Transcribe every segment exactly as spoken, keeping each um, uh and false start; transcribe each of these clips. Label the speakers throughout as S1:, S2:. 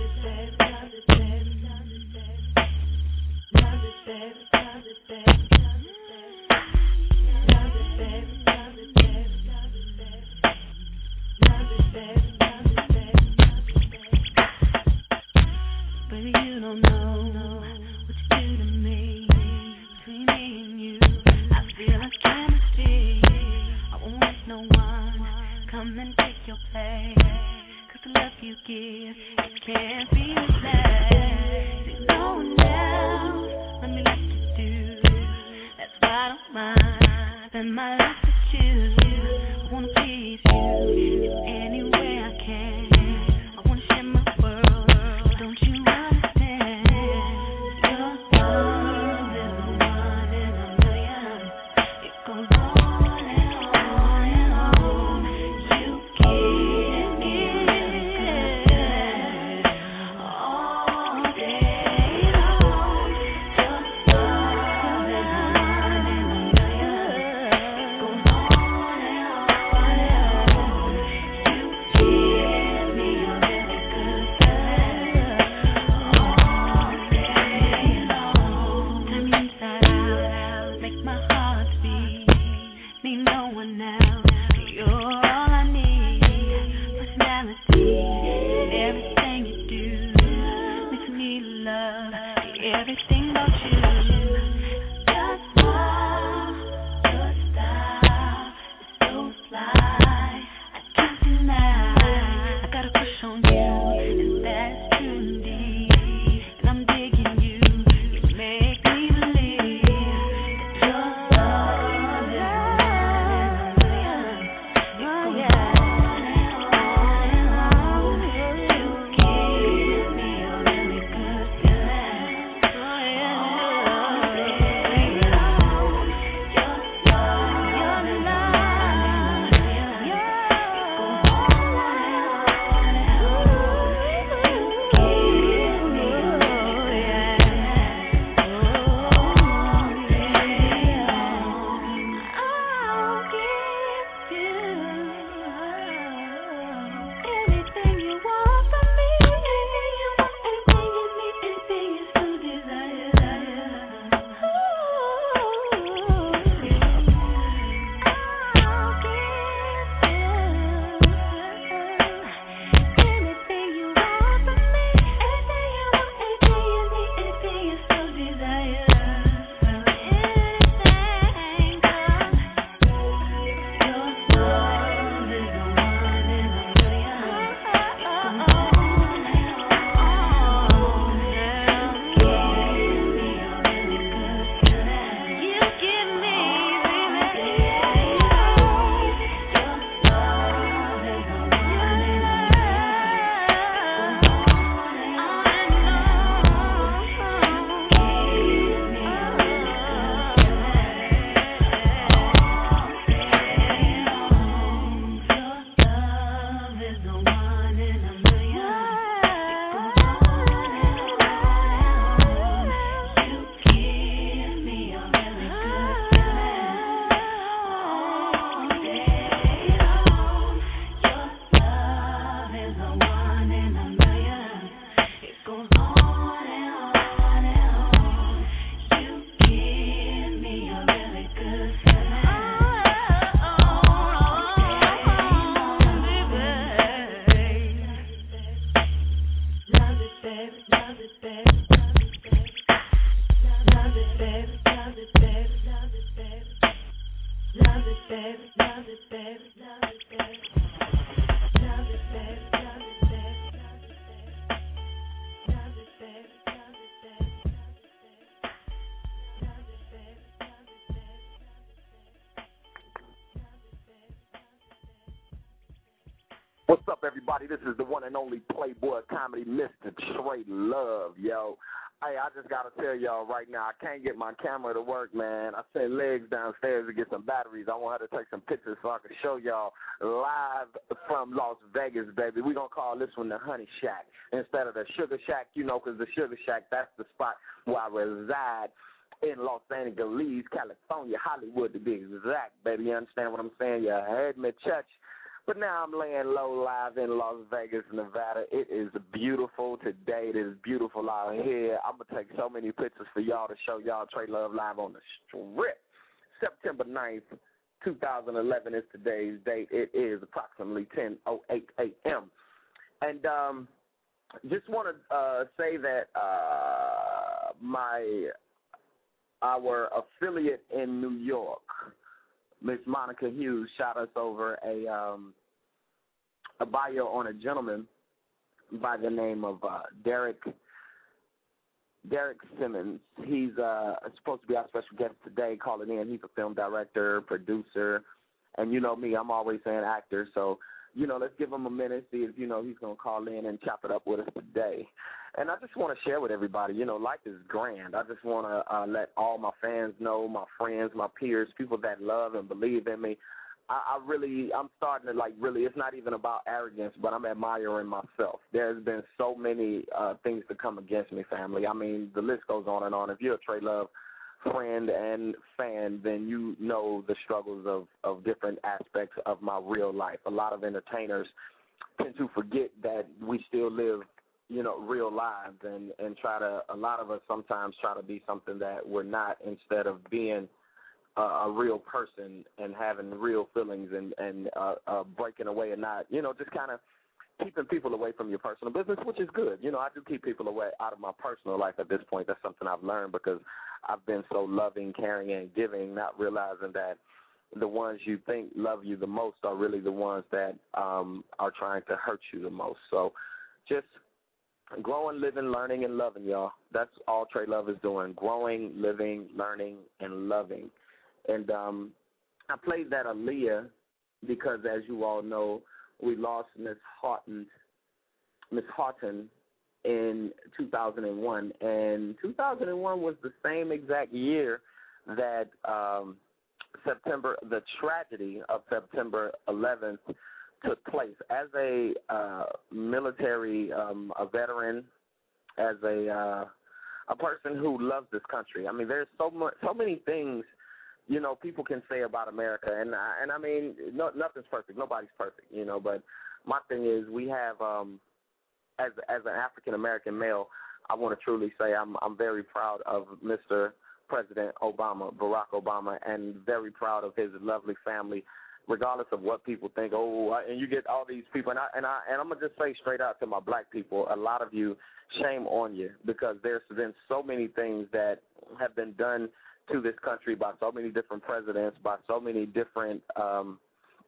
S1: What's up, everybody? This is the one and only Playboy Comedy, Mister Trey Love, yo. Hey, I just got to tell y'all right now, I can't get my camera to work, man. I sent Legs downstairs to get some batteries. I want her to take some pictures so I can show y'all live from Las Vegas, baby. We're going to call this one the Honey Shack instead of the Sugar Shack, you know, because the Sugar Shack, that's the spot where I reside in Los Angeles, California, Hollywood to be exact, baby. You understand what I'm saying? You heard me, church. But now I'm laying low live in Las Vegas, Nevada. It is beautiful today. day. It is beautiful out here. I'm going to take so many pictures for y'all to show y'all Trey Love live on the strip. September ninth, twenty eleven is today's date. It is approximately ten oh eight a.m. And um, just want to uh, say that uh, my our affiliate in New York, Miss Monica Hughes, shot us over a um, a bio on a gentleman by the name of uh, Derek Derek Simmons. He's uh, supposed to be our special guest today, calling in. He's a film director, producer, and you know me, I'm always saying actor. So, you know, let's give him a minute, see if, you know, he's going to call in and chop it up with us today. And I just want to share with everybody, you know, life is grand. I just want to uh, let all my fans know, my friends, my peers, people that love and believe in me. I, I really, I'm starting to, like, really, it's not even about arrogance, but I'm admiring myself. There's been so many uh, things to come against me, family. I mean, the list goes on and on. If you're a Trey Love friend and fan, then you know the struggles of, of different aspects of my real life. A lot of entertainers tend to forget that we still live, you know, real lives and, and try to, a lot of us sometimes try to be something that we're not instead of being a, a real person and having real feelings and, and uh, uh, breaking away and not, you know, just kind of keeping people away from your personal business, which is good. You know, I do keep people away out of my personal life at this point. That's something I've learned because I've been so loving, caring, and giving, not realizing that the ones you think love you the most are really the ones that um, are trying to hurt you the most. So just growing, living, learning, and loving, y'all. That's all Trey Love is doing, growing, living, learning, and loving. And um, I played that Aaliyah because, as you all know, we lost Miss Houghton, Miss Houghton in two thousand one. And two thousand one was the same exact year that um, September, the tragedy of September eleventh took place. As a uh, military, um, a veteran, as a uh, a person who loves this country. I mean, there's so much, so many things, you know, people can say about America, and I, and I mean, no, nothing's perfect. Nobody's perfect, you know. But my thing is, we have, um, as as an African American male, I want to truly say I'm I'm very proud of Mister President Obama, Barack Obama, and very proud of his lovely family, regardless of what people think. Oh, and you get all these people, and I and I and I'm gonna just say straight out to my black people, a lot of you, shame on you, because there's been so many things that have been done to this country by so many different presidents, by so many different, um,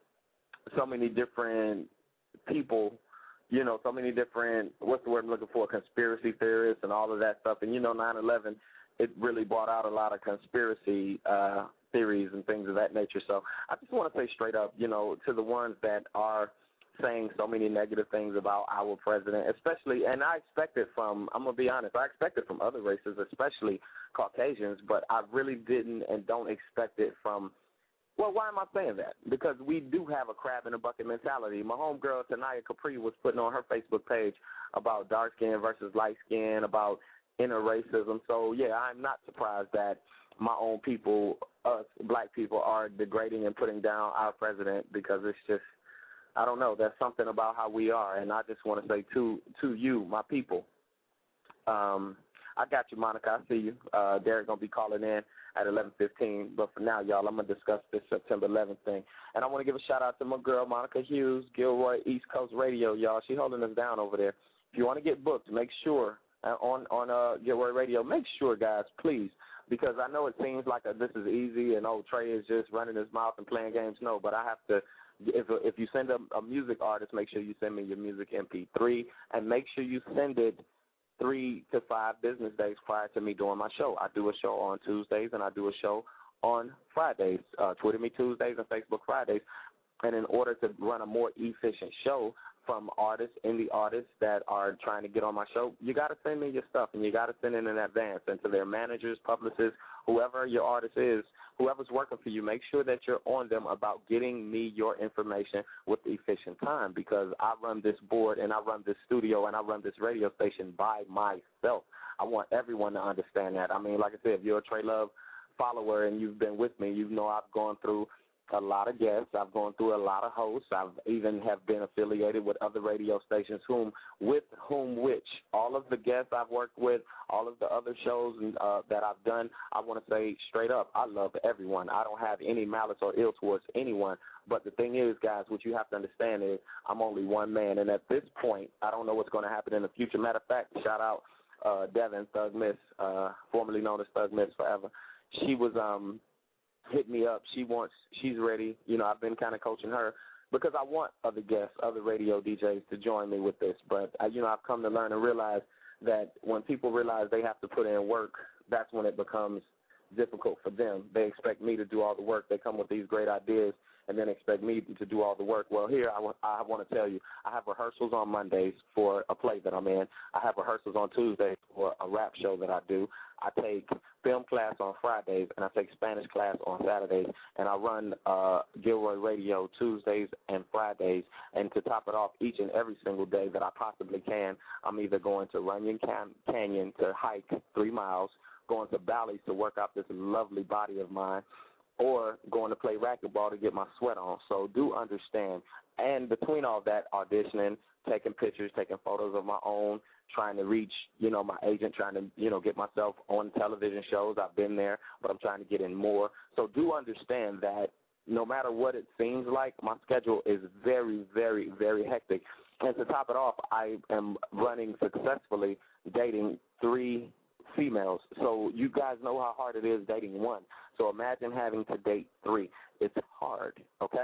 S1: so many different people, you know, so many different, what's the word I'm looking for, conspiracy theorists and all of that stuff. And, you know, nine eleven, it really brought out a lot of conspiracy uh, theories and things of that nature. So I just want to say straight up, you know, to the ones that are saying so many negative things about our president, especially, and I expect it from, I'm going to be honest, I expect it from other races, especially Caucasians, but I really didn't and don't expect it from, well, why am I saying that? Because we do have a crab in a bucket mentality. My homegirl, Tanaya Capri, was putting on her Facebook page about dark skin versus light skin, about interracism. So, yeah, I'm not surprised that my own people, us black people, are degrading and putting down our president, because it's just, I don't know, there's something about how we are. And I just want to say to to you, my people, um, I got you, Monica. I see you. Uh, Derek going to be calling in at eleven fifteen. But for now, y'all, I'm going to discuss this September eleventh thing. And I want to give a shout-out to my girl, Monica Hughes, Gilroy East Coast Radio, y'all. She holding us down over there. If you want to get booked, make sure uh, on, on uh, Gilroy Radio, make sure, guys, please, because I know it seems like a, this is easy and, oh, Trey is just running his mouth and playing games. No, but I have to. If if you send a, a music artist, make sure you send me your music M P three, and make sure you send it three to five business days prior to me doing my show. I do a show on Tuesdays, and I do a show on Fridays, uh, Twitter Me Tuesdays and Facebook Fridays. And in order to run a more efficient show from artists, indie artists that are trying to get on my show, you got to send me your stuff, and you got to send it in advance. And to their managers, publicists, whoever your artist is, whoever's working for you, make sure that you're on them about getting me your information with efficient time, because I run this board and I run this studio and I run this radio station by myself. I want everyone to understand that. I mean, like I said, if you're a Trey Love follower and you've been with me, you know I've gone through a lot of guests. I've gone through a lot of hosts. I've even have been affiliated with other radio stations whom with whom which all of the guests I've worked with, all of the other shows uh, that I've done, I want to say straight up, I love everyone. I don't have any malice or ill towards anyone. But the thing is, guys, what you have to understand is I'm only one man. And at this point, I don't know what's going to happen in the future. Matter of fact, shout out uh, Devin, Thug Miss, uh, formerly known as Thug Miss Forever. She was um, hit me up. She wants, she's ready. You know, I've been kind of coaching her because I want other guests, other radio D Js to join me with this. But, I, you know, I've come to learn and realize that when people realize they have to put in work, that's when it becomes difficult for them. They expect me to do all the work. They come with these great ideas and then expect me to do all the work. Well, here I, w- I want to tell you, I have rehearsals on Mondays for a play that I'm in. I have rehearsals on Tuesdays for a rap show that I do. I take film class on Fridays, and I take Spanish class on Saturdays, and I run uh, Gilroy Radio Tuesdays and Fridays. And to top it off, each and every single day that I possibly can, I'm either going to Runyon Can- Canyon to hike three miles, going to Bally's to work out this lovely body of mine, or going to play racquetball to get my sweat on. So do understand. And between all that, auditioning, taking pictures, taking photos of my own, trying to reach, you know, my agent, trying to, you know, get myself on television shows. I've been there, but I'm trying to get in more. So do understand that no matter what it seems like, my schedule is very, very, very hectic. And to top it off, I am running successfully dating three females. So you guys know how hard it is dating one. So imagine having to date three. It's hard, okay?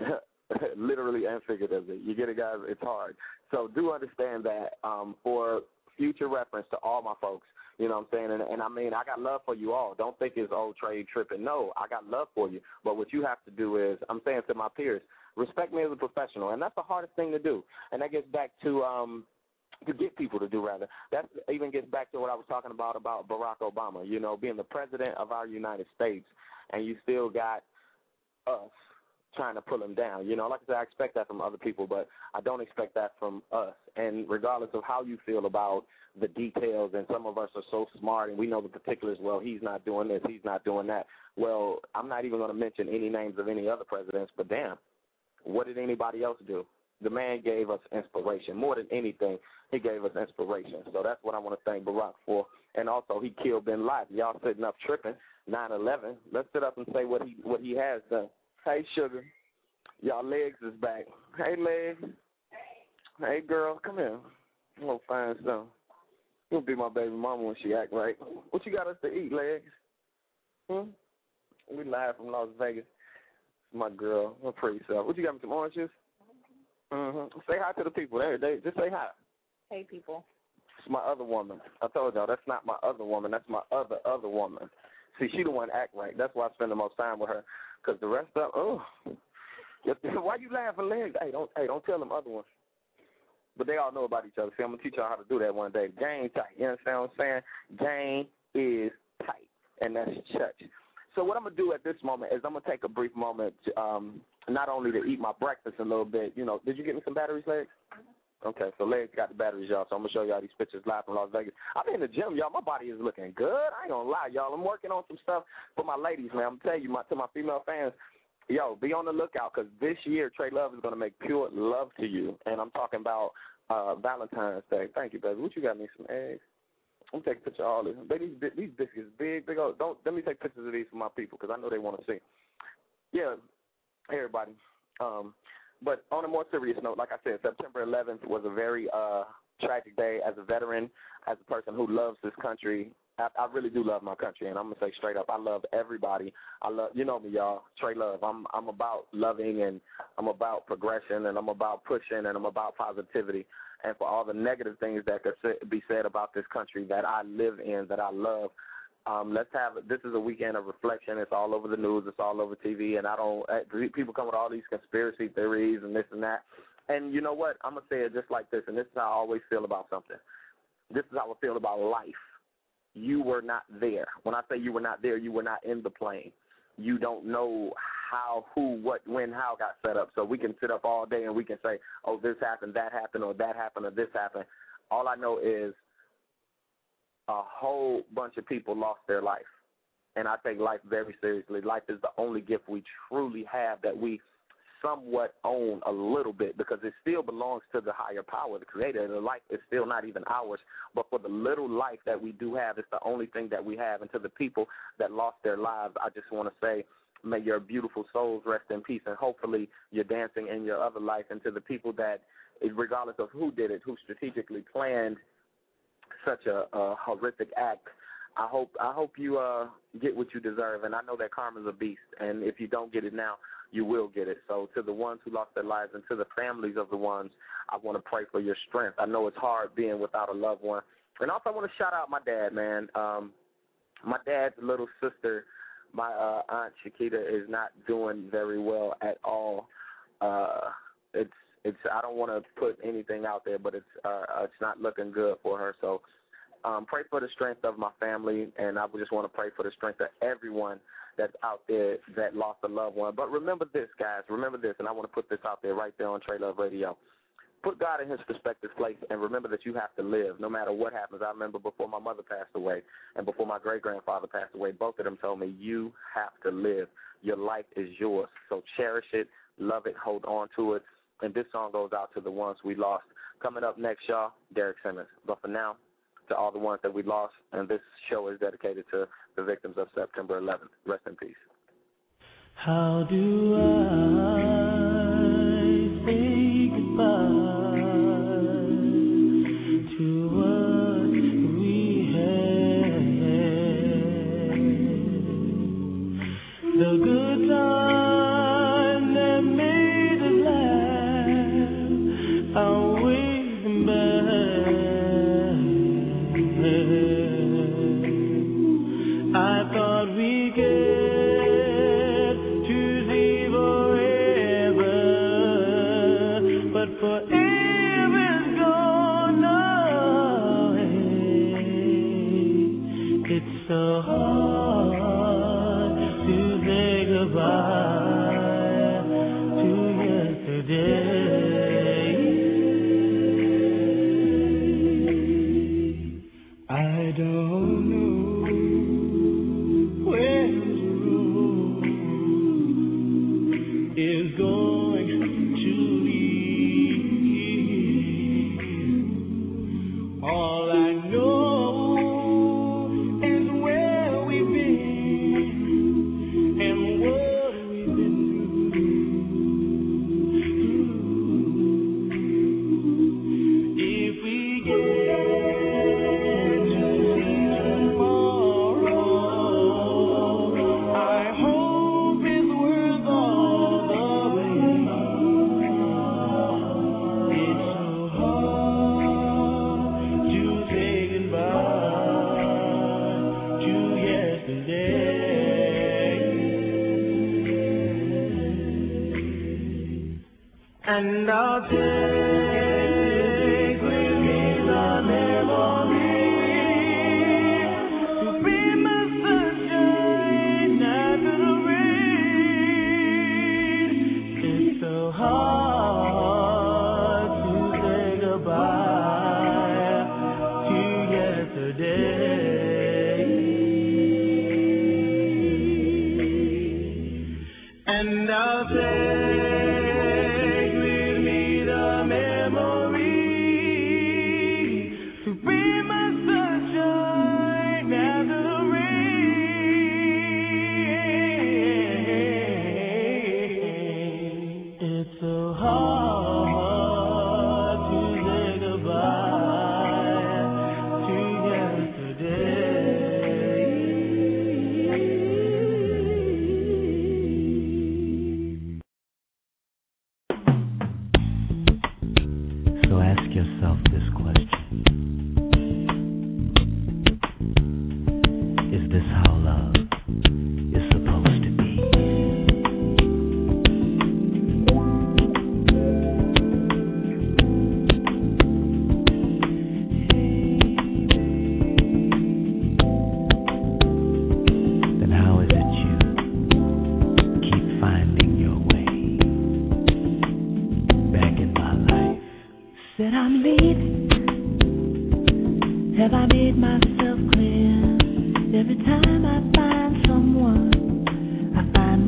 S1: Literally and figuratively. You get it, guys? It's hard. So do understand that um, for future reference to all my folks, you know what I'm saying? And, and I mean, I got love for you all. Don't think it's old trade tripping. No, I got love for you. But what you have to do is, I'm saying to my peers, respect me as a professional. And that's the hardest thing to do. And that gets back to um, – to get people to do, rather. That even gets back to what I was talking about, about Barack Obama, you know, being the president of our United States, and you still got us trying to pull him down. You know, like I said, I expect that from other people, but I don't expect that from us. And regardless of how you feel about the details, and some of us are so smart and we know the particulars, well, he's not doing this, he's not doing that. Well, I'm not even going to mention any names of any other presidents, but damn, what did anybody else do? The man gave us inspiration. More than anything, he gave us inspiration. So that's what I want to thank Barack for. And also, he killed Bin Laden. Y'all sitting up tripping, nine eleven. Let's sit up and say what he what he has done. Hey, Sugar. Y'all legs is back. Hey, legs. Hey, girl, come here. I'm going to find some. You'll be my baby mama when she act right. What you got us to eat, legs? Hmm? We live from Las Vegas. My girl, my pretty self. What you got me, some oranges? Mm-hmm. Say hi to the people. There, they just say hi.
S2: Hey, people.
S1: It's my other woman. I told y'all that's not my other woman. That's my other other woman. See, she the one act right. That's why I spend the most time with her. Cause the rest of oh, why you laughing, legs? Hey, don't hey, don't tell them other ones. But they all know about each other. See, I'm gonna teach y'all how to do that one day. Game tight. You understand what I'm saying? Game is tight, and that's church. So what I'm going to do at this moment is I'm going to take a brief moment to, um, not only to eat my breakfast a little bit. You know, did you get me some batteries, Legs? Okay, so Legs got the batteries, y'all, so I'm going to show y'all these pictures live from Las Vegas. I'm in the gym, y'all. My body is looking good. I ain't going to lie, y'all. I'm working on some stuff for my ladies, man. I'm going to tell you, my, to my female fans, yo, be on the lookout because this year Trey Love is going to make pure love to you. And I'm talking about uh, Valentine's Day. Thank you, baby. What you got me, some eggs? I'm taking a picture of all this. These these biscuits big, big old. Don't let me take pictures of these for my people because I know they want to see. Yeah, everybody. Um, but on a more serious note, like I said, September eleventh was a very uh, tragic day. As a veteran, as a person who loves this country, I, I really do love my country, and I'm gonna say straight up, I love everybody. I love, you know me, y'all. Trey Love. I'm I'm about loving, and I'm about progression, and I'm about pushing, and I'm about positivity. And for all the negative things that could be said about this country that I live in, that I love, um, let's have – this is a weekend of reflection. It's all over the news. It's all over T V. And I don't – people come with all these conspiracy theories and this and that. And you know what? I'm going to say it just like this, and this is how I always feel about something. This is how I feel about life. You were not there. When I say you were not there, you were not in the plane. You don't know how, who, what, when, how got set up. So we can sit up all day and we can say, oh, this happened, that happened, or that happened, or this happened. All I know is a whole bunch of people lost their life. and I take life very seriously. Life is the only gift we truly have that we somewhat own a little bit, because it still belongs to the higher power, the creator. The life is still not even ours, but for the little life that we do have, it's the only thing that we have. And to the people that lost their lives, I just want to say, may your beautiful souls rest in peace, and hopefully you're dancing in your other life. And to the people that, regardless of who did it, who strategically planned such a, a horrific act, I hope I hope you uh, get what you deserve. And I know that karma's a beast, and if you don't get it now, you will get it. So to the ones who lost their lives and to the families of the ones, I want to pray for your strength. I know it's hard being without a loved one. And also I want to shout out my dad, man. Um, my dad's little sister, my uh, Aunt Shakita, is not doing very well at all. Uh, it's it's I don't want to put anything out there, but it's uh, it's not looking good for her. So um, pray for the strength of my family, and I just want to pray for the strength of everyone that's out there that lost a loved one. But remember this, guys. Remember this, and I want to put this out there right there on Trey Love Radio. Put God in his perspective place, and remember that you have to live no matter what happens. I remember before my mother passed away and before my great-grandfather passed away, both of them told me, you have to live. Your life is yours, so cherish it, love it, hold on to it. And this song goes out to the ones we lost. Coming up next, y'all, Derek Simmons. But for now, to all the ones that we lost, and this show is dedicated to the victims of September eleventh. Rest in peace.
S2: How do I say goodbye to what we had? The good time that made us laugh, I'm waiting back. I thought we get to see forever, but forever's gone away. It's so hard to say goodbye to yesterday. I don't know is going to lead. All I know is where we've been and what we've been through. If we get to see tomorrow, I hope it's worth all the wait. It's so hard to say goodbye to yesterday, and I'll take with me the memory to be my sunshine after the rain. It's so hard to say goodbye to yesterday, and I'll take with me the memory to be my sunshine after the rain. It's so hard to say goodbye to yesterday. So ask yourself this question: is this how love is supposed to be? Then how is it you keep finding your way back in my life? Said I'm leaving. Have I made myself clear? Every time I find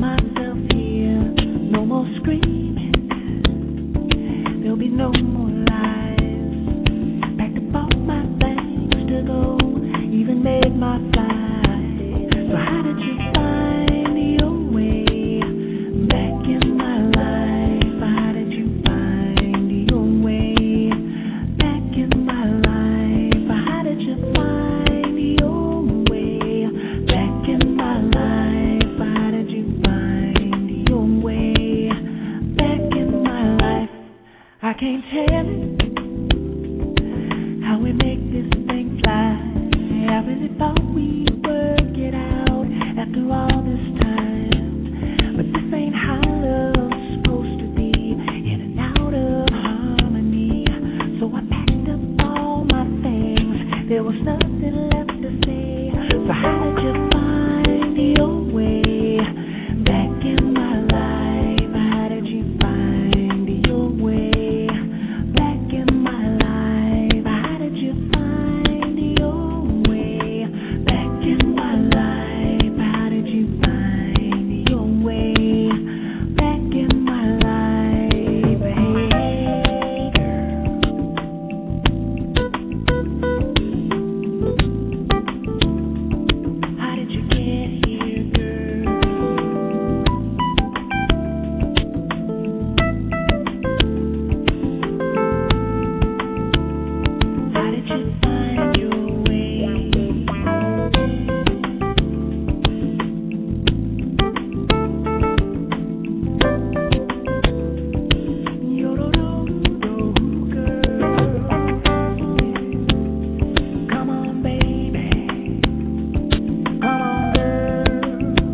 S2: myself here. No more screaming. There'll be no more lies. Packed up all my things to go. Even made my flight. So how did you find your way back in my life? How did you find your way back in my life? How did you find your way back in my life? How did you find your way back in my life? I can't tell it how we make this thing fly. I really thought we'd work it out after all this time, but this ain't how love's supposed to be, in and out of harmony. So I packed up all my things, there was nothing left to say. So how did you find your way back in my life? How did you find your way back in my life? How did you find your way back in my life? How did you find your way back in my life? Hey, girl. How did you get here, girl? How did you find your way? Come on, baby. Come on, girl.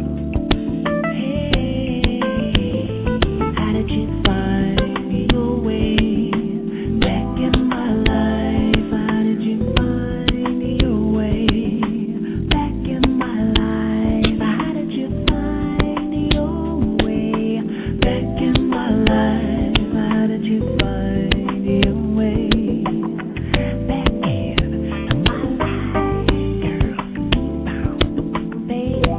S2: Hey, how did you find your way back in my life? How did you find your way back in my life? How did you find your way back in my life? How did you find your way back into my life, girl? Baby,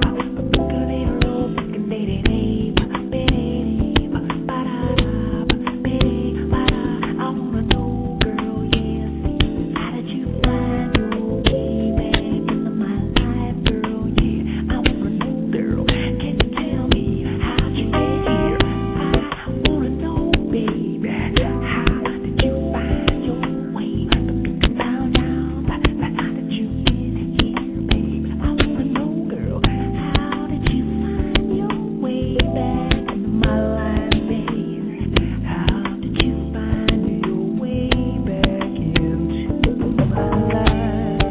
S2: I wanna know, girl, yes. How did you find your way back into my life, girl? Yeah, I wanna know, girl. Can you tell me how'd you get here? I wanna know, baby. How did you find your way down, down? How did you get here, baby? I wanna know, girl. How did you find your way back into my life, baby? How did you find your way back into my life?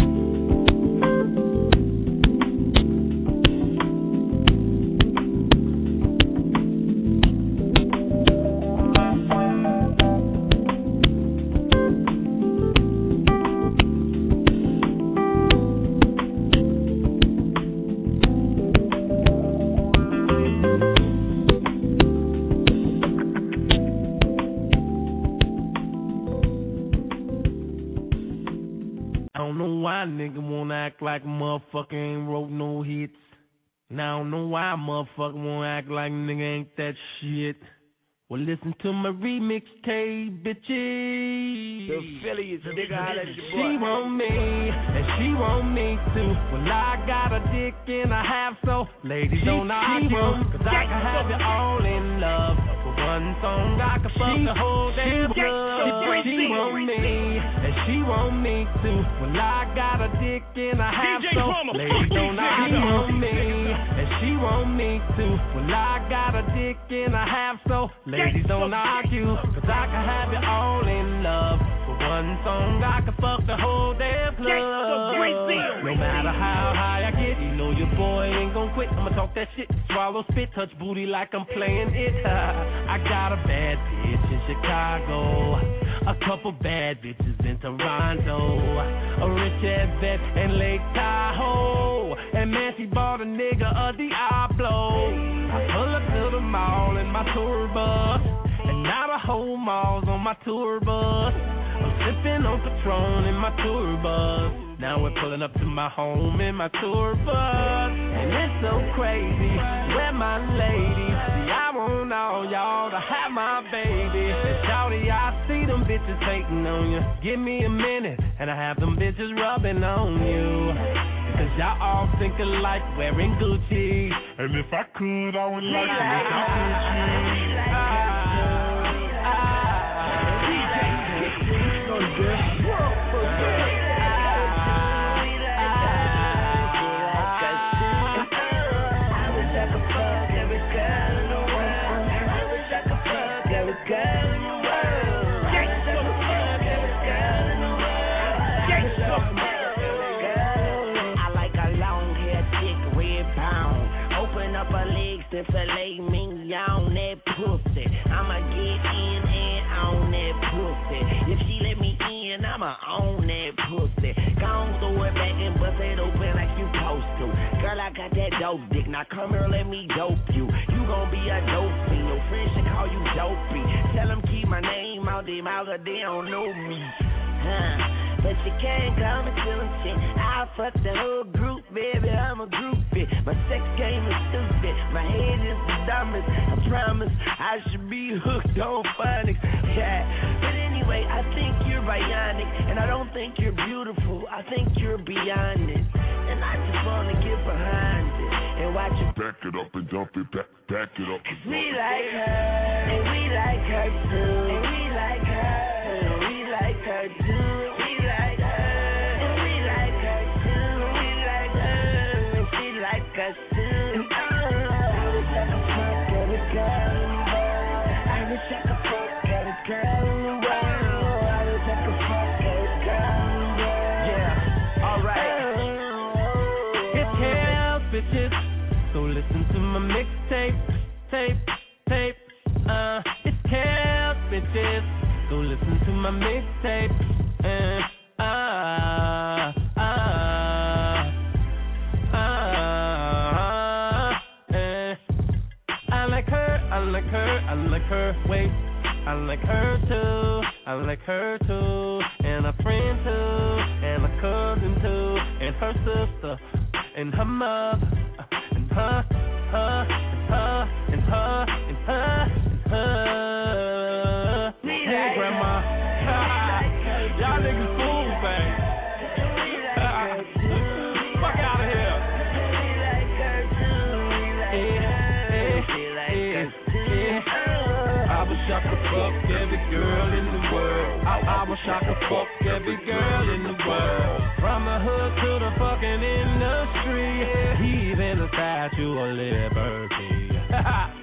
S3: I don't know why nigga wanna act like a motherfucker ain't wrote no hits. And I don't know why a motherfucker wanna act like nigga ain't that shit. Well, listen to my remix tape, bitches.
S4: The Philly is a nigga, holla at your
S3: She
S4: boy.
S3: want me, and she want me too. Well, I got a dick and a half, so ladies don't argue. Cause I can have you all in love. For one song, I can fuck the whole damn club. She want me, and she want me too. Well, I got a dick and a half, so ladies don't argue. She want me, and she want me too. Well, I got a dick and a half, so ladies don't argue. Cause I can have you all in love. For one song, I can fuck the whole damn club. No matter how high I get, you know your boy ain't gon' quit. I'ma talk that shit, swallow spit, touch booty like I'm playing it. I got a bad bitch in Chicago, a couple bad bitches in Toronto, a rich ass vet in Lake Tahoe, and man, she bought a nigga a Diablo. I pull up to the mall in my tour bus, and now the whole mall's on my tour bus. I'm sipping on Patron in my tour bus. Now we're pulling up to my home in my tour bus. And it's so crazy, where my lady? See, I want all y'all to have my baby. Shawty, I see them bitches hating on you. Give me a minute, and I have them bitches rubbing on you. Cause y'all all think alike, wearing Gucci. And if I could, I would like to look out Gucci.
S5: To fillet me on that pussy, I'ma get in and on that pussy. If she let me in, I'ma own that pussy. Gon' throw it back and bust it open like you supposed to. Girl, I got that dope dick, now come here, let me dope you. You gon' be a dopey, your friends should call you dopey. Tell them keep my name out their mouth, cause they don't know me. Huh. But you can't come and chill and shit. I'll fuck the whole group, baby, I'm a groupie. My sex game is stupid, my head is the dumbest. I promise I should be hooked on phonics. Yeah, but anyway, I think you're bionic, and I don't think you're beautiful, I think you're beyond it. And I just wanna get behind it and watch you
S6: back it up and dump it, back, back it up and dump it.
S5: We like her, and we like her too. And we like her, and we like her too. Cause soon, oh, I wish I could fuck every girl in the world. I wish I could fuck every girl in the world. I wish I could fuck every girl in the world. Yeah, alright.
S3: It's hell, bitches. So listen to my mixtape, tape, tape. Uh, it's hell, bitches. So listen to my mixtape. Uh, uh, uh. I like her, I like her waist, I like her too, I like her too, and a friend too, and a cousin too, and her sister, and her mother, and her, her, and her, and her, and her, and her. Hey, grandma, y'all niggas fools, man. Fuck out of here. I wish I could fuck every girl in the world. I, I wish I could fuck every girl in the world. From the hood to the fucking industry, even the Statue of Liberty.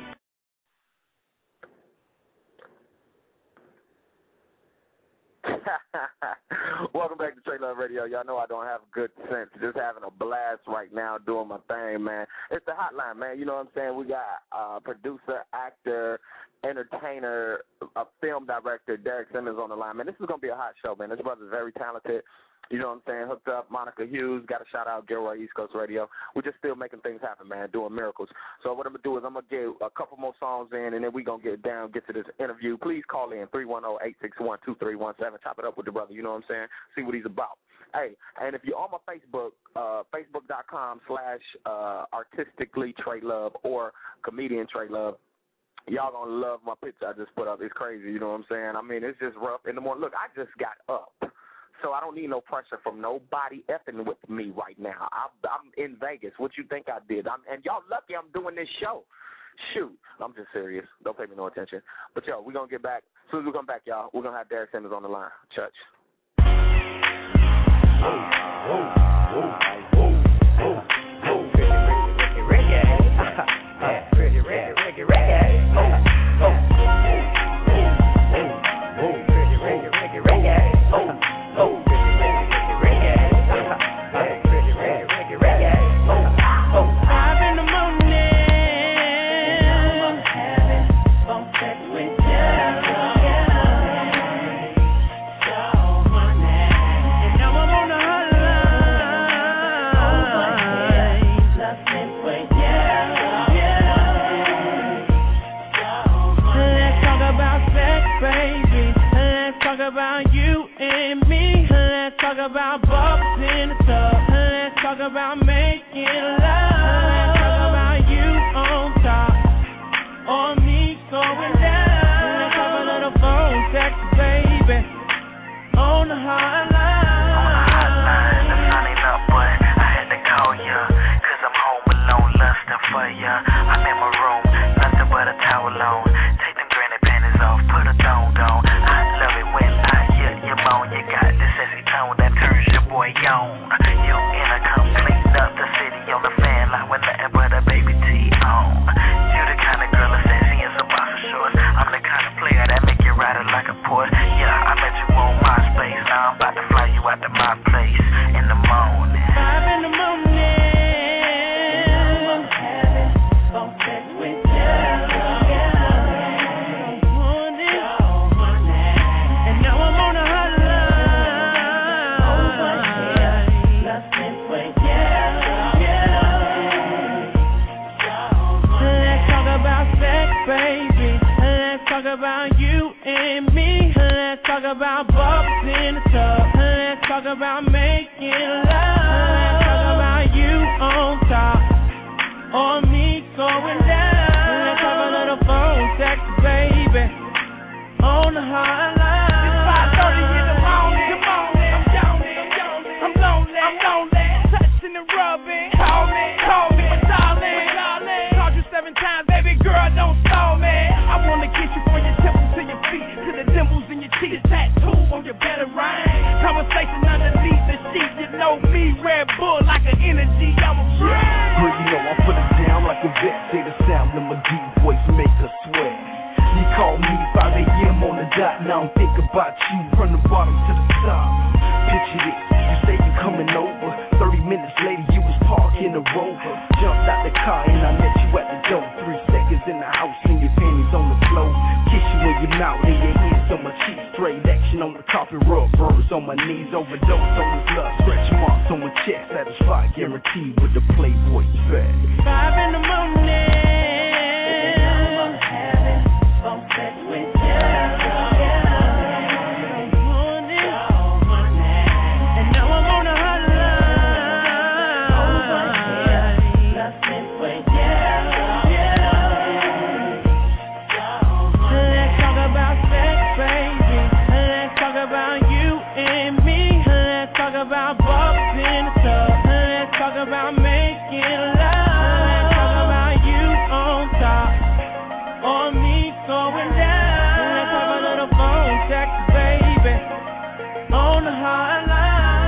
S1: Welcome back to Straight Love Radio. Y'all know I don't have good sense. Just having a blast right now doing my thing, man. It's the hotline, man. You know what I'm saying? We got uh, producer, actor, entertainer, a film director, Derek Simmons on the line. Man, this is going to be a hot show, man. This brother's very talented. You know what I'm saying? Hooked up, Monica Hughes. Got a shout-out, Gilroy East Coast Radio. We're just still making things happen, man, doing miracles. So what I'm going to do is I'm going to get a couple more songs in, and then we're going to get down, get to this interview. Please call in, three one zero, eight six one, two three one seven. Chop it up with the brother, you know what I'm saying? See what he's about. Hey, and if you're on my Facebook, uh, facebook.com slash uh, artistically Trey Love or comedian Trey Love, y'all going to love my picture I just put up. It's crazy, you know what I'm saying? I mean, it's just rough in the morning. Look, I just got up. So I don't need no pressure from nobody effing with me right now. I'm, I'm in Vegas. What you think I did? I'm, and y'all lucky I'm doing this show. Shoot. I'm just serious. Don't pay me no attention. But, yo, we're going to get back. As soon as we come back, y'all, we're going to have Derek Simmons on the line. Church. Whoa, whoa, whoa, whoa, whoa, whoa. Reggae, reggae, reggae. Reggae, reggae, reggae, reggae. Oh, oh, oh, oh, reggae, reggae, reggae, reggae. Oh. Oh, reggae, reggae, reggae, reggae, reggae, reggae, oh, oh. Five in the morning, I'm having phone sex with you. So
S3: about bubbles in the tub. Let's talk about making love. Let's talk about you on top or me going down. Let's have a little phone sex, baby, on the hotline.
S7: On the hotline, the sun ain't up, but I had to call ya, cause I'm home alone, lusting for ya. I'm in my room, nothing but a towel on. Take them granny panties off, put a thong on. I love it when I hear you moan. You got this sexy tone that turns your boy on. You in a complete up the city on the fan like with nothing but a baby T on. You the kind of girl that's sexy in some boxer shorts. I'm the kind of player that make you ride it like a Porsche. Yeah, I met you on MySpace. Now I'm about to fly you out to my place in the morning.
S3: Five in the morning. I'm having phone sex with you. And now I'm on the hotline. Over here, lusting with you. Let's talk about sex, baby. Let's talk about you and me. Let's talk about bubbles in the tub. Let's talk about making love. Let's talk about you on top or me going down. Let's have a little phone sex, baby, on the hotline. It's five thirty in the morning. Good morning. I'm yawning. I'm lonely. I'm lonely. Touching and rubbing. Call me. Call me. Darling. Darling. Called you seven times, baby girl, don't stall me. I wanna get you from your temples to your feet, to the dimples in your cheeks, tattoo on your better rhyme. Conversation underneath the sheet, you know me, Red Bull like an energy, I'm a brand.
S8: Girl, you know I put it down like a vet. Say the sound of my deep voice make her sweat. You call me five a.m. on the dot. Now I'm thinking about you from the bottom to the top. Picture this, you say you coming over. Thirty minutes later you was parking a Rover. Jumped out the car and I met you at the door. Three seconds in the house and your panties on the floor. Kiss you in your mouth and your hands on my cheek. Straight action on the carpet, rub burns on my knees. Overdose on this love, stretch marks on my chest. Satisfied, guaranteed with the Playboy effect.
S3: Five in the morning. I'm having phone sex with you. And now I'm on the hotline. Over here, lusting with you. Let's talk about sex, baby. Let's talk about you and me. Let's talk about bubbles in the tub. Let's talk about making love. Let's talk about you on top or me going down. Let's have a little phone sex, baby, on the hotline.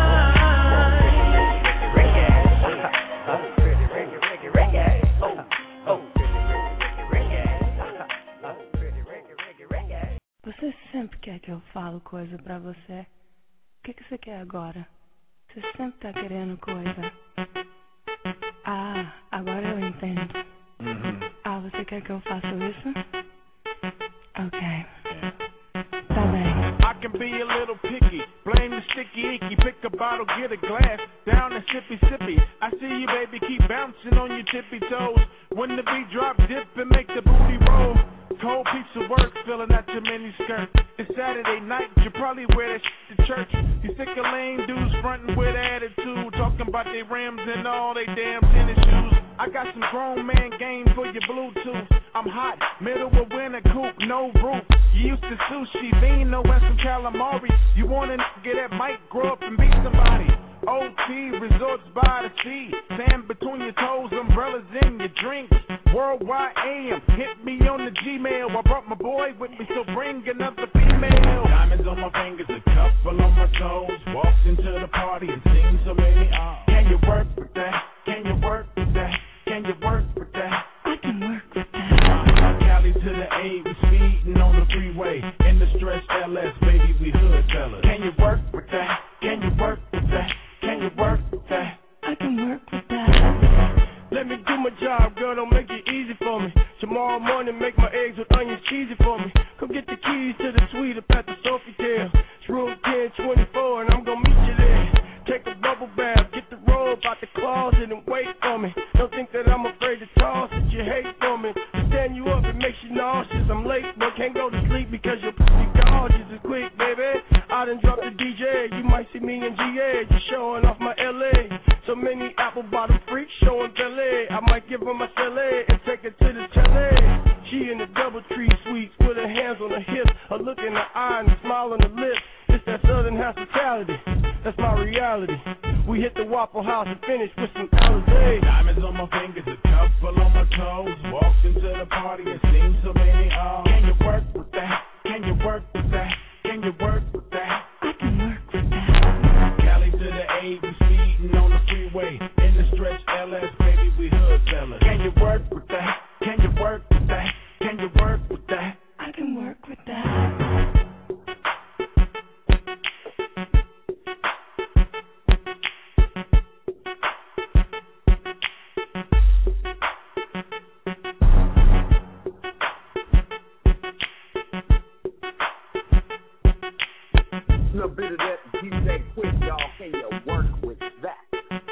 S3: Você sempre quer que eu falo coisa pra você? O que que você quer agora? Você sempre tá querendo coisa. Ah, agora eu entendo. Ah, você quer que eu faça isso? Ok. Tá bem.
S4: I can be a little picky, blame the sticky icky, pick a bottle, get a glass, down and sippy sippy. I see you baby, keep bouncing on your tippy toes. When the beat drop, dip and make the booty roll. Cold piece of work, filling out your mini skirt. It's Saturday night, you probably wear that shit to church. You sick of lame dudes frontin' with attitude, talking about their rims and all they damn tennis shoes. I got some grown man game for your Bluetooth. I'm hot, middle of winter, coupe, no roof. You used to sushi, vino, and some calamari. You want a nigga that might grow up and be somebody. O T, resorts by the sea. Sand between your toes, umbrellas in your drinks. Worldwide A M, hit me on the Gmail. I brought my boy with me, so bring another female.
S9: Diamonds on my fingers, a couple on my toes. Walked into the party and seen so many. Oh. Can you work with that? Can you work with that? Can you work with that?
S3: I can work with that.
S9: Uh, Cali to the A, we speeding on the freeway. In the stretch L S, baby, we hood fellas. Can you work with that? Can you work with that? Can you work with that?
S3: I can work with that.
S4: Let me do my job, girl, don't make it easy for me. Tomorrow morning, make my eggs with onions cheesy for me. Come get the keys to the suite up at the Sofitel. It's room ten twenty-four, and I'm gonna meet you there. Take a bubble bath, get the robe out the closet and wait for me. Don't think that I'm afraid to toss it, you hate for me. To stand you up, it makes you nauseous. I'm late, but can't go to sleep because your pussy gorgeous is quick, baby. I done dropped the D J, you might see me in G A.
S3: showing off my L A. So many apple bottom freaks showing belly. I might give her my celly and take her to the telly. She in the double tree suites with her hands on her hips, a look in her eye and a smile on her lips. It's that southern hospitality, that's my reality. We hit the Waffle House and finish with some Alizé.
S9: Diamonds on my fingers, a couple on my toes. Walked into the party and seen so many O's. Can you work with that? Can you work with that? Can you work with that?
S2: I can work with that.
S9: Cali to the A, we speeding on the freeway. In the stretch L S, baby, we hood fellas. Can you work with that? Can you work with that? Can you work with that?
S2: I can work with that.
S1: Little bit of that D J quick, y'all. Can you work with that?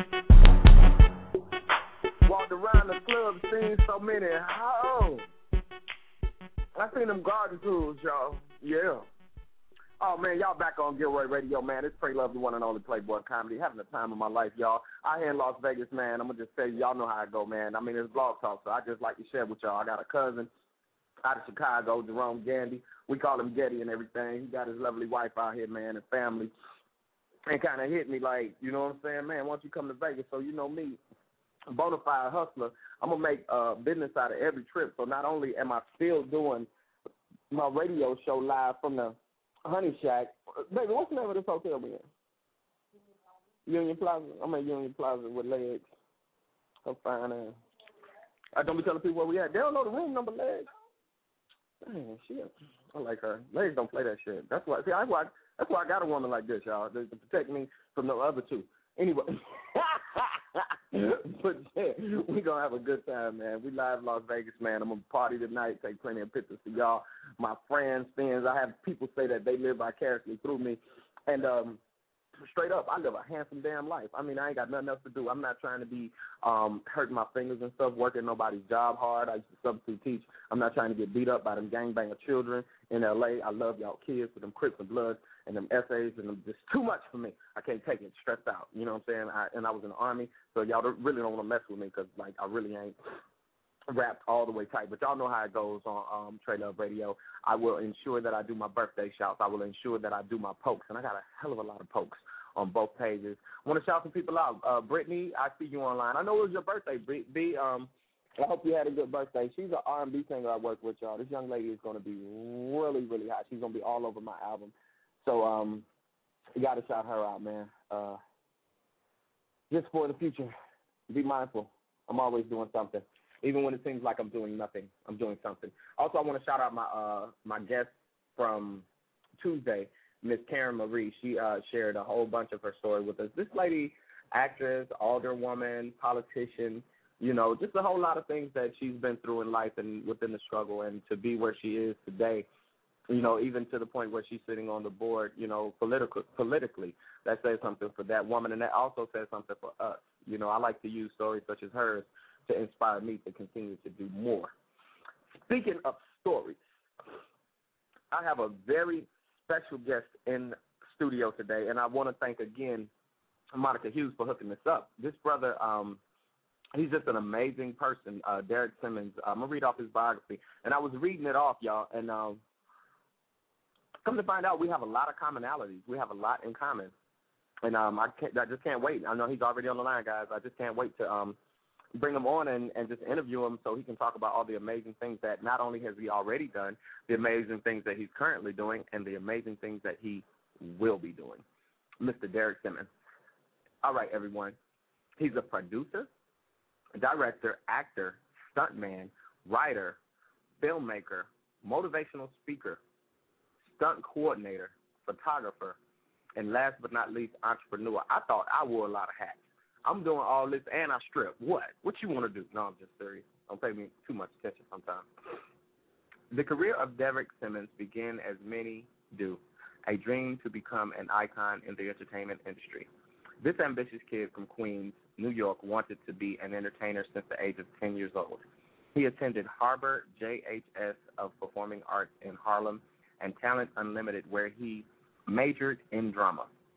S1: Walked around the club, seen so many. Oh, I seen them garden tools, y'all. Yeah. Oh man, y'all back on Gilroy Radio, man. It's Pray Love, the one and only Playboy Comedy. Having the time of my life, y'all. I here in Las Vegas, man. I'm gonna just tell you, y'all know how I go, man. I mean, it's blog talk, so I just like to share with y'all. I got a cousin out of Chicago, Jerome Gandy. We call him Getty and everything. He got his lovely wife out here, man, and family. And kind of hit me like, you know what I'm saying, man, once you come to Vegas, so you know me, a bona fide hustler, I'm going to make uh, business out of every trip. So not only am I still doing my radio show live from the Honey Shack. Baby, what's the name of this hotel we in? Union Plaza. I'm at Union Plaza with Legs. I'm fine ass. I don't be telling people where we at. They don't know the room number, Legs. Dang, shit. I like her. Legs don't play that shit. That's why. See, that's why. That's why I got a woman like this, y'all, to, to protect me from the other two. Anyway, but yeah, we gonna have a good time, man. We live Las Vegas, man. I'm gonna party tonight. Take plenty of pictures for y'all, my friends, fans. I have people say that they live vicariously through me, and um. Straight up, I live a handsome damn life. I mean, I ain't got nothing else to do. I'm not trying to be um, hurting my fingers and stuff, working nobody's job hard. I used to substitute teach. I'm not trying to get beat up by them gangbanger children in L A. I love y'all kids with them Crips and Bloods and them essays, and them just too much for me. I can't take it. Stressed out. You know what I'm saying? I, and I was in the Army, so y'all don't, really don't want to mess with me because, like, I really ain't wrapped all the way tight. But y'all know how it goes on um, Trey Love Radio. I will ensure that I do my birthday shouts. I will ensure that I do my pokes, and I got a hell of a lot of pokes on both pages. I want to shout some people out. Uh, Brittany, I see you online. I know it was your birthday, B. B um, I hope you had a good birthday. She's an R and B singer I work with, y'all. This young lady is going to be really, really hot. She's going to be all over my album. So um, you got to shout her out, man. Uh, just for the future, be mindful. I'm always doing something. Even when it seems like I'm doing nothing, I'm doing something. Also, I want to shout out my uh, my guest from Tuesday, Miss Karen Marie. She uh, shared a whole bunch of her story with us. This lady, actress, alderwoman, politician, you know, just a whole lot of things that she's been through in life and within the struggle, and to be where she is today, you know, even to the point where she's sitting on the board, you know, political, politically, that says something for that woman, and that also says something for us. You know, I like to use stories such as hers to inspire me to continue to do more. Speaking of stories, I have a very special guest in studio today, and I want to thank again Monica Hughes for hooking this up. This brother, um, he's just an amazing person, uh, Derek Simmons. I'm going to read off his biography, and I was reading it off, y'all, and um, come to find out we have a lot of commonalities. We have a lot in common, and um, I, can't, I just can't wait. I know he's already on the line, guys. I just can't wait to um, bring him on and, and just interview him so he can talk about all the amazing things that not only has he already done, the amazing things that he's currently doing, and the amazing things that he will be doing. Mister Derek Simmons. All right, everyone. He's a producer, director, actor, stuntman, writer, filmmaker, motivational speaker, stunt coordinator, photographer, and last but not least, entrepreneur. I thought I wore a lot of hats. I'm doing all this and I strip. What? What you want to do? No, I'm just serious. Don't pay me too much attention sometimes. The career of Derek Simmons began as many do, a dream to become an icon in the entertainment industry. This ambitious kid from Queens, New York, wanted to be an entertainer since the age of ten years old. He attended Harbor J H S of Performing Arts in Harlem and Talent Unlimited, where he majored in drama.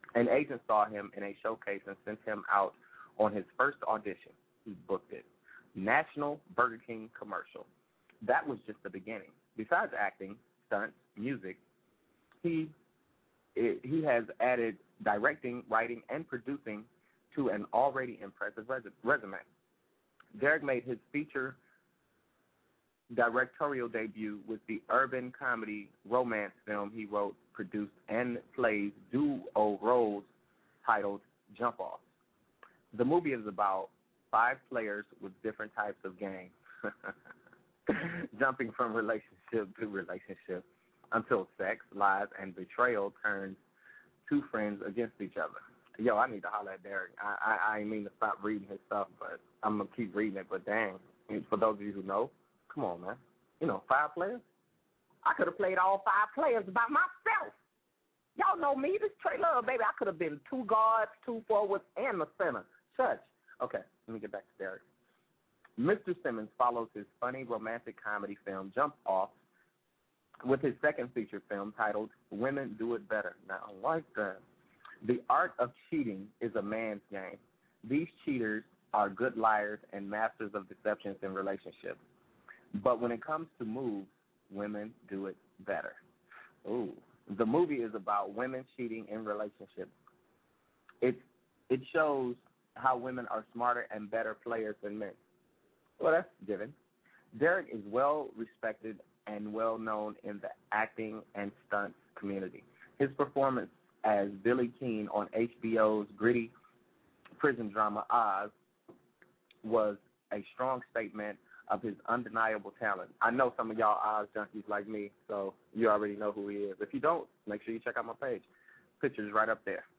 S10: An agent saw him in a showcase and sent him out on his first audition. He booked it. National Burger King commercial. That was just the beginning. Besides acting, stunts, music, he it, he has added directing, writing, and producing to an already impressive res- resume. Derek made his feature directorial debut with the urban comedy romance film he wrote, produced, and plays duo roles titled Jump Off. The movie is about five players with different types of gangs, jumping from relationship to relationship until sex, lies, and betrayal turns two friends against each other. Yo, I need to holler at Derek. I, I, I ain't mean to stop reading his stuff, but I'm going to keep reading it. But dang, for those of you who know, come on, man. You know, five players? I could have played all five players by myself. Y'all know me. This Trey Love, baby. I could have been two guards, two forwards, and the center. Such. Okay, let me get back to Derek. Mister Simmons follows his funny romantic comedy film Jump Off with his second feature film titled Women Do It Better. Now, I like that. The art of cheating is a man's game. These cheaters are good liars and masters of deceptions in relationships. But when it comes to moves, women do it better. Ooh. The movie is about women cheating in relationships. It, it shows how women are smarter and better players than men. Well, that's given. Derek is well respected and well known in the acting and stunts community. His performance as Billy Keene on H B O's gritty prison drama Oz was a strong statement of his undeniable talent. I know some of y'all Oz junkies like me, so you already know who he is. If you don't, make sure you check out my page. Pictures right up there.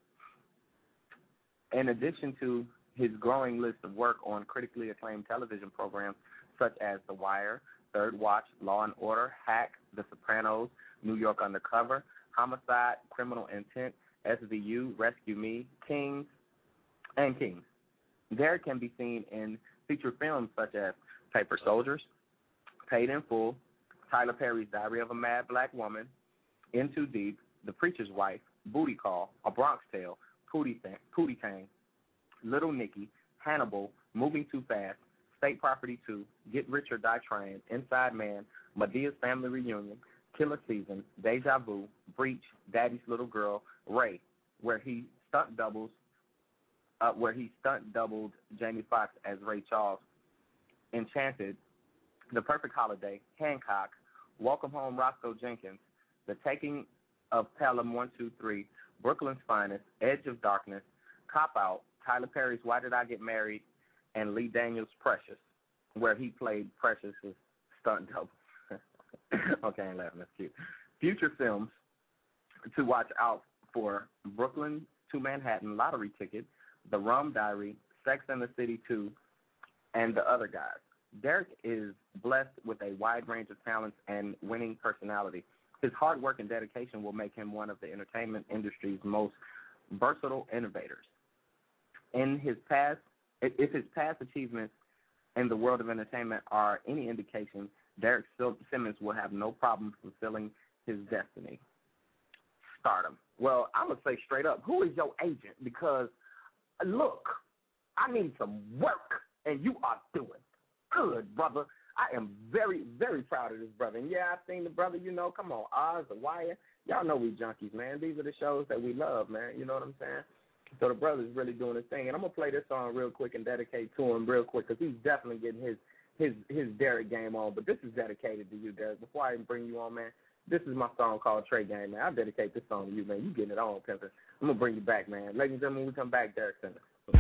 S10: In addition to his growing list of work on critically acclaimed television programs such as The Wire, Third Watch, Law and Order, Hack, The Sopranos, New York Undercover, Homicide, Criminal Intent, S V U, Rescue Me, Kings, and Kings. Derek can be seen in feature films such as Paper Soldiers, Paid in Full, Tyler Perry's Diary of a Mad Black Woman, In Too Deep, The Preacher's Wife, Booty Call, A Bronx Tale, Pootie Tang, Pootie Tang, Little Nicky, Hannibal, Moving Too Fast, State Property two, Get Rich or Die Trying, Inside Man, Medea's Family Reunion, Killer Season, Deja Vu, Breach, Daddy's Little Girl, Ray, where he stunt doubles, uh, where he stunt doubled Jamie Foxx as Ray Charles, Enchanted, The Perfect Holiday, Hancock, Welcome Home Roscoe Jenkins, The Taking of Pelham one two three, Brooklyn's Finest, Edge of Darkness, Cop Out, Tyler Perry's Why Did I Get Married, and Lee Daniels' Precious, where he played Precious's stunt double. Okay, I ain't laughing. That's cute. Future films to watch out for: Brooklyn to Manhattan, Lottery Ticket, The Rum Diary, Sex and the City two, and The Other Guys. Derek is blessed with a wide range of talents and winning personality. His hard work and dedication will make him one of the entertainment industry's most versatile innovators. In his past, if his past achievements in the world of entertainment are any indication, Derek Simmons will have no problem fulfilling his destiny. Stardom. Well, I'm going to say straight up, who is your agent? Because, look, I need some work, and you are doing good, brother. I am very, very proud of this brother. And, yeah, I've seen the brother, you know, come on, Oz, The Wire. Y'all know we junkies, man. These are the shows that we love, man. You know what I'm saying? So the brother's really doing his thing. And I'm going to play this song real quick and dedicate to him real quick because he's definitely getting his, his, his Derek game on. But this is dedicated to you, Derek. Before I even bring you on, man, this is my song called Trey Game, man. I dedicate this song to you, man. You getting it on, Pimpin'. I'm going to bring you back, man. Ladies and gentlemen, when we come back, Derek Simmons.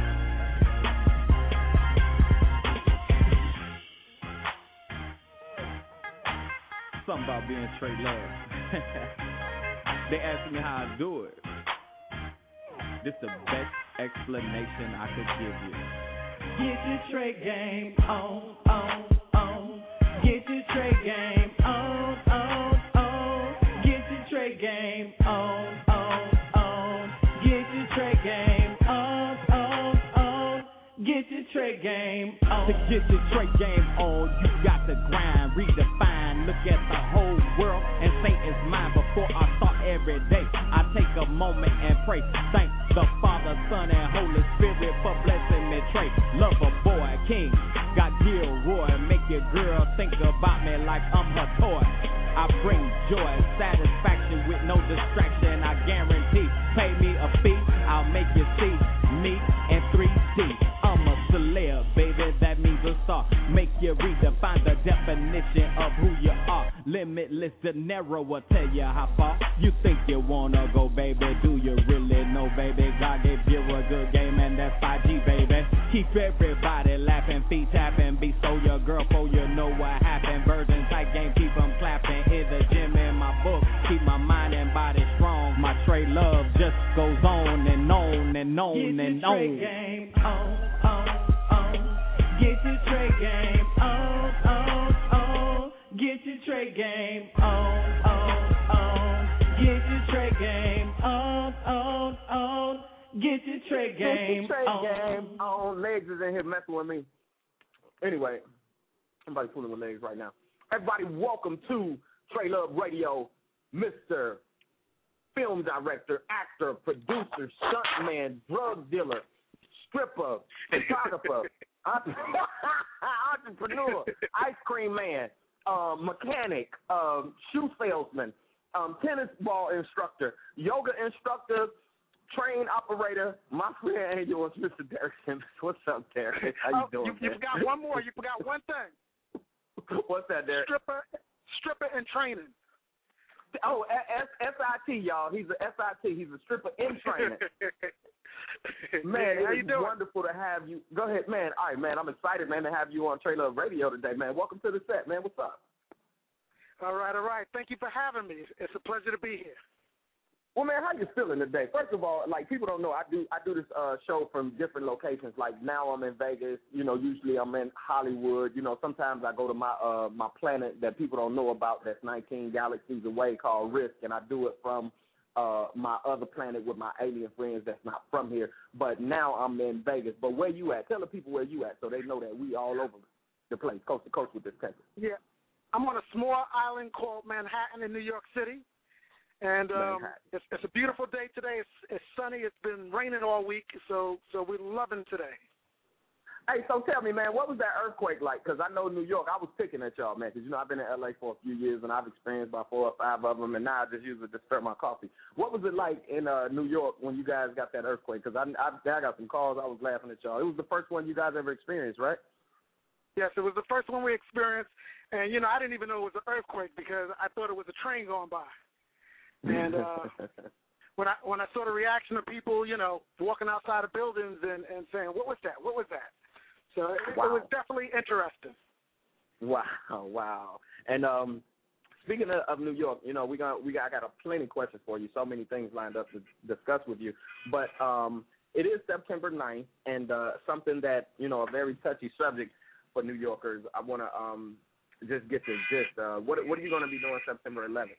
S11: Something about being Trey Love. They asked me how I do it. This is the best explanation I could give you.
S3: Get your Trey game on, on, on. Get your Trey game on, on, on. Get your Trey game on, on, on. Get your Trey game on, on, on. Get your Trey game on.
S11: To get your Trey game on, you got to grind, redefine, look at the whole world and say it's mine before I start every day. I take a moment and pray. Thank the Father, Son, and Holy Spirit for blessing me. Trey, lover boy, king, got Gilroy. Make your girl think about me like I'm her toy. I bring joy, satisfaction with no distraction. I guarantee, pay me a fee, I'll make you see me in three D. I'm a celeb, baby, that means a star. Make you redefine the definition of who you are. Limitless De Niro will tell you how far you think you wanna go, baby. Do you really know, baby? God gave you a good game, and that's five G, baby. Keep everybody laughing, feet tapping, be so your girl, for you know what happened. Virgin type game, keep them clapping. In the gym, in my book, keep my mind and body strong. My Trey love just goes on and on and on
S3: Get
S11: and
S3: your
S11: on.
S3: Trey game on, on, on. Get your Trey game on, on, on. Get your Trey game on, on, on. Get your Trey game on, on, on. Get your Trey game
S10: Get your Trey
S3: on.
S10: game on. Legs is in here messing with me. Anyway, somebody fooling with Legs right now. Everybody, welcome to Trey Love Radio, Mister Film Director, actor, producer, stuntman, drug dealer, stripper, photographer, entrepreneur, ice cream man, uh, mechanic, um, shoe salesman, um, tennis ball instructor, yoga instructor, train operator. My friend Angel is Mister Derek Simmons. What's up, Derek? How you
S12: oh,
S10: doing?
S12: You, you forgot one more. You forgot one thing.
S10: What's that, Derek?
S12: Stripper, stripper and training.
S10: Oh, S I T, y'all. He's a S I T. He's a stripper in training. Man,
S12: hey, how
S10: it
S12: you
S10: is
S12: doing?
S10: wonderful to have you. Go ahead, man. All right, man. I'm excited, man, to have you on Trey Love Radio today, man. Welcome to the set, man. What's up?
S12: All right, all right. Thank you for having me. It's a pleasure to be here.
S10: Well, man, how you feeling today? First of all, like, people don't know, I do I do this uh, show from different locations. Like, now I'm in Vegas. You know, usually I'm in Hollywood. You know, sometimes I go to my uh, my planet that people don't know about that's nineteen galaxies away called Risk, and I do it from uh, my other planet with my alien friends that's not from here. But now I'm in Vegas. But where you at? Tell the people where you at so they know that we all over the place, coast to coast with this country.
S12: Yeah. I'm on a small island called Manhattan in New York City. And um, it's, it's a beautiful day today. It's, it's sunny. It's been raining all week, so so we're loving today.
S10: Hey, so tell me, man, what was that earthquake like? Because I know New York, I was picking at y'all, man, because, you know, I've been in L A for a few years, and I've experienced about four or five of them, and now I just use it to stir my coffee. What was it like in uh, New York when you guys got that earthquake? Because I, I, I got some calls. I was laughing at y'all. It was the first one you guys ever experienced, right?
S12: Yes, it was the first one we experienced, and, you know, I didn't even know it was an earthquake because I thought it was a train going by. And uh, when I when I saw the reaction of people, you know, walking outside of buildings and, and saying, what was that? What was that? So it,
S10: wow.
S12: it was definitely interesting.
S10: Wow, wow. And um, speaking of, of New York, you know, we got we got I got a plenty of questions for you. So many things lined up to discuss with you. But um, it is September ninth, and uh, something that, you know, a very touchy subject for New Yorkers. I want to um, just get the gist. Uh, what what are you going to be doing September eleventh?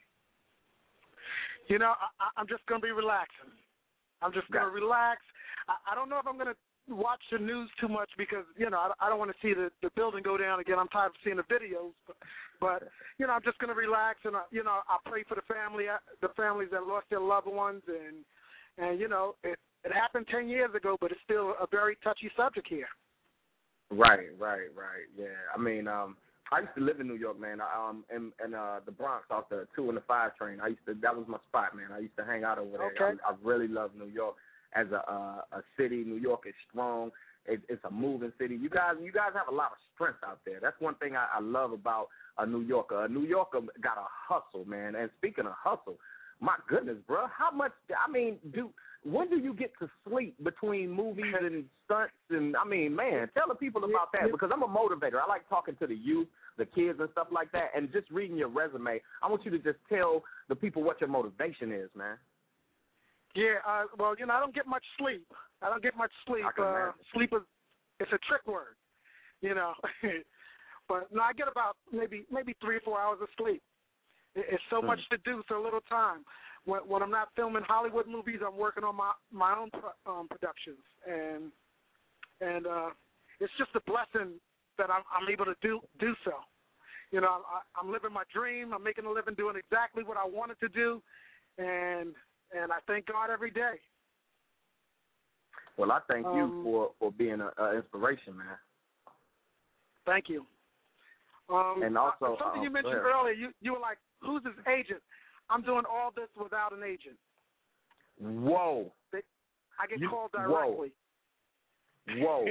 S12: You know, I, I'm just going to be relaxing. I'm just going to relax. I, I don't know if I'm going to watch the news too much because, you know, I, I don't want to see the, the building go down again. I'm tired of seeing the videos. But, but you know, I'm just going to relax, and, I, you know, I'll pray for the family, the families that lost their loved ones. And, and you know, it, it happened ten years ago, but it's still a very touchy subject here.
S10: Right, right, right. Yeah. I mean, um, I used to live in New York, man. Um, in, in uh, the Bronx, off the two and the five train. I used to. That was my spot, man. I used to hang out over there.
S12: Okay.
S10: I, I really love New York as a uh, a city. New York is strong. It, it's a moving city. You guys, you guys have a lot of strength out there. That's one thing I, I love about a New Yorker. A New Yorker got a hustle, man. And speaking of hustle, my goodness, bro, how much? I mean, do when do you get to sleep between movies and stunts? And I mean, man, tell the people about that, because I'm a motivator. I like talking to the youth, the kids, and stuff like that. And just reading your resume, I want you to just tell the people what your motivation is, man.
S12: Yeah, uh, well, you know, I don't get much sleep. I don't get much sleep. Uh, sleep is it's a trick word, you know. But no, I get about maybe maybe three or four hours of sleep. It's so much to do, so little time. When, when I'm not filming Hollywood movies, I'm working on my my own um, productions, and and uh, it's just a blessing that I'm, I'm able to do do so. You know, I, I'm living my dream. I'm making a living doing exactly what I wanted to do, and and I thank God every day.
S10: Well, I thank
S12: um,
S10: you for, for being an inspiration, man.
S12: Thank you. Um,
S10: and also,
S12: something
S10: um,
S12: you mentioned earlier, you, you were like, who's his agent? I'm doing all this without an agent.
S10: Whoa.
S12: They, I get
S10: you,
S12: called directly.
S10: Whoa. Whoa.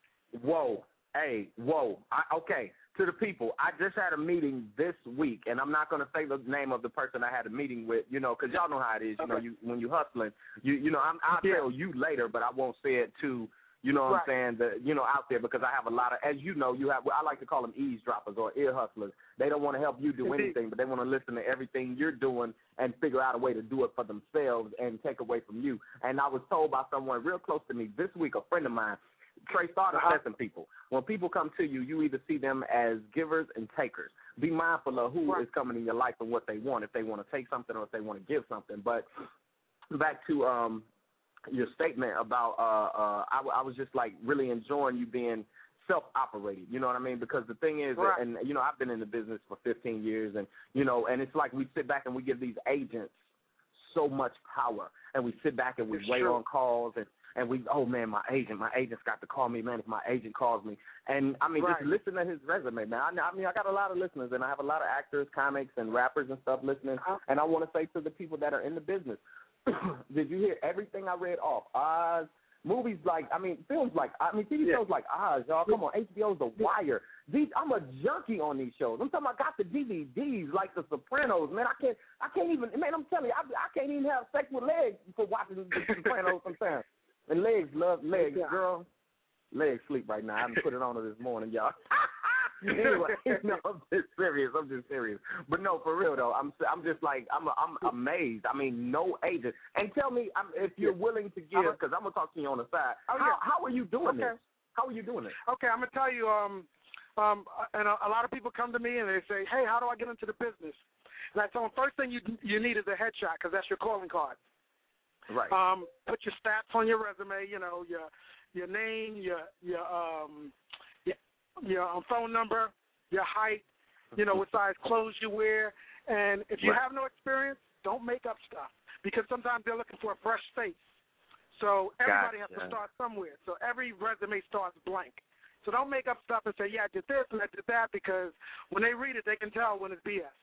S10: Whoa. Hey, whoa. I, okay, to the people, I just had a meeting this week, and I'm not going to say the name of the person I had a meeting with, you know, because y'all know how it is. You
S12: okay.
S10: know, you when you hustling, you you know, I'm, I'll
S12: yeah.
S10: tell you later, but I won't say it to, you know what
S12: right.
S10: I'm saying, the, you know, out there, because I have a lot of, as you know, you have, I like to call them eavesdroppers or ear hustlers. They don't want to help you do
S12: Indeed.
S10: anything, but they want to listen to everything you're doing and figure out a way to do it for themselves and take away from you. And I was told by someone real close to me this week, a friend of mine, Trey, start
S12: uh-huh.
S10: assessing people. When people come to you, you either see them as givers and takers. Be mindful of who
S12: right.
S10: is coming in your life and what they want, if they want to take something or if they want to give something. But back to um, your statement about uh, uh, I, I was just, like, really enjoying you being self-operated, you know what I mean? Because the thing is,
S12: right.
S10: and, you know, I've been in the business for fifteen years, and, you know, and it's like we sit back and we give these agents so much power, and we sit back and we
S12: it's
S10: wait
S12: true.
S10: on calls, and And we, oh, man, my agent, my agent's got to call me, man, if my agent calls me. And, I mean,
S12: right.
S10: just listen to his resume, man. I, I mean, I got a lot of listeners, and I have a lot of actors, comics, and rappers and stuff listening.
S12: Uh-huh.
S10: And I want to say to the people that are in the business, did you hear everything I read off? Oz, movies like, I mean, films like, I mean, T V
S12: yeah.
S10: shows like Oz, y'all. Come on, H B O's The Wire. These, I'm a junkie on these shows. I'm talking about I got the D V Ds like The Sopranos, man. I can't, I can't even, man, I'm telling you, I, I can't even have sex with legs for watching The Sopranos sometimes. And legs love legs,
S12: yeah.
S10: girl. Legs sleep right now. I haven't put it on her this morning, y'all. Anyway, no, I'm just serious. I'm just serious. But no, for real though, I'm I'm just like I'm I'm amazed. I mean, no agent. And tell me um, if you're willing to give, because I'm gonna talk to you on the side.
S12: Oh,
S10: how
S12: yeah.
S10: how are you doing
S12: okay.
S10: this? How are you doing this?
S12: Okay, I'm gonna tell you. Um, um, and a, a lot of people come to me and they say, "Hey, how do I get into the business?" And I tell them, first thing you you need is a headshot, because that's your calling card.
S10: Right.
S12: Um, put your stats on your resume. You know, your your name, your your um your, your um, phone number, your height. You know, what size clothes you wear, and if you
S10: right.
S12: have no experience, don't make up stuff, because sometimes they're looking for a fresh face. So everybody
S10: gotcha.
S12: has to start somewhere. So every resume starts blank. So don't make up stuff and say, yeah, I did this and I did that, because when they read it, they can tell when it's B S.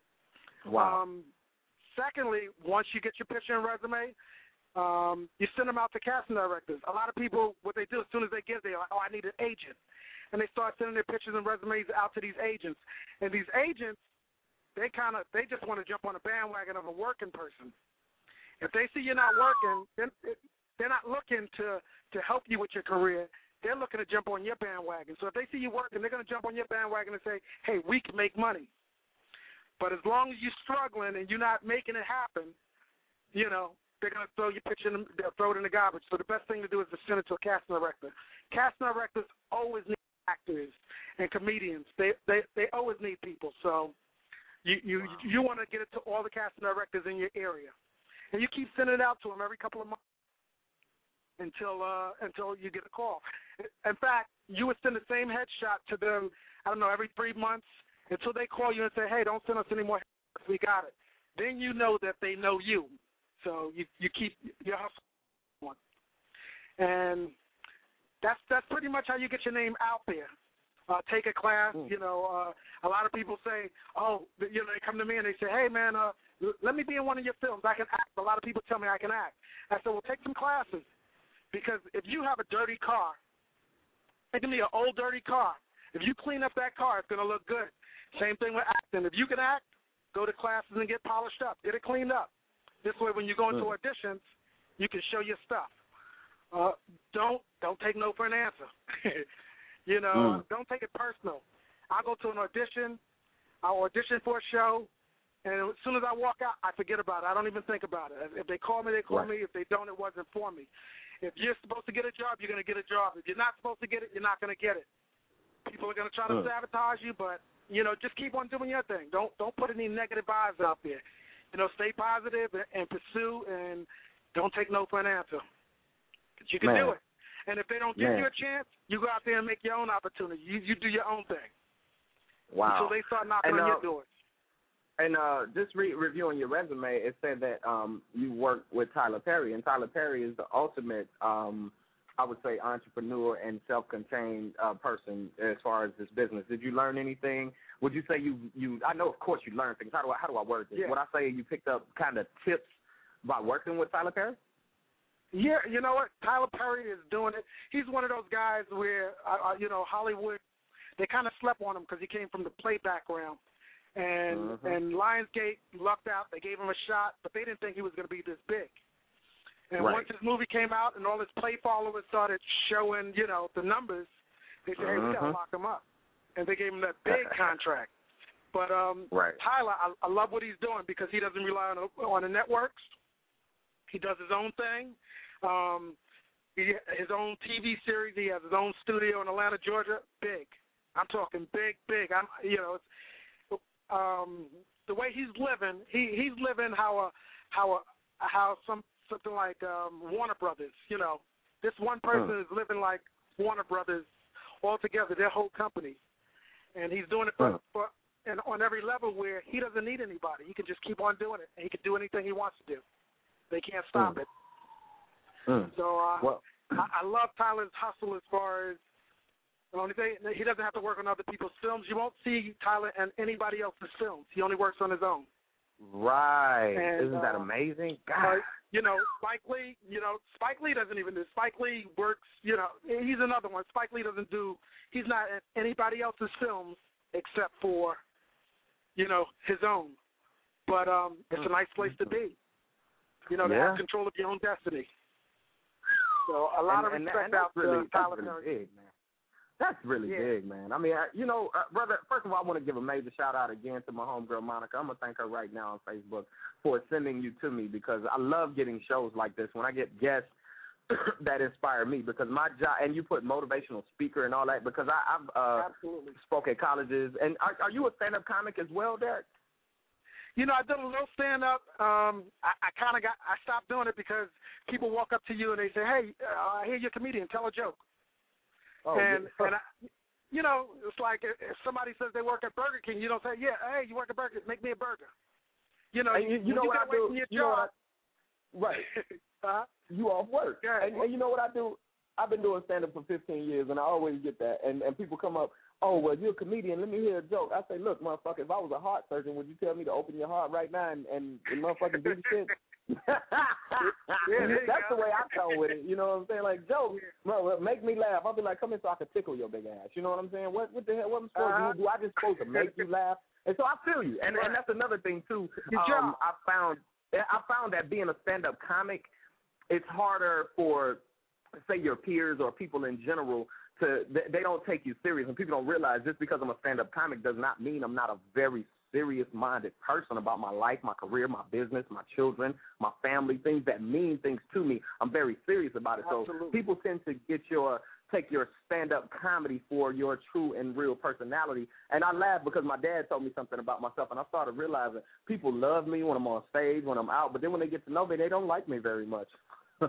S10: Wow.
S12: Um, secondly, once you get your picture and resume, um, you send them out to casting directors. A lot of people, what they do, as soon as they get there, like, oh, I need an agent. And they start sending their pictures and resumes out to these agents. And these agents, they kind of, they just want to jump on a bandwagon of a working person. If they see you're not working, then they're not looking to, to help you with your career. They're looking to jump on your bandwagon. So if they see you working, they're going to jump on your bandwagon and say, hey, we can make money. But as long as you're struggling and you're not making it happen, you know, they're going to throw your picture in, they'll throw it in the garbage. So the best thing to do is to send it to a casting director. Casting directors always need actors and comedians. They they they always need people. So you you wow. you want to get it to all the casting directors in your area, and you keep sending it out to them every couple of months until uh, until you get a call. In fact, you would send the same headshot to them, I don't know, every three months until they call you and say, hey, don't send us any more headshots. We got it. Then you know that they know you. So you you keep your hustle going. And that's that's pretty much how you get your name out there. Uh, take a class. Mm. You know, uh, a lot of people say, oh, you know, they come to me and they say, hey, man, uh, let me be in one of your films. I can act. A lot of people tell me I can act. I said, well, take some classes. Because if you have a dirty car, it can be an old dirty car. If you clean up that car, it's going to look good. Same thing with acting. If you can act, go to classes and get polished up. Get it cleaned up. This way, when you go into mm. auditions, you can show your stuff. Uh, don't don't take no for an answer. you know, mm. don't take it personal. I'll go to an audition. I'll audition for a show, and as soon as I walk out, I forget about it. I don't even think about it. If they call me, they call right. me. If they don't, it wasn't for me. If you're supposed to get a job, you're going to get a job. If you're not supposed to get it, you're not going to get it. People are going to try to mm. sabotage you, but, you know, just keep on doing your thing. Don't don't put any negative vibes out there. You know, stay positive and, and pursue, and don't take no for an answer. You can
S10: Man.
S12: do it. And if they don't give
S10: Man.
S12: you a chance, you go out there and make your own opportunity. You you do your own thing.
S10: Wow.
S12: Until they start knocking
S10: and,
S12: on
S10: uh,
S12: your doors.
S10: And uh, just re- reviewing your resume, it said that um, you worked with Tyler Perry, and Tyler Perry is the ultimate, um, I would say, entrepreneur and self-contained uh, person as far as this business. Did you learn anything? Would you say you, you I know, of course, you learned things. How do I, how do I word this?
S12: Yeah.
S10: Would I say you picked up kind of tips by working with Tyler Perry?
S12: Yeah, you know what? Tyler Perry is doing it. He's one of those guys where, uh, you know, Hollywood, they kind of slept on him because he came from the play background. And
S10: mm-hmm.
S12: and Lionsgate lucked out. They gave him a shot, but they didn't think he was going to be this big. And
S10: right.
S12: once his movie came out and all his play followers started showing, you know, the numbers, they said,
S10: mm-hmm.
S12: hey, we got to lock him up. And they gave him that big contract. But um,
S10: right.
S12: Tyler, I, I love what he's doing because he doesn't rely on, on the networks. He does his own thing. Um, he, his own T V series. He has his own studio in Atlanta, Georgia. Big. I'm talking big, big. I'm, you know, it's, Um, the way he's living, he he's living how a how a how some something like um, Warner Brothers. You know, this one person
S10: mm.
S12: is living like Warner Brothers altogether, their whole company, and he's doing it for,
S10: mm.
S12: for and on every level where he doesn't need anybody. He can just keep on doing it, and he can do anything he wants to do. They can't stop
S10: mm.
S12: it.
S10: Mm.
S12: So uh,
S10: well.
S12: I, I love Tyler's hustle as far as. The only thing, he doesn't have to work on other people's films. You won't see Tyler in anybody else's films. He only works on his own.
S10: Right.
S12: And,
S10: Isn't that
S12: uh,
S10: amazing?
S12: Uh,
S10: God.
S12: you know, Spike Lee, you know, Spike Lee doesn't even do. Spike Lee works, you know, he's another one. Spike Lee doesn't do, he's not in anybody else's films except for, you know, his own. But um, it's a nice place to be, you know, to
S10: yeah.
S12: have control of your own destiny. So a lot
S10: and,
S12: of respect
S10: and, and
S12: out
S10: really,
S12: to Tyler
S10: really
S12: Perry.
S10: big, man. That's really
S12: yeah.
S10: big, man. I mean, I, you know, uh, brother, first of all, I want to give a major shout-out again to my homegirl, Monica. I'm going to thank her right now on Facebook for sending you to me because I love getting shows like this when I get guests that inspire me because my job, and you put motivational speaker and all that because I, I've uh,
S12: Absolutely.
S10: spoke at colleges. And are, are you a stand-up comic as well, Derek?
S12: You know, I did a little stand-up. Um, I, I kind of got, I stopped doing it because people walk up to you and they say, hey, uh, I hear you're a comedian, tell a joke.
S10: Oh,
S12: and,
S10: yeah.
S12: and I, you know, it's like if somebody says they work at Burger King, you don't say, yeah, hey, you work at Burger King, make me a burger. You know,
S10: you, you know
S12: you
S10: what
S12: get
S10: I
S12: away
S10: do?
S12: from your
S10: you know
S12: job.
S10: what I, right.
S12: uh-huh.
S10: You off work.
S12: Yeah.
S10: And, and you know what I do? I've been doing stand-up for fifteen years, and I always get that. And, and people come up, oh, well, you're a comedian. Let me hear a joke. I say, look, motherfucker, if I was a heart surgeon, would you tell me to open your heart right now and, and, and motherfucking do the shit?
S12: yeah,
S10: That's
S12: go.
S10: the way I come with it. You know what I'm saying? Like, joke, bro, make me laugh. I'll be like, come in so I can tickle your big ass. You know what I'm saying? What, what the hell? What am I supposed
S12: uh-huh.
S10: to do? Do I just supposed to make you laugh? And so I feel you. And, and that's another thing, too.
S12: Good
S10: um,
S12: job.
S10: I found, I found that being a stand-up comic, it's harder for, say, your peers or people in general to, they don't take you serious. And people don't realize just because I'm a stand-up comic does not mean I'm not a very serious-minded person about my life, my career, my business, my children, my family, things that mean things to me. I'm very serious about it.
S12: Absolutely.
S10: So people tend to get your, take your stand-up comedy for your true and real personality. And I laugh because my dad told me something about myself, and I started realizing people love me when I'm on stage, when I'm out, but then when they get to know me, they don't like me very much.
S12: yeah,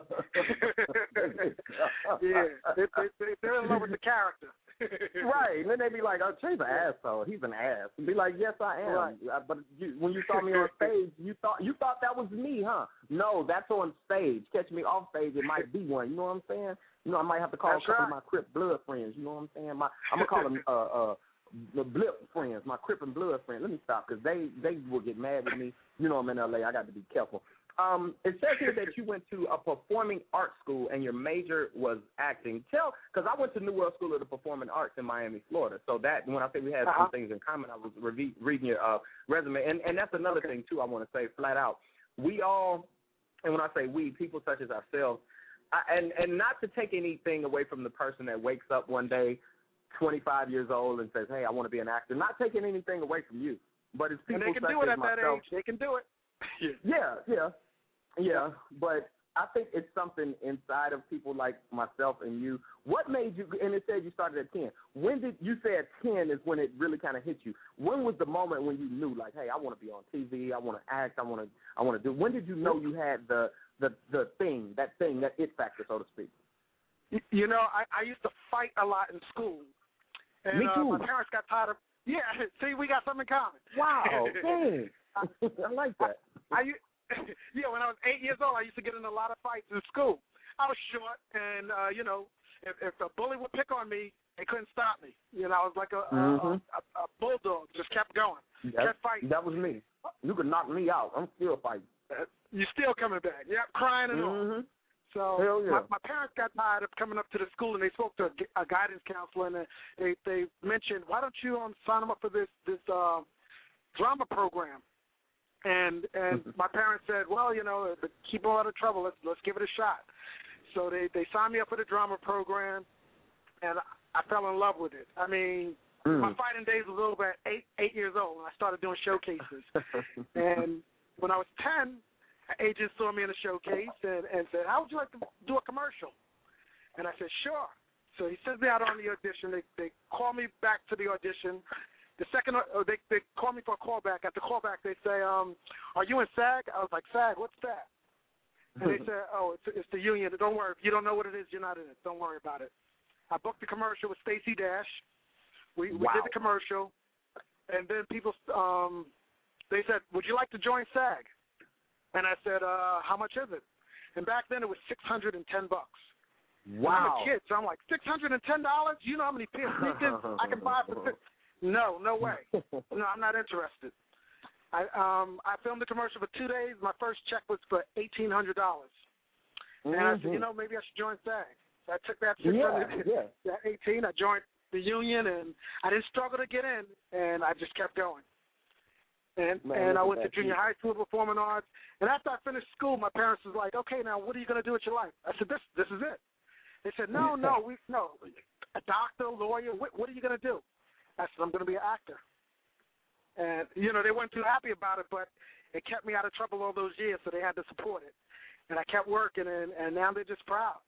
S12: they, they, they, they're in love with the character.
S10: Right, and then they be like, oh, Trey's an asshole. He's an ass. And be like, yes, I am.
S12: Right.
S10: But you, when you saw me on stage, you thought you thought that was me, huh? No, that's on stage. Catch me off stage, it might be one. You know what I'm saying? You know, I might have to call
S12: That's
S10: a couple
S12: right.
S10: of my Crip blood friends. You know what I'm saying? My, I'm going to call them uh, uh, the Blip friends, my Crip and blood friends. Let me stop because they, they will get mad with me. You know I'm in L A. I got to be careful. Um, it says here that you went to a performing arts school and your major was acting. Tell, because I went to New World School of the Performing Arts in Miami, Florida. So that, when I say we had
S12: uh-huh.
S10: some things in common, I was re- reading your uh, resume. And, and that's another
S12: okay.
S10: thing, too, I want to say flat out. We all, and when I say we, people such as ourselves, I, and, and not to take anything away from the person that wakes up one day, twenty-five years old, and says, hey, I want to be an actor, not taking anything away from you. But it's people
S12: and they can
S10: such
S12: do it
S10: as
S12: at
S10: myself.
S12: that age. They can do it.
S10: Yeah, yeah, yeah. But I think it's something inside of people like myself and you. What made you? And it said you started at ten. When did you say at ten is when it really kind of hit you? When was the moment when you knew, like, hey, I want to be on T V. I want to act. I want to. I want to do. When did you know you had the the the thing, that thing, that it factor, so to speak?
S12: You know, I, I used to fight a lot in school. And,
S10: Me too.
S12: Uh, my parents got tired of. Yeah, see, we got something in common.
S10: Wow, dang.
S12: I,
S10: I like that.
S12: I, I yeah, when I was eight years old, I used to get in a lot of fights in school. I was short, and uh, you know, if, if a bully would pick on me, they couldn't stop me. You know, I was like a, mm-hmm. a, a, a bulldog, just kept going,
S10: That's,
S12: kept fighting.
S10: That was me. You could knock me out. I'm still fighting.
S12: You're still coming back. Yep, crying and
S10: mm-hmm.
S12: all. So
S10: Hell yeah.
S12: my, my parents got tired of coming up to the school, and they spoke to a, a guidance counselor, and they they mentioned, why don't you um, sign them up for this this uh, drama program? And and my parents said, well, you know, to keep them out of trouble, let's let's give it a shot. So they they signed me up for the drama program, and I, I fell in love with it. I mean, mm. my fighting days was over at eight eight years old when I started doing showcases, and when I was ten. An agent saw me in a showcase and, and said, how would you like to do a commercial? And I said, sure. So he sends me out on the audition. They they call me back to the audition. The second, uh, they they call me for a callback. At the callback, they say, um, are you in SAG? I was like, SAG, what's that? And they said, oh, it's it's the union. Don't worry. If you don't know what it is, you're not in it. Don't worry about it. I booked the commercial with Stacey Dash. We, we wow. did the commercial. And then people, um, they said, would you like to join SAG? And I said, uh, how much is it? And back then it was six hundred ten bucks.
S10: Wow.
S12: And I'm a kid, so I'm like, six hundred ten dollars? You know how many sneakers I can buy for six? No, no way. No, I'm not interested. I um I filmed the commercial for two days. My first check was for eighteen hundred dollars. And mm-hmm. I said, you know, maybe I should join SAG. So I took that six hundred,
S10: yeah, yeah.
S12: that eighteen, I joined the union, and I didn't struggle to get in, and I just kept going. And Man, and I went to junior high school performing arts. And after I finished school, my parents was like, okay, now what are you going to do with your life? I said, this this is it. They said, no, no, we no, a doctor, lawyer, what, what are you going to do? I said, I'm going to be an actor. And, you know, they weren't too happy about it, but it kept me out of trouble all those years, so they had to support it. And I kept working, and, and now they're just proud.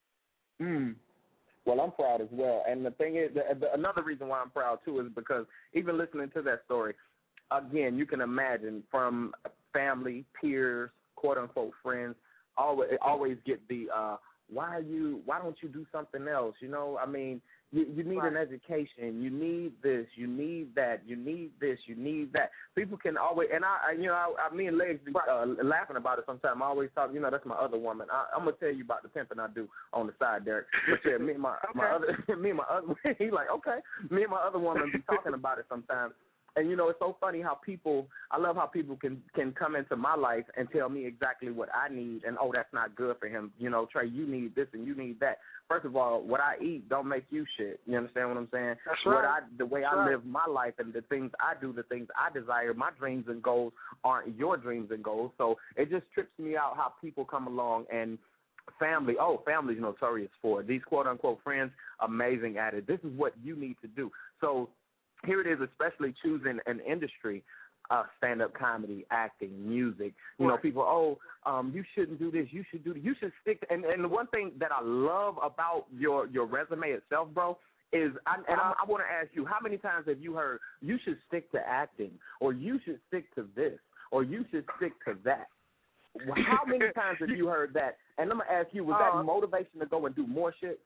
S10: Mm. Well, I'm proud as well. And the thing is, the, the, another reason why I'm proud, too, is because even listening to that story, again, you can imagine from family, peers, quote unquote friends, always always get the uh, why are you? Why don't you do something else? You know, I mean, you, you need right. an education. You need this. You need that. You need this. You need that. People can always, and I, I you know, I, I me and Legs be uh, laughing about it sometimes. I always talk, you know, that's my other woman. I, I'm gonna tell you about the pimping I do on the side, Derek. But yeah, me and my
S12: okay.
S10: my other, me and my other, he's like, okay. Me and my other woman be talking about it sometimes. And, you know, it's so funny how people, I love how people can, can come into my life and tell me exactly what I need, and, oh, that's not good for him. You know, Trey, you need this and you need that. First of all, what I eat don't make you shit. You understand what I'm saying?
S12: That's
S10: what
S12: right.
S10: I, the way
S12: that's
S10: I
S12: right.
S10: live my life and the things I do, the things I desire, my dreams and goals aren't your dreams and goals. So it just trips me out how people come along and family, oh, family's notorious for it. These quote-unquote friends, amazing at it. This is what you need to do. So here it is, especially choosing an industry, uh, stand-up comedy, acting, music. You
S12: right.
S10: know, people, oh, um, you shouldn't do this. You should do this. You should stick to, and, and the one thing that I love about your, your resume itself, bro, is, I, and I, I want to ask you, how many times have you heard, you should stick to acting, or you should stick to this, or you should stick to that? How many times have you heard that? And I'm going to ask you, was that uh, motivation to go and do more shit?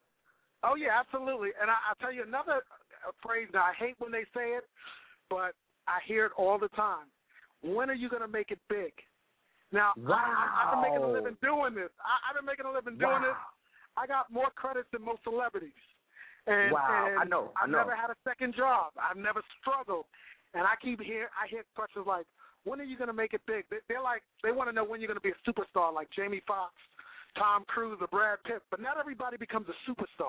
S12: Oh, yeah, absolutely. And I, I'll tell you another phrase. Now, I hate when they say it, but I hear it all the time. When are you going to make it big? Now,
S10: wow.
S12: I, I've been making a living doing this. I, I've been making a living doing
S10: wow.
S12: this. I got more credits than most celebrities. And,
S10: wow,
S12: and
S10: I know. I
S12: I've
S10: know.
S12: never had a second job. I've never struggled. And I keep hear I hear questions like, when are you going to make it big? They, they're like, they want to know when you're going to be a superstar like Jamie Foxx, Tom Cruise, or Brad Pitt. But not everybody becomes a superstar.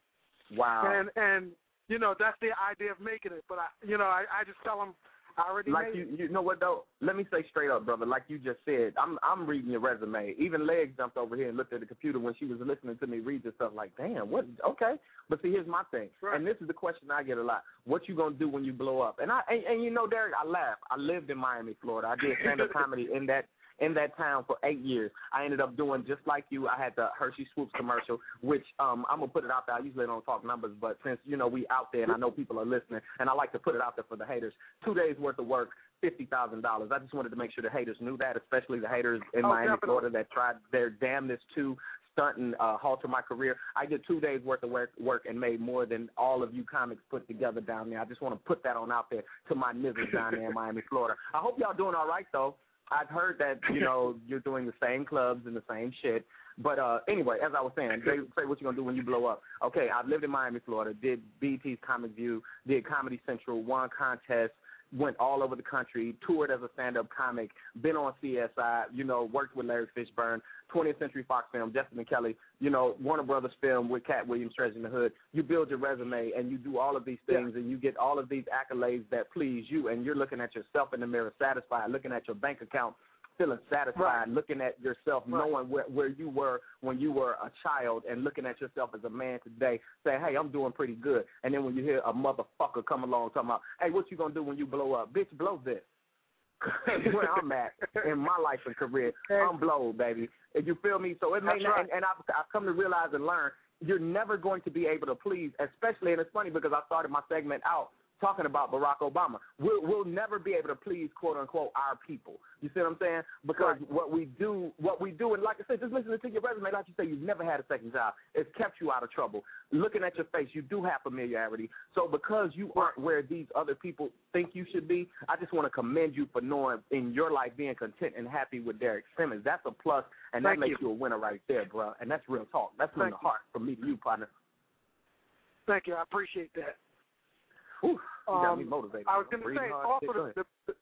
S10: Wow.
S12: And, and you know, that's the idea of making it. But, I, you know, I, I just tell them I already
S10: like
S12: made
S10: you,
S12: it.
S10: you know what, though? Let me say straight up, brother, like you just said, I'm I'm reading your resume. Even Legs jumped over here and looked at the computer when she was listening to me read this stuff like, damn, what? Okay. But see, here's my thing.
S12: Right.
S10: And this is the question I get a lot. What you going to do when you blow up? And, I and, and, you know, Derek, I laugh. I lived in Miami, Florida. I did stand-up comedy in that in that town for eight years. I ended up doing just like you. I had the Hershey Swoops commercial, which um, I'm going to put it out there. I usually don't talk numbers, but since, you know, we out there and I know people are listening, and I like to put it out there for the haters, two days worth of work, fifty thousand dollars. I just wanted to make sure the haters knew that, especially the haters in
S12: oh,
S10: Miami,
S12: definitely.
S10: Florida that tried their damnedest to stunt and uh, halter my career. I did two days worth of work, work and made more than all of you comics put together down there. I just want to put that on out there to my nizzles down there in Miami, Florida. I hope y'all doing all right, though. I've heard that, you know, you're doing the same clubs and the same shit. But uh, anyway, as I was saying, say, say what you're going to do when you blow up. Okay, I've lived in Miami, Florida, did B E T's Comic View, did Comedy Central, won contests, went all over the country, toured as a stand-up comic, been on C S I, you know, worked with Larry Fishburne, twentieth Century Fox film, Justin and Kelly, you know, Warner Brothers film with Cat Williams, Treasure in the Hood. You build your resume and you do all of these things, yeah. and you get all of these accolades that please you, and you're looking at yourself in the mirror satisfied, looking at your bank account feeling satisfied, right. looking at yourself, right. knowing where, where you were when you were a child, and looking at yourself as a man today, saying, hey, I'm doing pretty good. And then when you hear a motherfucker come along talking about, hey, what you going to do when you blow up? Bitch, blow this. Where I'm at in my life and career, I'm blowed, baby. And you feel me? So it may not, right. and, and I've, I've come to realize and learn, you're never going to be able to please, especially, and it's funny because I started my segment out talking about Barack Obama. We'll, we'll never be able to please, quote unquote, our people. You see what I'm saying? Because right. what we do, what we do, and like I said, just listening to your resume, like you say, you've never had a second job. It's kept you out of trouble. Looking at your face, you do have familiarity. So because you aren't where these other people think you should be, I just want to commend you for knowing in your life being content and happy with Derek Simmons. That's a plus, and
S12: Thank
S10: that makes
S12: you.
S10: you a winner right there, bro. And that's real talk. That's from
S12: Thank
S10: the
S12: you.
S10: heart, from me to you, partner.
S12: Thank you. I appreciate that.
S10: Ooh, you got me
S12: Um,
S10: motivated.
S12: I was going to say, also the, the,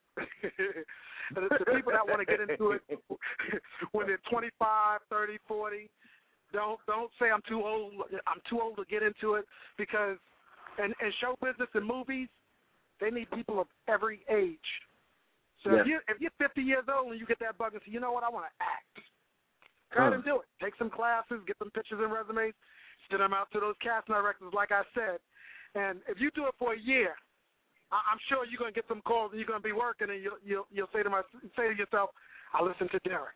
S12: the, the people that want to get into it when they're twenty-five, thirty, forty, don't don't say I'm too old. I'm too old to get into it, because in, in show business and movies, they need people of every age. So
S10: yeah.
S12: if you if you're fifty years old and you get that bug and say, you know what, I want to act, go ahead
S10: huh.
S12: and do it. Take some classes, get some pictures and resumes, send them out to those casting directors, like I said. And if you do it for a year, I'm sure you're going to get some calls and you're going to be working, and you'll you'll, you'll say to my say to yourself, "I listen to Derek."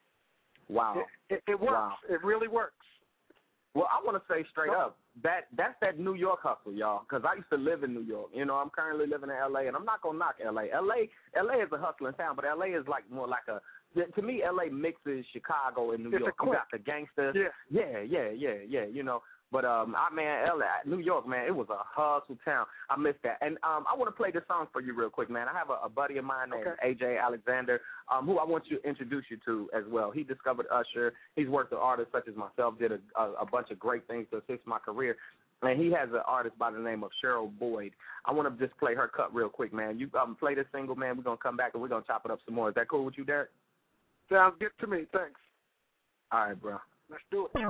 S10: Wow,
S12: it, it, it works.
S10: Wow.
S12: It really works.
S10: Well, I want to say straight up that that's that New York hustle, y'all. Because I used to live in New York. You know, I'm currently living in L A, and I'm not gonna knock L A. L A, L A is a hustling town, but L A is like more like a. To me, L A mixes Chicago and New
S12: it's
S10: York. You got the gangsters.
S12: Yeah,
S10: yeah, yeah, yeah, yeah. You know. But, um, I, man, L A, New York, man, it was a hustle town. I miss that. And um, I want to play this song for you real quick, man. I have a, a buddy of mine named
S12: okay.
S10: A J Alexander, um, who I want to introduce you to as well. He discovered Usher. He's worked with artists such as myself, did a, a, a bunch of great things to assist my career. And he has an artist by the name of Cheryl Boyd. I want to just play her cut real quick, man. You um, play this single, man. We're going to come back and we're going to chop it up some more. Is that cool with you, Derek?
S12: Sounds good to me. Thanks.
S10: All right, bro.
S12: Let's do it.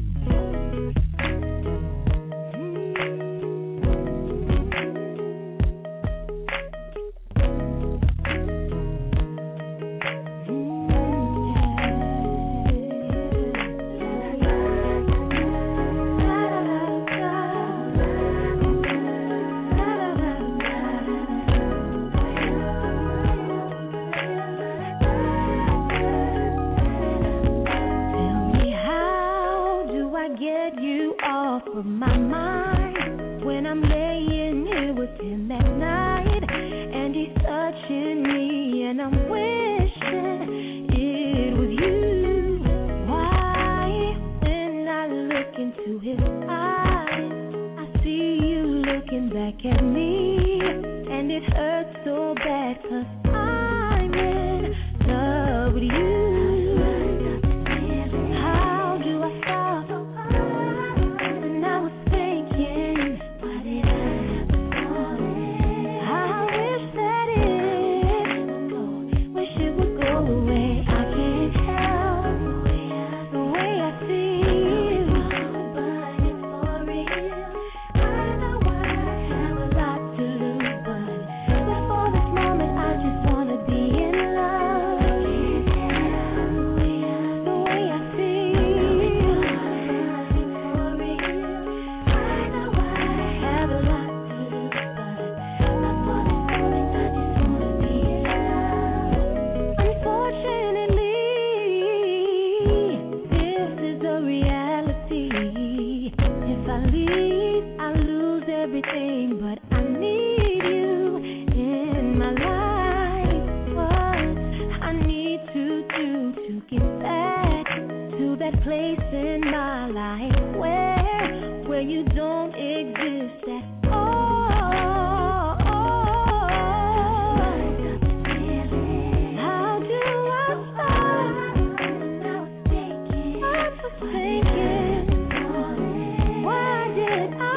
S2: Of my mind when I'm laying here with him at night, and he's touching me, and I'm wishing it was you. Why, when I look into his eyes, I see you looking back at me, and it hurts so bad 'cause I'm in love with you. Place in where you don't exist at all. How do I start? I'm forsaken. Why did I?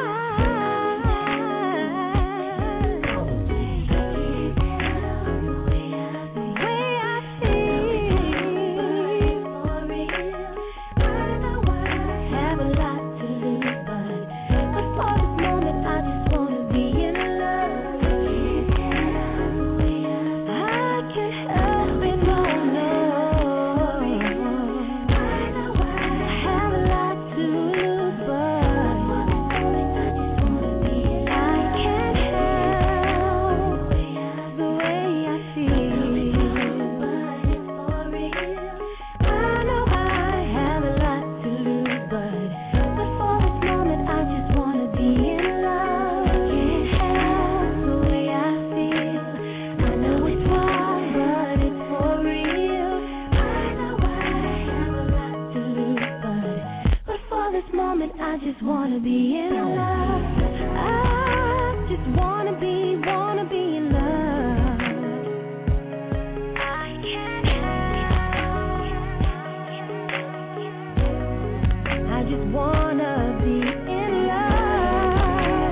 S2: I just wanna be in love. I just wanna be, wanna be in love. I can't help. I just wanna be in love.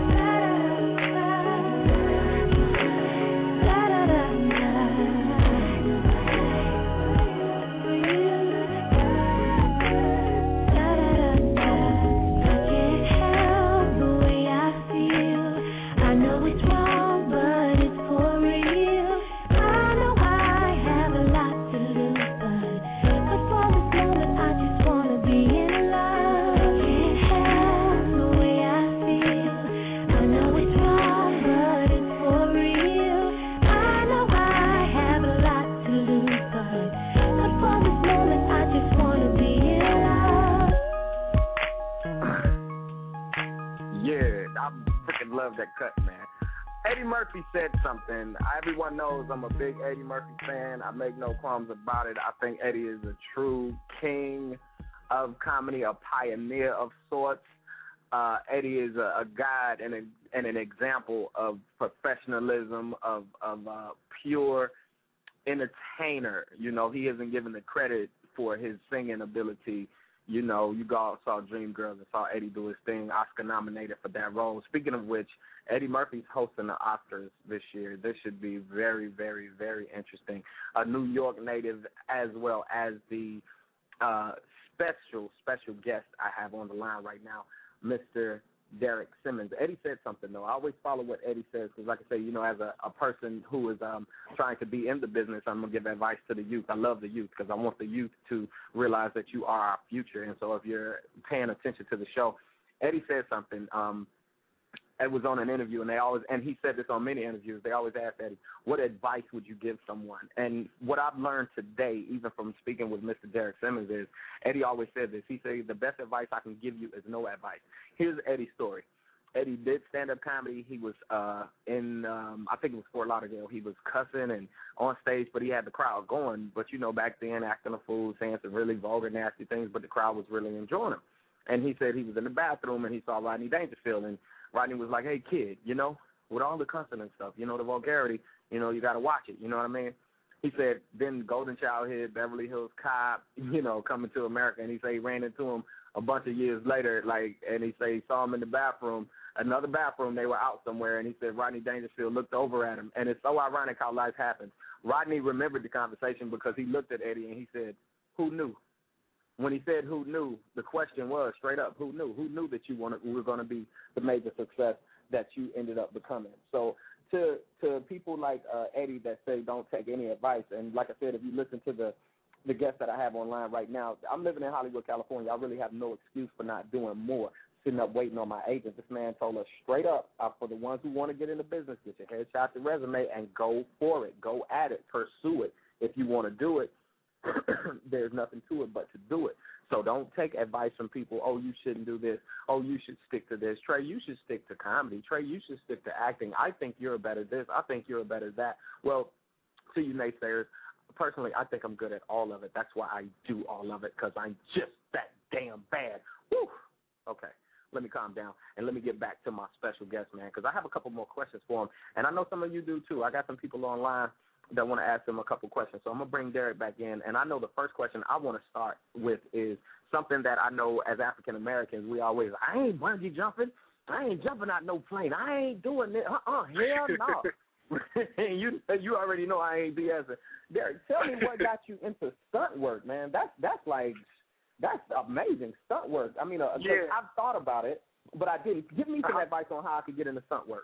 S2: Da da da
S10: love that cut, man. Eddie Murphy said something. Everyone knows I'm a big Eddie Murphy fan. I make no qualms about it. I think Eddie is a true king of comedy, a pioneer of sorts. Uh, Eddie is a, a guide and, a, and an example of professionalism, of, of uh, pure entertainer. You know, he isn't given the credit for his singing ability. You know, you all saw Dreamgirls and saw Eddie do his thing, Oscar nominated for that role. Speaking of which, Eddie Murphy's hosting the Oscars this year. This should be very, very, very interesting. A New York native as well as the uh, special, special guest I have on the line right now, Mister Derek Simmons. Eddie said something, though. I always follow what Eddie says because, like I say, you know, as a, a person who is um, trying to be in the business, I'm going to give advice to the youth. I love the youth because I want the youth to realize that you are our future. And so if you're paying attention to the show, Eddie said something. Um, it was on an interview, and they always, and he said this on many interviews, they always ask Eddie, what advice would you give someone? And what I've learned today, even from speaking with Mister Derek Simmons, is Eddie always said this. He said, the best advice I can give you is no advice. Here's Eddie's story. Eddie did stand-up comedy. He was uh, in, um, I think it was Fort Lauderdale. He was cussing and on stage, but he had the crowd going. But, you know, back then, acting a fool, saying some really vulgar, nasty things, but the crowd was really enjoying him. And he said he was in the bathroom, and he saw Rodney Dangerfield, and Rodney was like, hey, kid, you know, with all the cussing and stuff, you know, the vulgarity, you know, you got to watch it, you know what I mean? He said, then Golden Child hit, Beverly Hills Cop, you know, coming to America, and he said he ran into him a bunch of years later, like, and he said he saw him in the bathroom, another bathroom, they were out somewhere, and he said Rodney Dangerfield looked over at him, and it's so ironic how life happens. Rodney remembered the conversation because he looked at Eddie, and he said, who knew? When he said who knew, the question was straight up, who knew? Who knew that you wanted, were going to be the major success that you ended up becoming? So to to people like uh, Eddie that say don't take any advice, and like I said, if you listen to the, the guests that I have online right now, I'm living in Hollywood, California. I really have no excuse for not doing more, sitting up waiting on my agent. This man told us straight up, uh, for the ones who want to get into business, get your headshot, your resume, and go for it. Go at it. Pursue it. If you want to do it, there's nothing to it but to do it. So don't take advice from people, oh, you shouldn't do this. Oh, you should stick to this. Trey, you should stick to comedy. Trey, you should stick to acting. I think you're a better this. I think you're a better that. Well, to you naysayers, personally, I think I'm good at all of it. That's why I do all of it, because I'm just that damn bad. Woo! Okay. let me calm down and let me get back to my special guest, man, because I have a couple more questions for him, and I know some of you do too. I got some people online that want to ask him a couple questions, so I'm gonna bring Derek back in. And I know the first question I want to start with is something that I know as African Americans we always, I ain't bungee jumping, I ain't jumping out no plane, I ain't doing it. Uh-uh, hell no. you you already know I ain't BSing. Derek, tell me what got you into stunt work, man. That's that's like that's amazing stunt work. I mean, uh,
S12: yeah.
S10: I've thought about it, but I didn't. Give me some uh-huh. advice on how I could get into stunt work.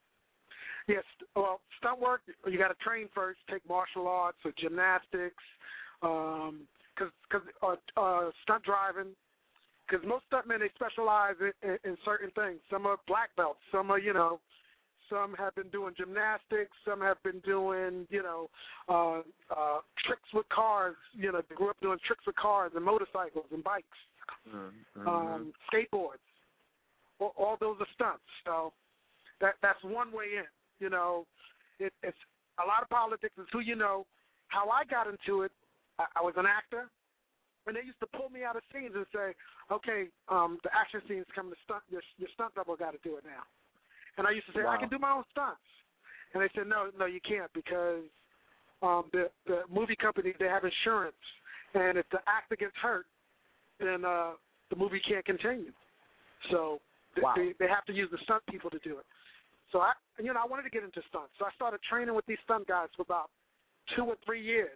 S12: Yes, well, stunt work, you got to train first, take martial arts or gymnastics, um, cause, cause, uh, uh, stunt driving, because most stuntmen, they specialize in, in, in certain things. Some are black belts, some are, you know, some have been doing gymnastics, some have been doing, you know, uh, uh, tricks with cars, you know, they grew up doing tricks with cars and motorcycles and bikes, mm-hmm. um, skateboards. All, all those are stunts, so that that's one way in. You know, it, it's a lot of politics is who you know. How I got into it, I, I was an actor, and they used to pull me out of scenes and say, okay, um, the action scene's coming to stunt, your, your stunt double got to do it now. And I used to say, wow. I can do my own stunts. And they said, no, no, you can't because um, the, the movie company, they have insurance, and if the actor gets hurt, then uh, the movie can't continue. So wow. they, they have to use the stunt people to do it. So, I, you know, I wanted to get into stunts. So I started training with these stunt guys for about two or three years.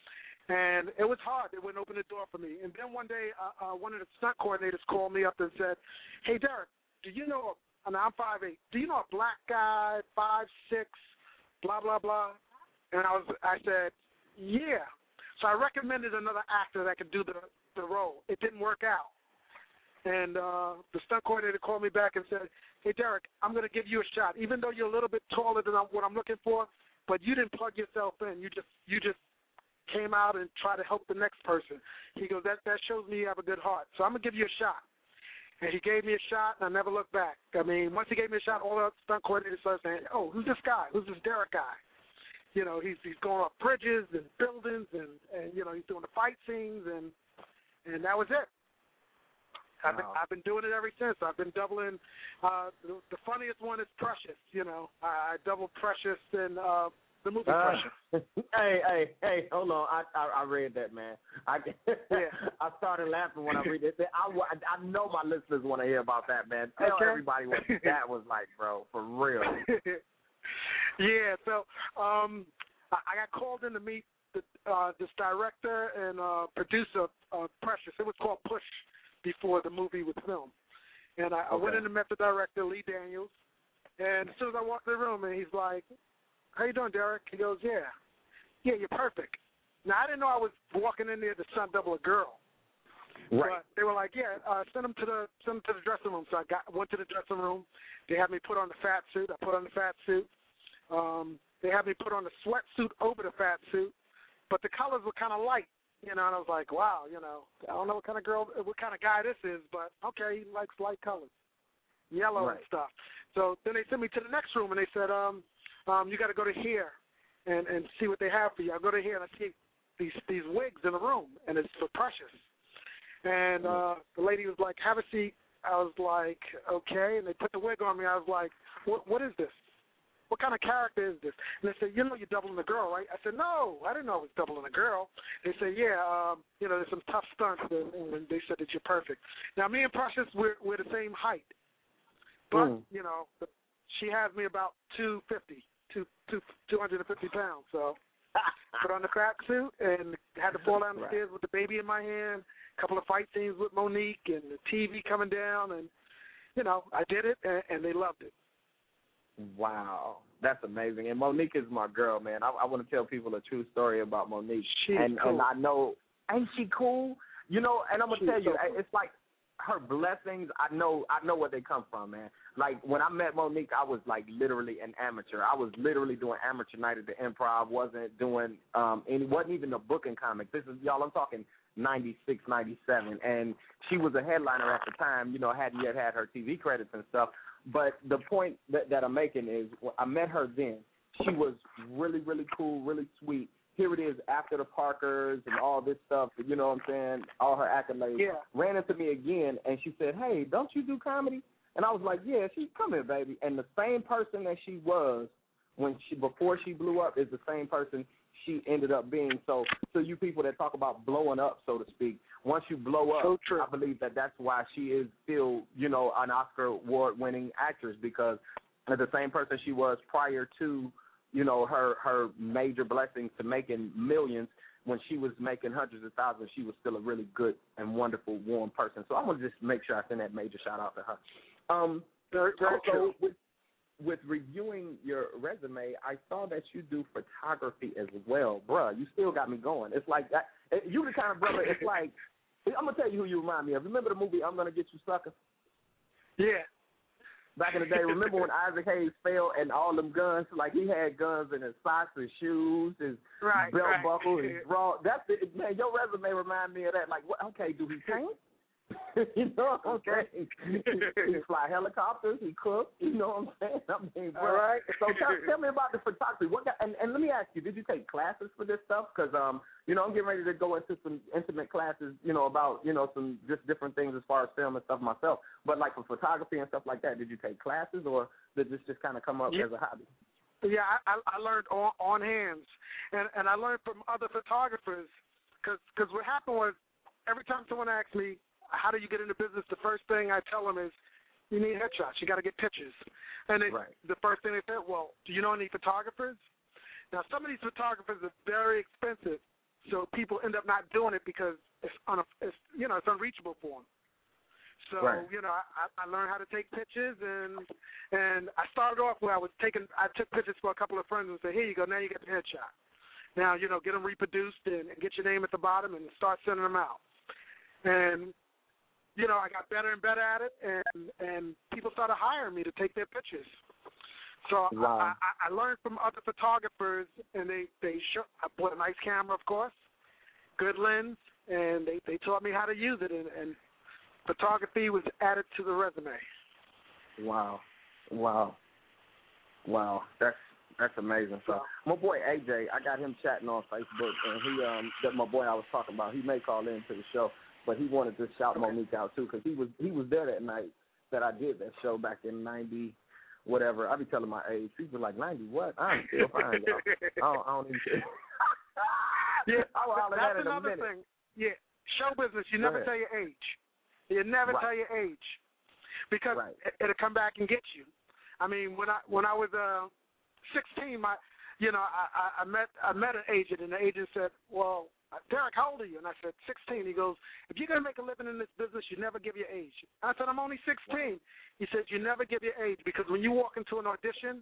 S12: And it was hard. It wouldn't open the door for me. And then one day, uh, uh, one of the stunt coordinators called me up and said, hey, Derek, do you know, and I'm five eight, do you know a black guy, five six, blah, blah, blah? And I was, I said, yeah. So I recommended another actor that could do the, the role. It didn't work out. And uh, the stunt coordinator called me back and said, hey, Derek, I'm going to give you a shot. Even though you're a little bit taller than what I'm looking for, but you didn't plug yourself in. You just you just came out and tried to help the next person. He goes, that, that shows me you have a good heart. So I'm going to give you a shot. And he gave me a shot, and I never looked back. I mean, once he gave me a shot, all the stunt coordinators started saying, oh, who's this guy? Who's this Derek guy? You know, he's he's going up bridges and buildings, and, and you know, he's doing the fight scenes, and and that was it. I've been, I've been doing it ever since. I've been doubling. Uh, the, the funniest one is Precious. You know, I, I doubled Precious in uh, the movie
S10: uh,
S12: Precious.
S10: Hey, hey, hey! Hold on. I I, I read that, man. I yeah. I started laughing when I read it. I, I, I know my listeners want to hear about that, man. Tell
S12: okay.
S10: everybody what that was like, bro. For real.
S12: Yeah. So um, I, I got called in to meet the, uh, this director and uh, producer of Precious. It was called Push. Before the movie was filmed. And I, okay. I went in and met the director, Lee Daniels, and as soon as I walked in the room, and he's like, how you doing, Derek? He goes, yeah. Yeah, you're perfect. Now, I didn't know I was walking in there to stunt double a girl.
S10: Right.
S12: But they were like, yeah, uh, send him to the send him to the dressing room. So I got went to the dressing room. They had me put on the fat suit. I put on the fat suit. Um, they had me put on the sweatsuit over the fat suit, but the colors were kind of light. You know, and I was like, wow, you know, I don't know what kind of girl, what kind of guy this is, but okay, he likes light colors, yellow right. and stuff. So then they sent me to the next room, and they said, um, um, you got to go to here and, and see what they have for you. I go to here, and I see these these wigs in the room, and it's for Precious. And uh, the lady was like, have a seat. I was like, okay. And they put the wig on me. I was like, what what is this? What kind of character is this? And they said, you know you're doubling a girl, right? I said, no, I didn't know I was doubling a girl. They said, yeah, um, you know, there's some tough stunts, and, and they said that you're perfect. Now, me and Precious, we're, we're the same height. But, mm. you know, she has me about two fifty, two, two, two hundred fifty pounds. So put on the fat suit and had to fall down the right. stairs with the baby in my hand, a couple of fight scenes with Monique and the T V coming down. And, you know, I did it, and, and they loved it.
S10: Wow, that's amazing. And Monique is my girl, man. I, I want to tell people a true story about Monique.
S12: She's
S10: and,
S12: cool.
S10: and I know, ain't she cool? You know, and I'm going to tell you,
S12: so cool.
S10: it's like her blessings, I know I know where they come from, man. Like, when I met Monique, I was, like, literally an amateur. I was literally doing amateur night at the Improv, wasn't doing, um, any, wasn't even a booking comic. This is, y'all, I'm talking ninety-six, ninety-seven. And she was a headliner at the time, you know, hadn't yet had her T V credits and stuff. But the point that, that I'm making is I met her then. She was really, really cool, really sweet. here it is after the Parkers and all this stuff, you know what I'm saying, all her accolades,
S12: yeah.
S10: ran into me again, and she said, hey, don't you do comedy? And I was like, yeah, she come here, baby. And the same person that she was when she before she blew up is the same person she ended up being. So, so you people that talk about blowing up, so to speak, once you blow up,
S12: so true.
S10: I believe that that's why she is still, you know, an Oscar award-winning actress, because the same person she was prior to, you know, her her major blessings to making millions. When she was making hundreds of thousands, she was still a really good and wonderful, warm person. So I'm gonna just make sure I send that major shout out to her. Um,
S12: very, very
S10: also,
S12: true.
S10: with with reviewing your resume, I saw that you do photography as well, bruh. You still got me going. It's like that. You the kind of brother. It's like I'm gonna tell you who you remind me of. Remember the movie I'm Gonna Get You, Sucker?
S12: Yeah.
S10: Back in the day, remember when Isaac Hayes fell and all them guns, like he had guns in his socks, his shoes, his
S12: right,
S10: belt
S12: right.
S10: buckle, his bra. That's it, man. Your resume remind me of that. Like, what, okay, do he paint? You know what I'm saying? He fly helicopters. He cook. You know what I'm saying? I mean, bro.
S12: All right.
S10: So tell, tell me about the photography. What got, and, and let me ask you, did you take classes for this stuff? Because um, you know, I'm getting ready to go into some intimate classes. You know, about you know some just different things as far as film and stuff myself. But like for photography and stuff like that, did you take classes or did this just kind of come up
S12: yeah.
S10: as a hobby?
S12: Yeah, I, I learned on, on hands, and and I learned from other photographers. Because because what happened was every time someone asked me, how do you get into business? The first thing I tell them is, you need headshots. You got to get pictures. And they,
S10: right.
S12: the first thing they say, well, do you know any photographers? Now, some of these photographers are very expensive, so people end up not doing it because it's, un, it's you know, it's unreachable for them. So,
S10: right.
S12: you know, I, I learned how to take pictures, and and I started off where I was taking, I took pictures for a couple of friends and said, here you go, now you get the headshot. Now, you know, get them reproduced and, and get your name at the bottom and start sending them out. And you know, I got better and better at it, and and people started hiring me to take their pictures. So
S10: wow.
S12: I, I learned from other photographers, and they they show, I bought a nice camera, of course, good lens, and they, they taught me how to use it, and, and photography was added to the resume.
S10: Wow, wow, wow! That's that's amazing. So my boy A J, I got him chatting on Facebook, and he um that my boy I was talking about. He may call in to the show. But he wanted to shout okay. Monique out too, because he was he was there that night that I did that show back in ninety, whatever. I be telling my age. People like ninety what? I'm still fine, y'all. I don't, I don't even care.
S12: Yeah,
S10: I'll holler
S12: that's
S10: at it in
S12: another
S10: a minute.
S12: thing. Yeah, show business. You
S10: Go
S12: never
S10: ahead.
S12: tell your age. You never
S10: right.
S12: tell your age, because
S10: right.
S12: it, it'll come back and get you. I mean, when I when I was uh, sixteen, my you know I, I, I met I met an agent, and the agent said, well, Derek, how old are you? And I said, sixteen. He goes, if you're going to make a living in this business, you never give your age. I said, I'm only sixteen. He said, you never give your age, because when you walk into an audition,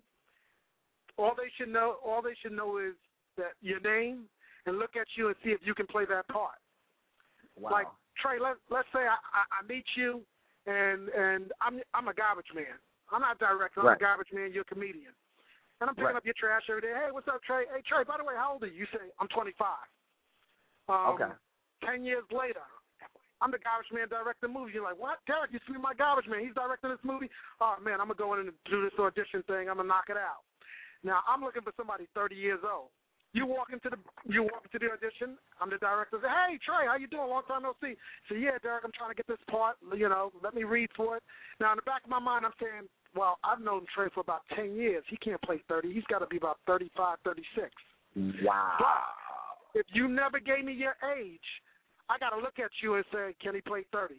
S12: all they should know all they should know is that your name, and look at you and see if you can play that part.
S10: Wow.
S12: Like, Trey, let, let's say I, I, I meet you, and and I'm I'm a garbage man. I'm not a director. I'm
S10: right.
S12: a garbage man. You're a comedian. And I'm picking
S10: right.
S12: up your trash every day. Hey, what's up, Trey? Hey, Trey, by the way, how old are you? You say, I'm twenty-five. Um,
S10: okay.
S12: Ten years later, I'm the garbage man directing movies. You're like, what? Derek, you see my garbage man? He's directing this movie? Oh, man, I'm going to go in and do this audition thing. I'm going to knock it out. Now, I'm looking for somebody thirty years old. You walk into the you walk into the audition. I'm the director. I say, hey, Trey, how you doing? Long time no see. So, yeah, Derek, I'm trying to get this part. You know, let me read for it. Now, in the back of my mind, I'm saying, well, I've known Trey for about ten years. He can't play thirty. He's got to be about thirty-five, thirty-six.
S10: Wow.
S12: But if you never gave me your age, I got to look at you and say, can he play thirty?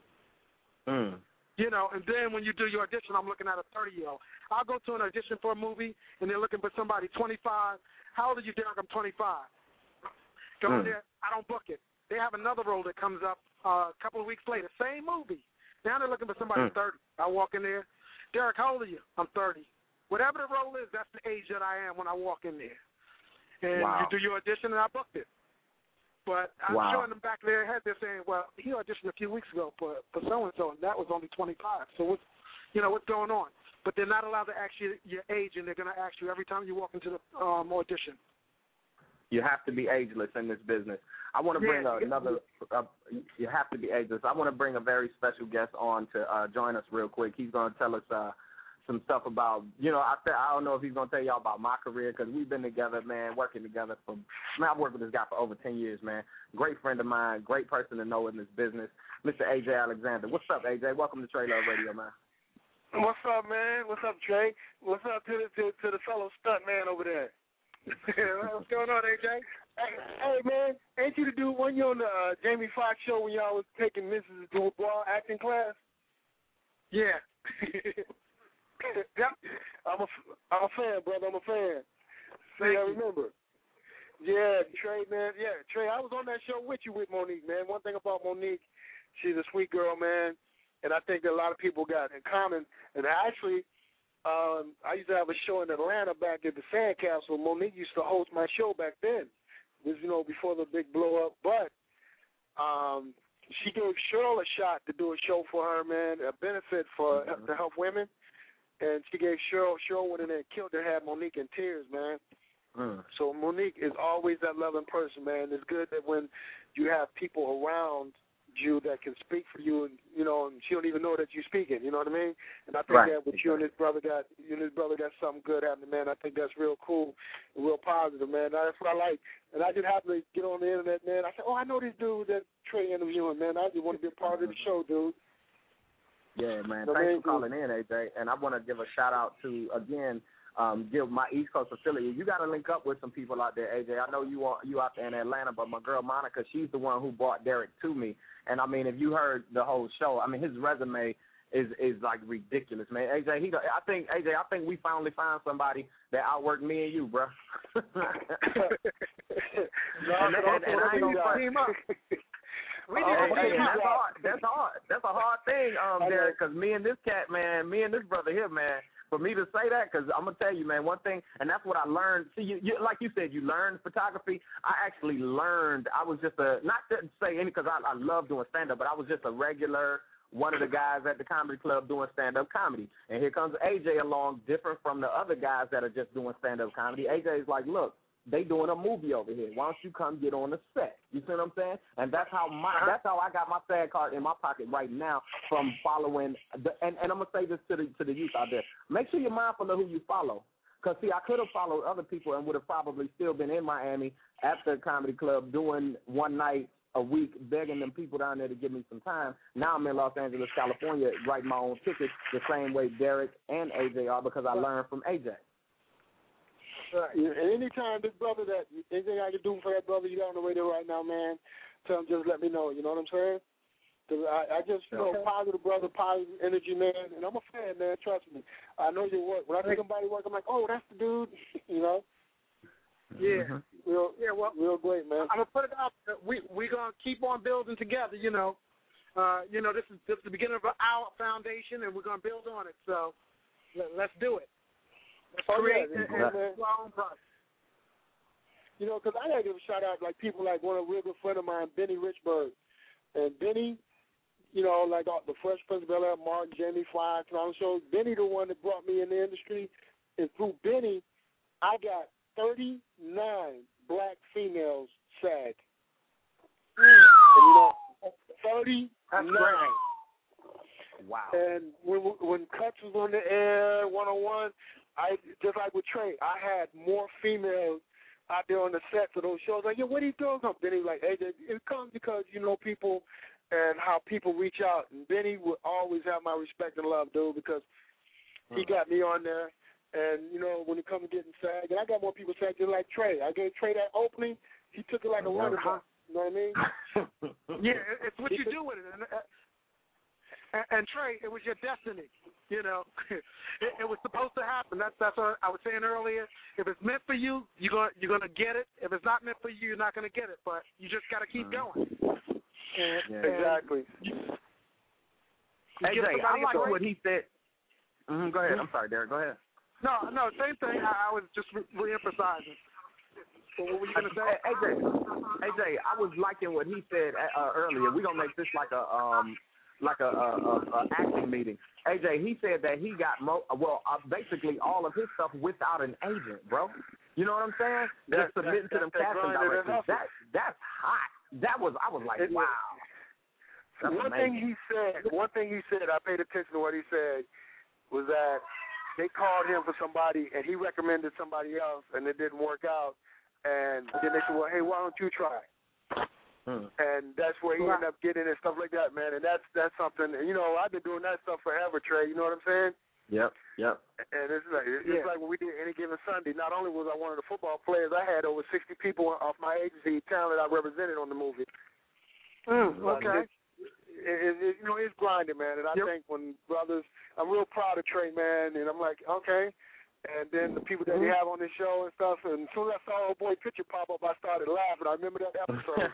S10: Mm.
S12: You know, and then when you do your audition, I'm looking at a thirty-year-old. I'll go to an audition for a movie, and they're looking for somebody twenty-five. How old are you, Derek? I'm twenty-five. Go
S10: mm.
S12: in there. I don't book it. They have another role that comes up uh, a couple of weeks later. Same movie. Now they're looking for somebody
S10: mm.
S12: thirty. I walk in there. Derek, how old are you? I'm thirty. Whatever the role is, that's the age that I am when I walk in there. And
S10: wow.
S12: you do your audition, and I booked it. But I'm
S10: wow.
S12: sure in the back of their head they're saying, well, he auditioned a few weeks ago for, for so-and-so, and that was only twenty-five. So, what's, you know, what's going on? But they're not allowed to ask you your age, and they're going to ask you every time you walk into the um, audition.
S10: You have to be ageless in this business. I want to bring
S12: yeah,
S10: another uh, – you have to be ageless. I want to bring a very special guest on to uh, join us real quick. He's going to tell us uh, some stuff about, you know, I th- I don't know if he's gonna tell y'all about my career because we've been together, man, working together for. Man, I've worked with this guy for over ten years, man. Great friend of mine, great person to know in this business, Mister A J Alexander. What's up, A J? Welcome to Trey Love Radio, man.
S13: What's up, man? What's up, Trey? What's up to the to, to the fellow stunt man over there? What's going on, A J? Hey, hey, man, ain't you the dude when you on the uh, Jamie Foxx show when y'all was taking Missus Dubois acting class?
S12: Yeah.
S13: Yep. I'm a, I'm a fan, brother. I'm a fan. Say I remember. Yeah, Trey, man. Yeah, Trey, I was on that show with you with Monique, man. One thing about Monique, she's a sweet girl, man, and I think that a lot of people got in common. And actually, um, I used to have a show in Atlanta back at the Sandcastle. Monique used to host my show back then. It was, you know, before the big blow up. But um, she gave Cheryl a shot to do a show for her, man, a benefit for mm-hmm. to help women. And she gave Cheryl, Cheryl went in there and killed her, had Monique in tears, man. Mm. So Monique is always that loving person, man. It's good that when you have people around you that can speak for you, and you know, and she don't even know that you're speaking. You know what I mean? And I think
S10: right.
S13: that with you and his brother got, you and his brother got something good happening, man. I think that's real cool, and real positive, man. That's what I like. And I just happened to get on the internet, man. I said, oh, I know this dude that Trey interviewing, man. I just want to be a part of the show, dude.
S10: Yeah, man.
S13: So
S10: Thanks
S13: man,
S10: for calling in, A J. And I want to give a shout out to again. Um, give my East Coast affiliate. You got to link up with some people out there, A J. I know you are you out there in Atlanta, but my girl Monica, she's the one who brought Derek to me. And I mean, if you heard the whole show, I mean, his resume is is like ridiculous, man. A J, he, I think A J, I think we finally found somebody that outworked me and you, bro. and, and, and, and I ain't gonna team up. We need oh, hey, that's hard. That's hard. That's a hard thing, um, Derek, because me and this cat, man, me and this brother here, man. For me to say that, because I'm going to tell you, man, one thing, and that's what I learned. See, you, you, like you said, you learned photography. I actually learned, I was just a, not to say any, because I, I love doing stand-up, but I was just a regular, one of the guys at the comedy club doing stand-up comedy. And here comes A J along, different from the other guys that are just doing stand-up comedy. A J's like, look, they doing a movie over here. Why don't you come get on the set? You see what I'm saying? And that's how my that's how I got my SAG card in my pocket right now from following. The, and, and I'm gonna say this to the to the youth out there: make sure you're mindful of who you follow. Cause see, I could have followed other people and would have probably still been in Miami at the comedy club doing one night a week, begging them people down there to give me some time. Now I'm in Los Angeles, California, writing my own tickets the same way Derek and A J are because I learned from A J.
S13: Right. And anytime this brother that anything I can do for that brother, you got on the radio right now, man. Tell him just let me know. You know what I'm saying? Cause I, I just you know positive brother, positive energy, man. And I'm a fan, man. Trust me. I know your work. When I see somebody work, I'm like, oh, that's the dude. You know.
S12: Yeah.
S13: Mm-hmm. Real,
S12: yeah. Well,
S13: real great, man.
S12: I'm gonna put it out. We we gonna keep on building together. You know. Uh, you know, this is this is the beginning of our foundation, and we're gonna build on it. So let, let's do it. Let's
S13: oh,
S12: create
S13: yeah,
S12: and,
S13: and,
S12: and our own process.
S13: You know, because I got to give a shout out, like people like one of a real good friend of mine, Benny Richburg. And Benny, you know, like uh, the Fresh Prince of Bel-Air, Martin, Jamie Foxx, and all the shows. Benny, the one that brought me in the industry. And through Benny, I got thirty-nine black females SAG. Mm. And, you know, thirty-nine.
S10: Wow.
S13: And when when Cuts was on the air, one oh one, I just like with Trey, I had more females out there on the sets of those shows. Like, yo, what are you doing? Benny was like, hey, it comes because you know people and how people reach out. And Benny would always have my respect and love, dude, because he got me on there. And you know, when it comes to getting SAG, and I got more people SAG just like Trey. I gave Trey that opening. He took it like a running back. You know what I mean?
S12: Yeah, it's what you do with it. And, uh, And, and Trey, it was your destiny. You know, it, it was supposed to happen. That's that's what I was saying earlier. If it's meant for you, you're gonna you're gonna get it. If it's not meant for you, you're not gonna get it. But you just got to keep going. And,
S13: yeah, exactly.
S10: A J, I like what he said. Mm-hmm, go ahead. I'm sorry, Derek. Go ahead.
S12: No, no, same thing. I, I was just re- re-emphasizing. So what were you gonna say?
S10: A J, A J, I was liking what he said uh, earlier. We're gonna make this like a um. like a, a, a, a acting meeting. A J, he said that he got, mo- well, uh, basically all of his stuff without an agent, bro. You know what I'm saying? Just submitting to them casting directors. That, that's hot. That was, I was like,
S13: it,
S10: wow. That's
S13: one
S10: amazing.
S13: thing he said, one thing he said, I paid attention to what he said, was that they called him for somebody, and he recommended somebody else, and it didn't work out. And then they said, well, hey, why don't you try? Hmm. And that's where he ended up getting and stuff like that, man. And that's that's something, you know, I've been doing that stuff forever, Trey. You know what I'm saying?
S10: Yep, yep.
S13: And it's like it's
S10: yeah.
S13: like when we did Any Given Sunday. Not only was I one of the football players, I had over sixty people off my agency talent I represented on the movie.
S12: Mm, okay.
S13: It, it, it, you know, it's grinding, man. And I yep. think when brothers, I'm real proud of Trey, man. And I'm like, okay. And then the people that mm-hmm. he have on the show and stuff. And as soon as I saw old boy picture pop up, I started laughing. I remember that episode.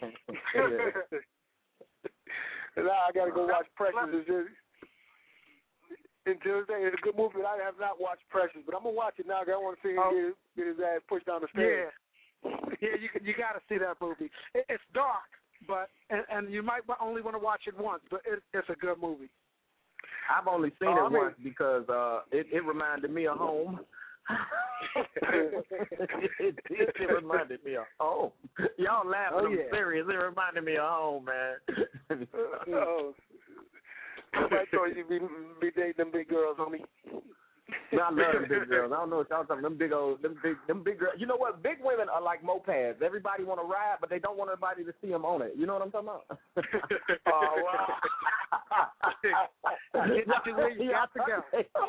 S13: And now I got to go watch Precious. It's just, And Tuesday, it's a good movie. I have not watched Precious, but I'm gonna watch it now. I want to see him
S12: oh.
S13: get, get his ass pushed down the stairs.
S12: Yeah, yeah, you you got to see that movie. It, it's dark, but and, and you might only want to watch it once, but it, it's a good movie.
S10: I've only seen
S13: uh,
S10: it
S13: I mean,
S10: once because uh, it, it reminded me of home. it, it, it reminded me of home. Y'all laughing?
S13: Oh, yeah.
S10: I'm serious. It reminded me of home, man.
S13: oh. I thought you'd be, be dating them big girls, homie.
S10: I love them big girls. I don't know what y'all talking. Them big old, them big, them big girls. You know what? Big women are like mopeds. Everybody want to ride, but they don't want everybody to see them on it. You know what I'm talking about?
S13: Oh wow!
S12: Get to where you got to go.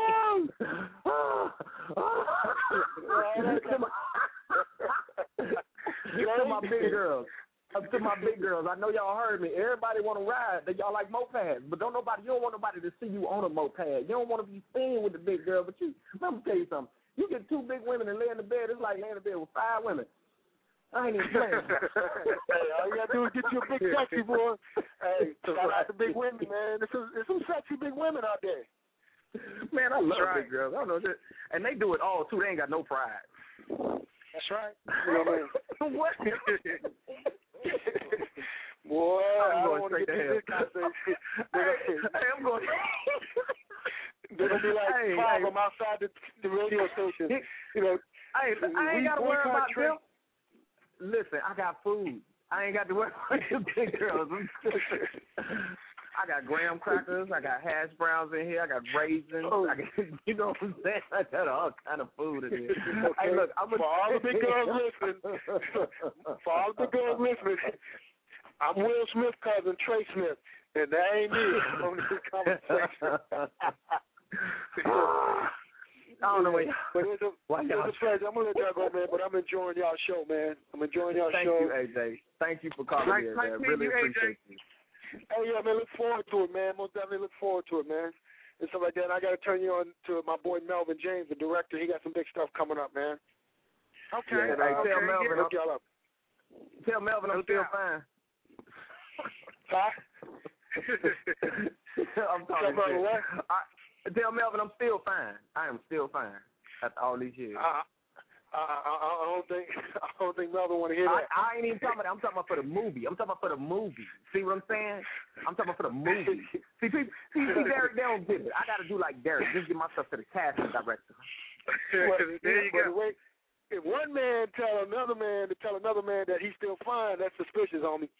S10: To my big girls. Up to my big girls. I know y'all heard me. Everybody want to ride. They y'all like mopeds, but don't nobody. You don't want nobody to see you on a moped. You don't want to be seen with the big girl. But you, let me tell you something. You get two big women and lay in the bed. It's like laying in the bed with five women. I ain't even playing.
S13: Hey, all you gotta do is get you a big sexy boy. Hey, shout out to big women, man. There's some, there's some sexy big women out there.
S10: Man, I love
S12: right.
S10: big girls. I don't know that, and they do it all too. They ain't got no pride.
S12: That's right.
S13: You know what I mean?
S10: What?
S13: Boy,
S10: I'm
S13: I
S10: going
S13: don't want to
S10: straight
S13: get
S10: to
S13: to
S10: hell.
S13: this conversation.
S10: Hey, hey, I'm going.
S13: They're gonna be like
S10: hey,
S13: five
S10: hey.
S13: of them outside the, the radio station. You know,
S10: I ain't, I ain't got to worry about
S13: Trey.
S10: them. Listen, I got food. I ain't got to worry about them big girls. I got graham crackers. I got hash browns in here. I got raisins.
S13: Oh.
S10: I got, you know what I'm saying? I got all kind of food in here.
S13: Okay.
S10: Hey, look, I'm a,
S13: for all the big girls listening, for all the big girls listening, I'm Will Smith's cousin, Trey Smith, and that ain't me on this conversation.
S10: I don't know what.
S13: But it's a, it's a pleasure. I'm gonna let y'all go, man. But I'm enjoying y'all show, man. I'm enjoying y'all
S10: Thank
S13: show.
S10: Thank you, A J. Thank you for calling
S12: Nice,
S10: me,
S12: nice
S10: man.
S12: meeting
S10: Really
S12: you,
S10: appreciate
S12: A J.
S10: you.
S13: Oh yeah, man. Look forward to it, man. Most definitely look forward to it, man. And stuff like that. And I got to turn you on to my boy Melvin James, the director. He got some big stuff coming up, man.
S12: Okay.
S10: Yeah, hey,
S12: okay.
S10: tell Melvin.
S13: Look y'all up.
S10: Tell Melvin I'm still fine.
S13: Huh?
S10: I'm talking
S13: about what?
S10: I, tell Melvin I'm still fine. I am still fine after all these years.
S13: Uh, I, I, I don't think I don't think Melvin want to hear that.
S10: I, I ain't even talking about that. I'm talking about for the movie. I'm talking about for the movie. See what I'm saying? I'm talking about for the movie. see, see, see, see Derek, they don't get it. I got to do like Derek. Just get myself to the casting director.
S13: Well,
S12: there you go.
S13: Wait, if one man tell another man to tell another man that he's still fine, that's suspicious on me.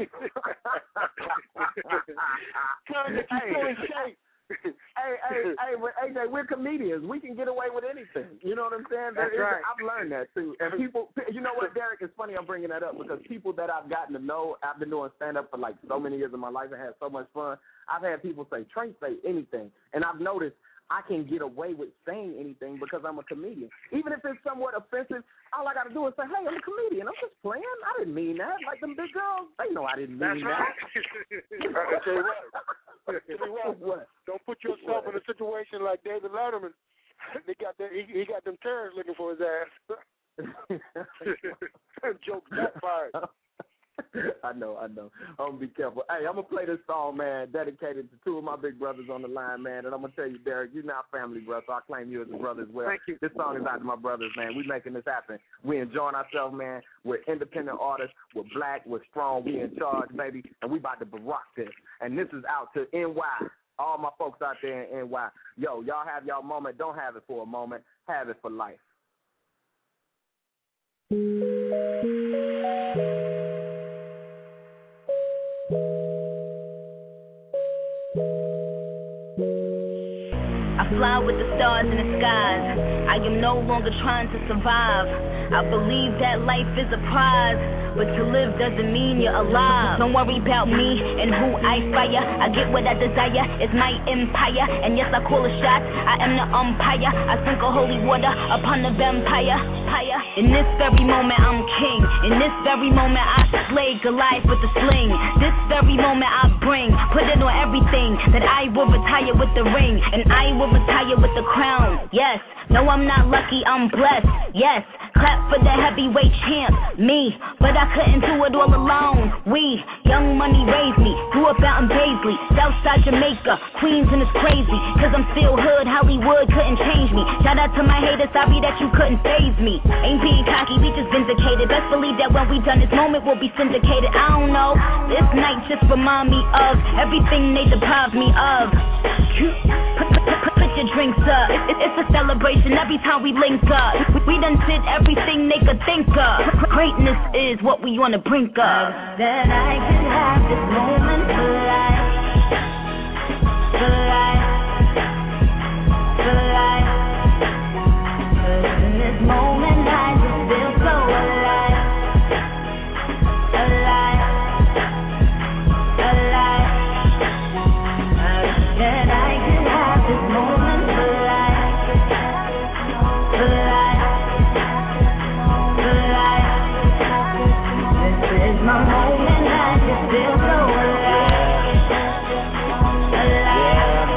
S13: Trying to get you still in shape.
S10: hey, hey, hey, A J, we're comedians. We can get away with anything. You know what I'm saying?
S12: That's
S10: there,
S12: right.
S10: I've learned that too. And people, you know what, Derek? It's funny I'm bringing that up because people that I've gotten to know, I've been doing stand up for like so many years of my life and had so much fun. I've had people say, Trey, say anything, and I've noticed I can get away with saying anything because I'm a comedian. Even if it's somewhat offensive, all I got to do is say, hey, I'm a comedian. I'm just playing. I didn't mean that. Like them big girls, they know I didn't mean
S12: That's right.
S10: that.
S13: I tell you what. Tell you what.
S10: What?
S13: Don't put yourself what? in a situation like David Letterman. They got that. He, he got them terrorists looking for his ass. Jokes backfired.
S10: I know, I know. I'm gonna be careful. Hey, I'm gonna play this song, man, dedicated to two of my big brothers on the line, man. And I'm gonna tell you, Derek, you're not family, bro, so I claim you as a brother as well.
S12: Thank you.
S10: This song is out to my brothers, man. We making this happen. We enjoying ourselves, man. We're independent artists. We're black. We're strong. We in charge, baby. And we about to barock this. And this is out to N Y. All my folks out there in N Y. Yo, y'all have y'all moment. Don't have it for a moment. Have it for life.
S14: I fly with the stars in the skies. I am no longer trying to survive. I believe that life is a prize, but to live doesn't mean you're alive. Don't worry about me and who I fire. I get what I desire, it's my empire. And yes, I call a shot, I am the umpire. I sprinkle holy water upon the vampire. In this very moment, I'm king. In this very moment, I slay Goliath with a sling. This very moment, I bring, put it on everything, that I will retire with the ring, and I will retire with the crown. Yes, no, I'm not lucky, I'm blessed. Yes, clap for the heavyweight champ, me. But I couldn't do it all alone. We, Young Money raised me, grew up out in Paisley, Southside Jamaica, Queens, and it's crazy, cause I'm still hood, Hollywood couldn't change me. Shout out to my haters, sorry that you couldn't faze me. Ain't being cocky, we just vindicated. Best believe that when we done this moment, we'll be syndicated. I don't know, this night just remind me of everything they deprived me of. Put, put, put, put your drinks up, it, it, it's a celebration every time we link up. We, we done did everything they could think of. Greatness is what we on the brink of. That I could have this moment for life, for life, for life. Cause in this moment I just feel so alive, alive, alive. That I could have this moment for life, for life, for life. This is my moment, I just feel so alive, alive,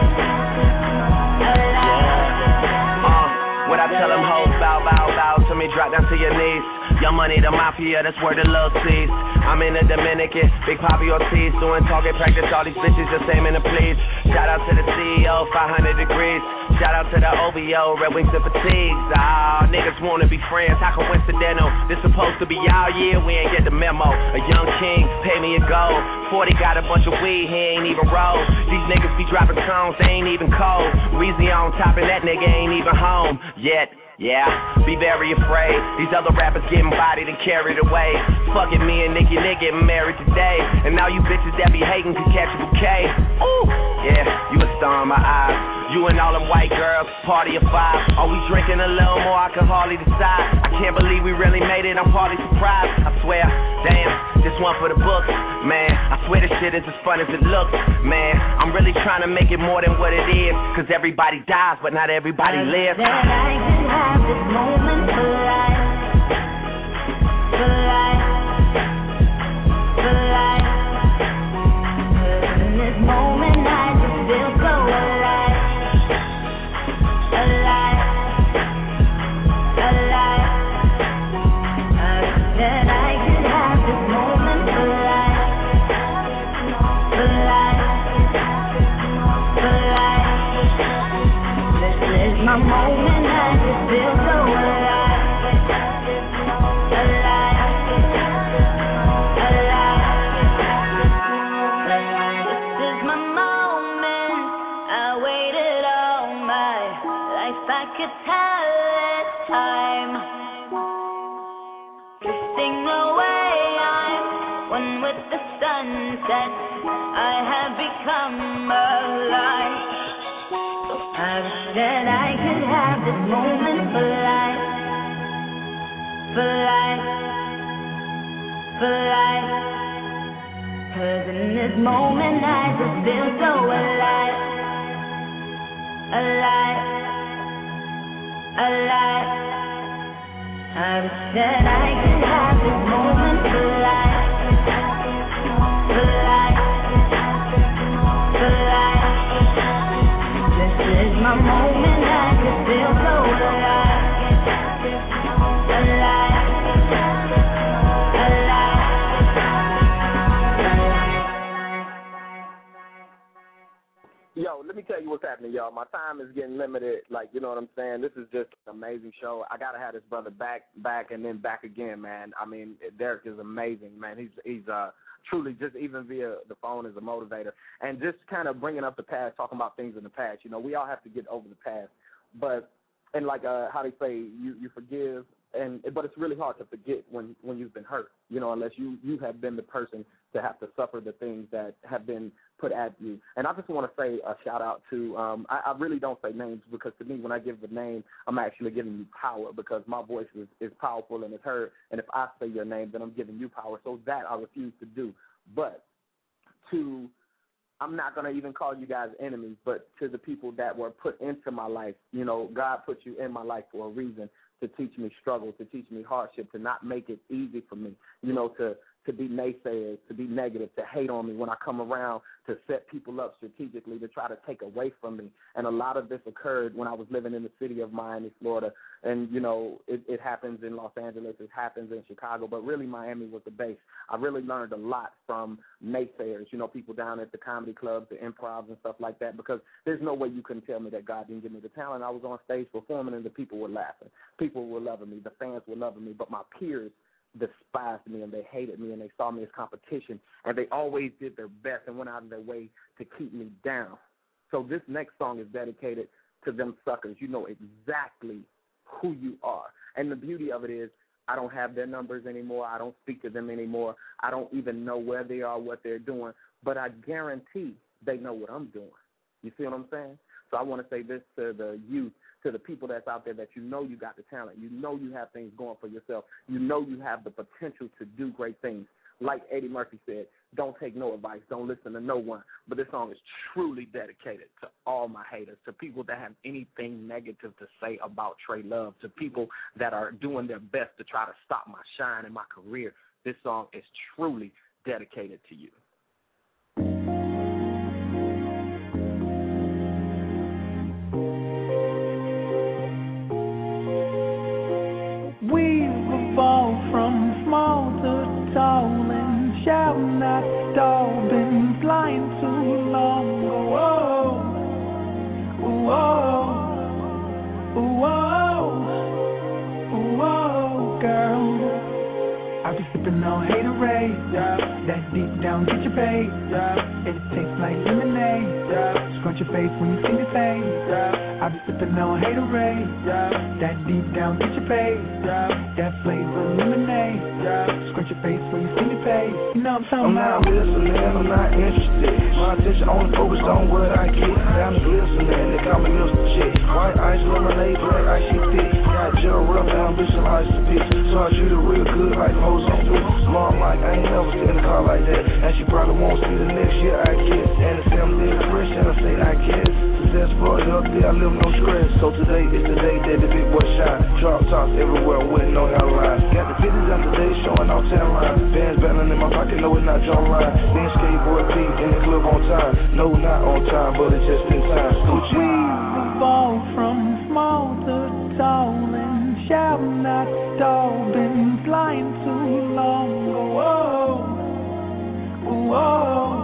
S14: alive.
S15: Uh, when I tell them hoes bow, bow, bow to me, drop down to your knees. Young Money, the mafia, that's where the love sees. I'm in the Dominican, Big Papi Ortiz, doing target practice, all these bitches just aiming to please. Shout out to the C E O, five hundred degrees. Shout out to the O V O, Red Wings and Fatigues. Ah, niggas wanna be friends, how coincidental? This supposed to be our year, we ain't get the memo. A young king, pay me a gold. forty got a bunch of weed, he ain't even roll. These niggas be dropping songs, they ain't even cold. Weezy on top and that nigga ain't even home yet. Yeah, be very afraid. These other rappers getting bodied and carried away. Fucking me and Nicki Nick getting married today. And now you bitches that be hating can catch a bouquet. Ooh, yeah, you a star in my eyes. You and all them white girls, party of five. Are we drinking a little more? I can hardly decide. I can't believe we really made it, I'm hardly surprised. I swear, damn, this one for the books. Man, I swear this shit is as fun as it looks. Man, I'm really trying to make it more than what it is. Cause everybody dies, but not everybody lives.
S14: That I can have this moment for life, for life, for life. Cause in this moment I just feel so alive, alive, alive. That I can have this moment for life, for life, for life. This is my moment, I just feel so alive, alive, alive. This is my moment, I waited all my life, I could tell it's time. Drifting away, I'm one with the sunset, I have become alive. I wish that I could have this moment for life, for life, for life. Cause in this moment I just feel so alive, alive, alive. I wish that I could have this moment for life, for life, for life. This is my moment, I just feel so alive, alive, alive, alive.
S1: Yo, let me tell you what's happening, y'all. My time is getting limited. Like, you know what I'm saying? This is just an amazing show. I gotta have this brother back, back, and then back again, man. I mean, Derek is amazing, man. He's he's uh truly just even via the phone as a motivator and just kind of bringing up the past, talking about things in the past. You know, we all have to get over the past, but and like uh, how they say, you you forgive, and but it's really hard to forget when when you've been hurt. You know, unless you you have been the person to have to suffer the things that have been
S10: put at you. And I just want to say a shout out to, um, I, I really don't say names because to me when I give the name, I'm actually giving you power because my voice is, is powerful and it's heard. And if I say your name, then I'm giving you power. So that I refuse to do. But to, I'm not going to even call you guys enemies, but to the people that were put into my life, you know, God put you in my life for a reason, to teach me struggle, to teach me hardship, to not make it easy for me, you know, to, to be naysayers, to be negative, to hate on me when I come around, to set people up strategically, to try to take away from me. And a lot of this occurred when I was living in the city of Miami, Florida. And, you know, it, it happens in Los Angeles, it happens in Chicago, but really Miami was the base. I really learned a lot from naysayers, you know, people down at the comedy clubs, the improvs and stuff like that, because there's no way you couldn't tell me that God didn't give me the talent. I was on stage performing and the people were laughing. People were loving me. The fans were loving me, but my peers despised me and they hated me and they saw me as competition and they always did their best and went out of their way to keep me down. So this next song is dedicated to them suckers. You know exactly who you are. And the beauty of it is I don't have their numbers anymore. I don't speak to them anymore. I don't even know where they are, what they're doing, but I guarantee they know what I'm doing. You see what I'm saying? So I want to say this to the youth, to the people that's out there that you know you got the talent. You know you have things going for yourself. You know you have the potential to do great things. Like Eddie Murphy said, don't take no advice. Don't listen to no one. But this song is truly dedicated to all my haters, to people that have anything negative to say about Trey Love, to people that are doing their best to try to stop my shine and my career. This song is truly dedicated to you.
S2: From small to tall and shall not stall, been flying too long. Whoa, whoa, whoa, whoa, girl. I be sipping on haterade, that deep down get your pay. It tastes like lemonade, scrunch your face when you see me say. I be sipping on haterade, that deep down get your pay. That flavor lemonade, scrunch your face when you see me pay. You know what I'm talking about?
S16: I'm not listening, I'm not interested. My attention only focused on what I get. I'm glistening, they call me Mister Chick. White ice, lemonade, black ice, she thick. Got gel rough, ambition, ice to pitch. So I treat her real good like hoes on twist. Mom like, I ain't never seen a car like that. And she probably won't see the next year I get. And the family fresh, and I say I guess. Success brought it up there, I live no stress. So today is the day that the big boy shine. Drop tops everywhere, wouldn't know how to ride. Got the fifties on today, showing off ten lines. Bands battling in my pocket, no it's not John Ryan. Then skateboard Pete in the club on time. No, not on time, but it's just in time. Gucci.
S2: We evolve from small to tall and shall not stall. Been flying too long. Whoa, whoa,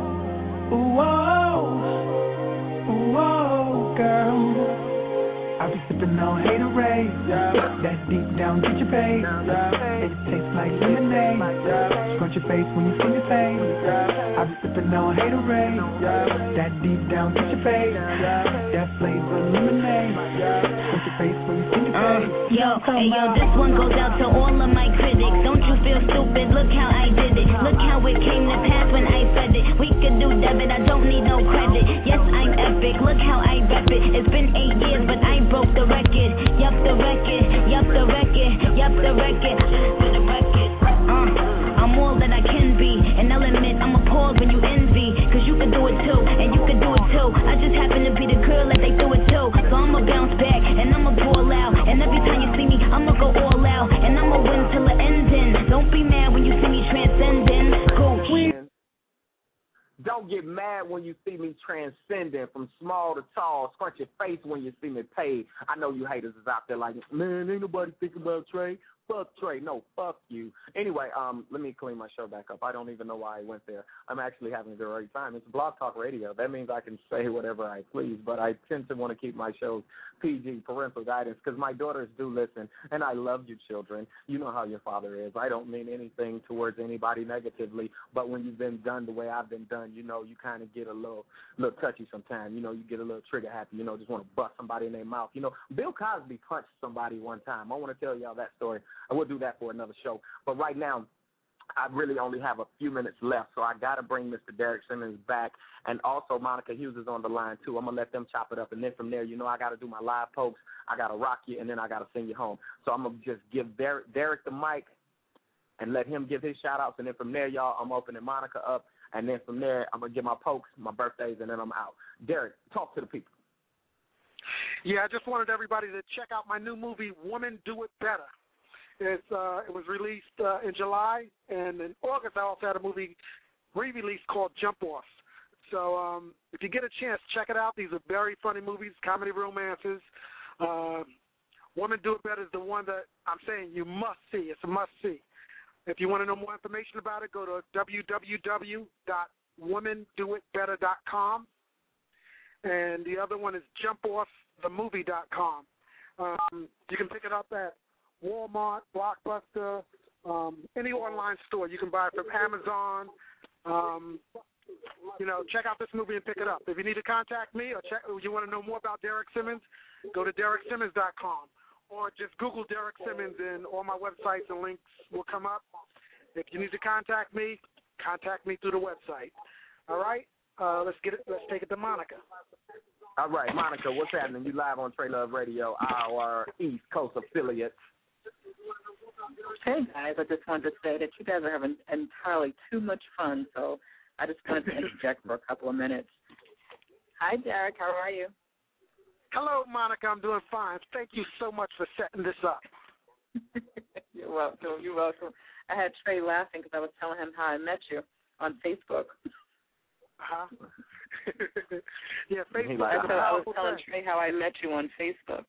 S2: whoa, whoa, girl. I be sipping on haterade, that deep down get your pay. It tastes like lemonade, scrunch your face when you see me pay. I be sipping on haterade, that deep down get your pay. That flavor lemonade, scrunch your face when you see me pay.
S14: Yo, hey yo, this one goes out to all of my critics. Don't you feel stupid? Look how I did it. Look how it came to pass when I said it. We could do debit, I don't need no credit. Yes, I'm epic. Look how I rep it. It's been eight years, but I broke the record. Yup, the record. Yup, the record. Yup, the record. For the record. Uh, I'm all that I can be, and I'll admit I'm appalled when you envy. Cause you can do it too, and you can do it too. I just happen to be the girl that they do it too. So I'ma bounce back, and I'ma ball out. And every time you see me, I'ma go all out. And I'ma win till the ending. Don't be mad when you see me transcending. Cool.
S10: Don't get mad when you see me transcending from small to tall. Scrunch your face when you see me paid. I know you haters is out there like, man, ain't nobody thinking about Trey. Fuck Trey. No, fuck you. Anyway, um, let me clean my show back up. I don't even know why I went there. I'm actually having a great time. It's Blog Talk Radio. That means I can say whatever I please, but I tend to want to keep my shows P G, parental guidance, because my daughters do listen, and I love you children. You know how your father is. I don't mean anything towards anybody negatively, but when you've been done the way I've been done, you know, you kind of get a little little touchy sometimes. You know, you get a little trigger happy. You know, just want to bust somebody in their mouth. You know, Bill Cosby punched somebody one time. I want to tell y'all that story. I will do that for another show. But right now, I really only have a few minutes left, so I got to bring Mister Derek Simmons back. And also Monica Hughes is on the line, too. I'm going to let them chop it up. And then from there, you know I got to do my live pokes. I got to rock you, and then I got to send you home. So I'm going to just give Derek, Derek the mic and let him give his shout-outs. And then from there, y'all, I'm opening Monica up. And then from there, I'm going to give my pokes, my birthdays, and then I'm out. Derek, talk to the people.
S12: Yeah, I just wanted everybody to check out my new movie, Women Do It Better. It's, uh, it was released uh, in July, and in August I also had a movie re-release called Jump Off. So um, if you get a chance, check it out. These are very funny movies, comedy romances. Uh, Women Do It Better is the one that I'm saying you must see. It's a must-see. If you want to know more information about it, go to w w w dot women do it better dot com. And the other one is jump off the movie dot com. Um, you can pick it up at Walmart, Blockbuster, um, any online store. You can buy it from Amazon. Um, you know, check out this movie and pick it up. If you need to contact me or check, you want to know more about Derek Simmons, go to derek simmons dot com or just Google Derek Simmons and all my websites and links will come up. If you need to contact me, contact me through the website. All right? Uh, let's get it. Let's take it to Monica.
S10: All right, Monica, what's happening? You live on Trey Love Radio, our East Coast affiliate.
S17: Hey, guys, I just wanted to say that you guys are having entirely too much fun, so I just wanted to interject for a couple of minutes. Hi, Derek. How are you?
S12: Hello, Monica. I'm doing fine. Thank you so much for setting this up.
S17: You're welcome. You're welcome. I had Trey laughing because I was telling him how I met you on Facebook.
S12: Uh-huh. Yeah, Facebook.
S17: Like, I, I was telling thing. Trey how I met you on Facebook.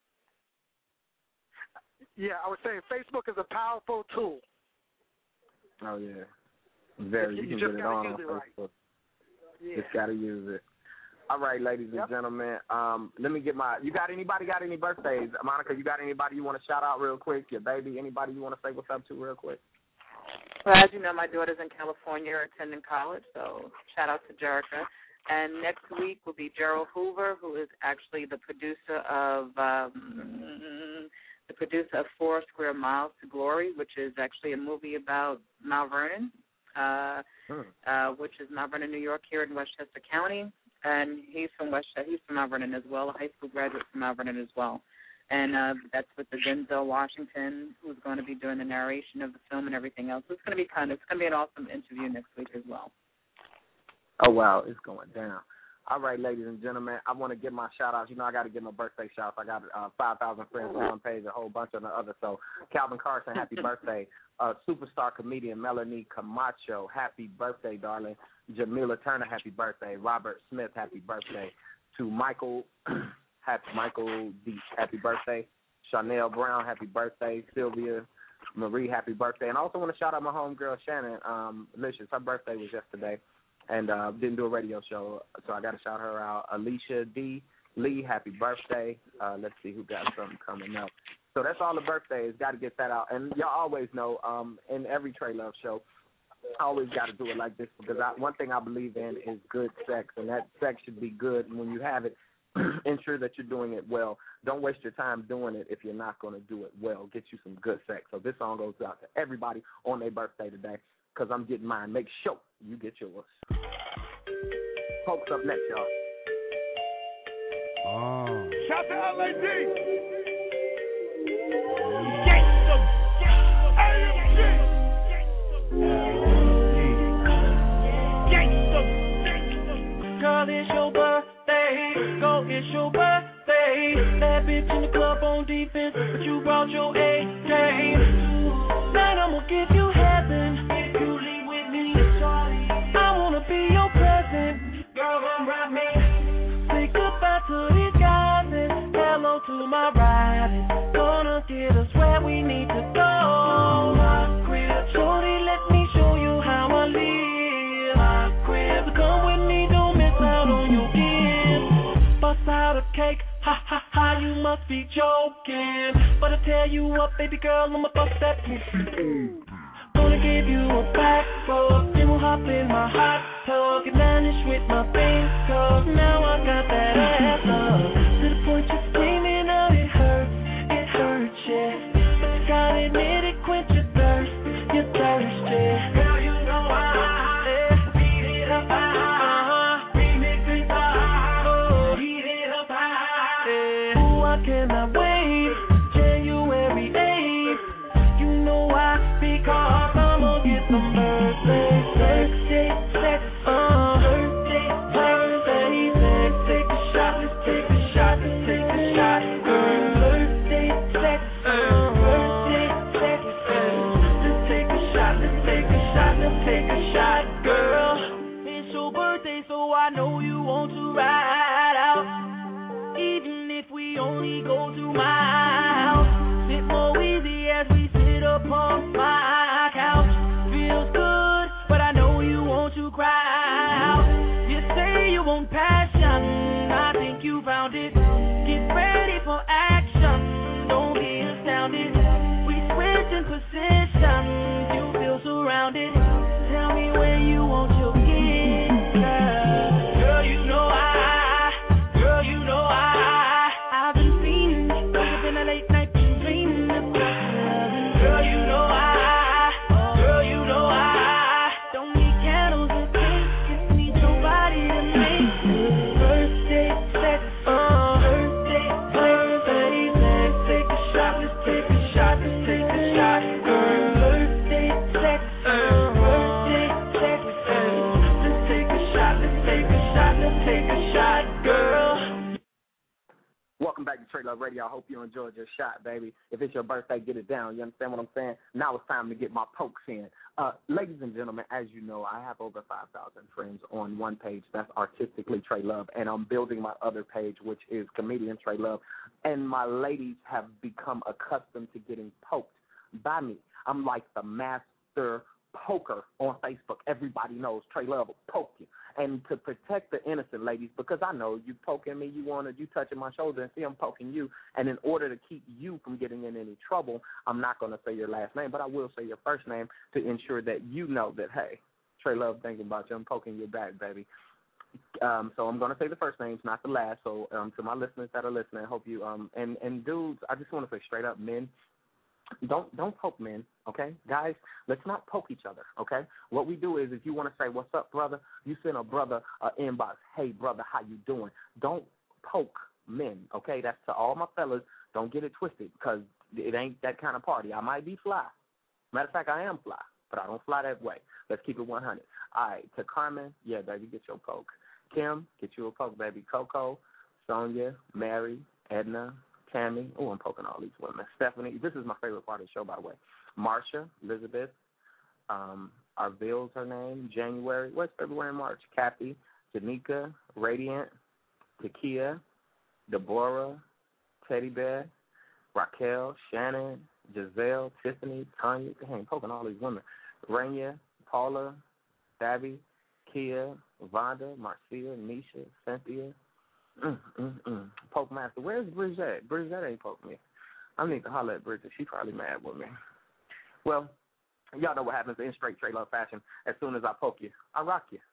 S12: Yeah, I was saying Facebook is a powerful tool.
S10: Oh, yeah. Very. You, you can
S12: just
S10: get it on,
S12: use
S10: on
S12: it
S10: Facebook.
S12: Right. Yeah.
S10: Just got to use it. All right, ladies and
S12: yep.
S10: gentlemen, um, let me get my, you got anybody got any birthdays? Monica, you got anybody you want to shout out real quick? Your baby, anybody you want to say what's up to real quick?
S17: Well, as you know, my daughter's in California attending college, so shout out to Jerica. And next week will be Gerald Hoover, who is actually the producer of um, the producer of Four Square Miles to Glory, which is actually a movie about Mount Vernon, uh, hmm. uh, which is Mount Vernon, New York, here in Westchester County. And he's from Westchester. He's from Mount Vernon as well, a high school graduate from Mount Vernon as well. And uh, that's with the Denzel Washington, who's going to be doing the narration of the film and everything else. So it's going to be kind of, it's going to be an awesome interview next week as well.
S10: Oh, wow, it's going down. All right, ladies and gentlemen, I want to give my shout-outs. You know, I got to give my birthday shout-outs. I got uh, five thousand friends on one page, a whole bunch on the other. So, Calvin Carson, happy birthday. Uh, superstar comedian Melanie Camacho, happy birthday, darling. Jamila Turner, happy birthday. Robert Smith, happy birthday. To Michael, happy Michael D, happy birthday. Chanel Brown, happy birthday. Sylvia Marie, happy birthday. And I also want to shout out my homegirl, Shannon um, Licious. Her birthday was yesterday. And uh, didn't do a radio show, so I got to shout her out. Alicia D. Lee, happy birthday. Uh, let's see who got something coming up. So that's all the birthdays. Got to get that out. And y'all always know, um, in every Trey Love show, I always got to do it like this because I, one thing I believe in is good sex, and that sex should be good. And when you have it, ensure that you're doing it well. Don't waste your time doing it if you're not going to do it well. Get you some good sex. So this song goes out to everybody on their birthday today. Because I'm getting mine. Make sure you get yours. Pokes up next, y'all.
S4: Oh. Shout to L A D.
S3: Gangsta.
S4: A M G.
S3: Gangsta. Girl, it's your birthday. Go, it's your birthday. That bitch in the club on defense, but you brought your A-game. Tonight I'm gonna give you heaven. Be your present, girl, come ride me. Say goodbye to these guys and hello to my riding. Gonna get us where we need to go. My crib, shorty, let me show you how I live. My crib, come with me, don't miss out on your gift. Bust out a cake, ha ha ha, you must be joking. But I tell you what, baby girl, I'ma bust that pussy. Gonna give you a back rub, then we'll hop in my hot tub, get vanish with my fingers. Now I got that ass up to the point you're screaming out it hurts, it hurts, yeah. But you gotta admit it, quench your thirst, your thirst, yeah. I cannot wait. January eighth, you know why? Because I'ma get some birthday sex, sex, uh, birthday, birthday sex. Take a shot, let's take a shot, let's take a shot, girl. Birthday sex, uh, birthday sex, uh, let's take a shot, let's take a shot, let's take a shot, girl. It's your birthday, so I know you want to ride out. Even if we only go to my house, sit more easy as we sit upon my couch. Feels good, but I know you want to cry out. You say you want passion, I think you found it. Get ready for action, don't be astounded. We switch in positions, you feel surrounded. Tell me where you want your kiss, girl. Girl, you know I, girl, you know I, I've been feeling, wake up in the late night, been dreaming about loving. Girl, you know I, girl, you know I, don't need candles and cake, just need your body to make birthday sex, uh, birthday, birthday sex. Take a shot, let's take a shot, let's take a shot, girl. Birthday sex, uh, birthday sex, uh, let's take a shot, let's take a shot, let's take a shot, girl.
S10: Welcome back to Trade Love Radio. I hope you enjoyed your shot, baby. If it's your birthday, get it down. You understand what I'm saying? Now it's time to get my pokes in. Uh, ladies and gentlemen, as you know, I have over five thousand friends on one page. That's Artistically Trey Love. And I'm building my other page, which is Comedian Trey Love. And my ladies have become accustomed to getting poked by me. I'm like the master poker on Facebook. Everybody knows Trey Love will poke you. And to protect the innocent ladies, because I know you poking me, you wanted you touching my shoulder and see I'm poking you. And in order to keep you from getting in any trouble, I'm not going to say your last name, but I will say your first name to ensure that you know that, hey, Trey Love thinking about you. I'm poking your back, baby. Um, so I'm going to say the first names, not the last. So um, to my listeners that are listening, I hope you um, – and, and dudes, I just want to say straight up, men, Don't don't poke men, okay? Guys, let's not poke each other, okay? What we do is if you want to say, what's up, brother, you send a brother an inbox, hey, brother, how you doing? Don't poke men, okay? That's to all my fellas. Don't get it twisted because it ain't that kind of party. I might be fly. Matter of fact, I am fly, but I don't fly that way. Let's keep it one hundred. All right, to Carmen, yeah, baby, get your poke. Kim, get you a poke, baby. Coco, Sonia, Mary, Edna, Tammy. Oh, I'm poking all these women. Stephanie. This is my favorite part of the show, by the way. Marsha, Elizabeth, um, Arville's her name. January. What's February and March? Kathy, Janika, Radiant, Takia, Deborah, Teddy Bear, Raquel, Shannon, Giselle, Tiffany, Tanya. Hey, I'm poking all these women. Rainier, Paula, Savvy, Kia, Vonda, Marcia, Nisha, Cynthia. Mm, mm, mm. Poke Master. Where's Bridget? Bridget ain't poke me. I need to holler at Bridget. She probably mad with me. Well, y'all know what happens in straight Trey Love fashion. As soon as I poke you, I rock you.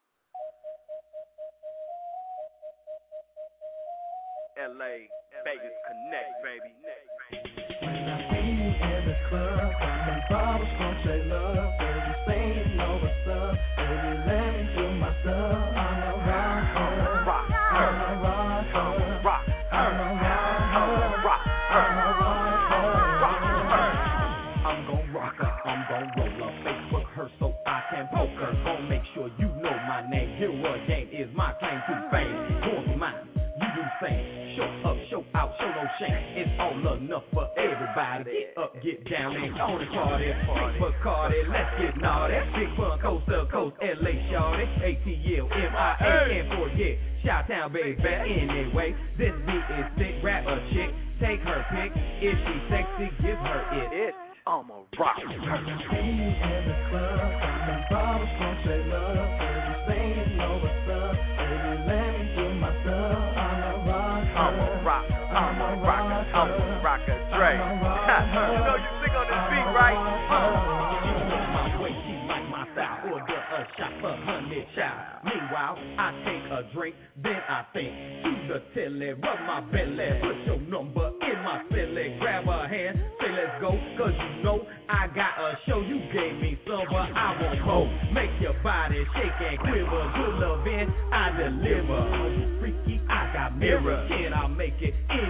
S18: L A, Vegas Connect, baby.
S16: When I see you in the club, I'm bottles from Trey Love. Baby, say you know what's up. Baby, let me do my stuff. I'm a rock, I'm a rock, I'm a rock, I'm a rock, I'm a rock, I'm a rock, I'm gon' rock her, I'm gon' roll her, Facebook her so I can poke her. Gon' make sure you know my name. Hero game is my claim to fame. Going for mine, you do the same. Show up, show out, show no shame. It's all enough for everybody. Get up, get down, and on the party. Facebook Cardi, let's get naughty. Big fun, coast to coast, L A shawty. A T L, M I A, can't forget. Chi-Town, baby, anyway. This beat is sick, rap a chick. Take her pick. If she sexy, give her it. It, I'm a rock. See you in the club, I'm bottles from Trey Love. Baby, say you know what's up. Baby, let me do my stuff.
S18: I'm a rock, I'm a rocker, I'm a rocker, Dre. You know you sing on this beat, right?
S16: You know my way, she like my style. Order a shot for honey child. Meanwhile, I take a drink, then I think to the telly, rub my belly, put your number in my silly, grab her hand, say let's go, cause you know I got a show. You gave me some, but I won't hold. Make your body shake and quiver. Good loving, I deliver. Freaky, I got mirror. Can I make it any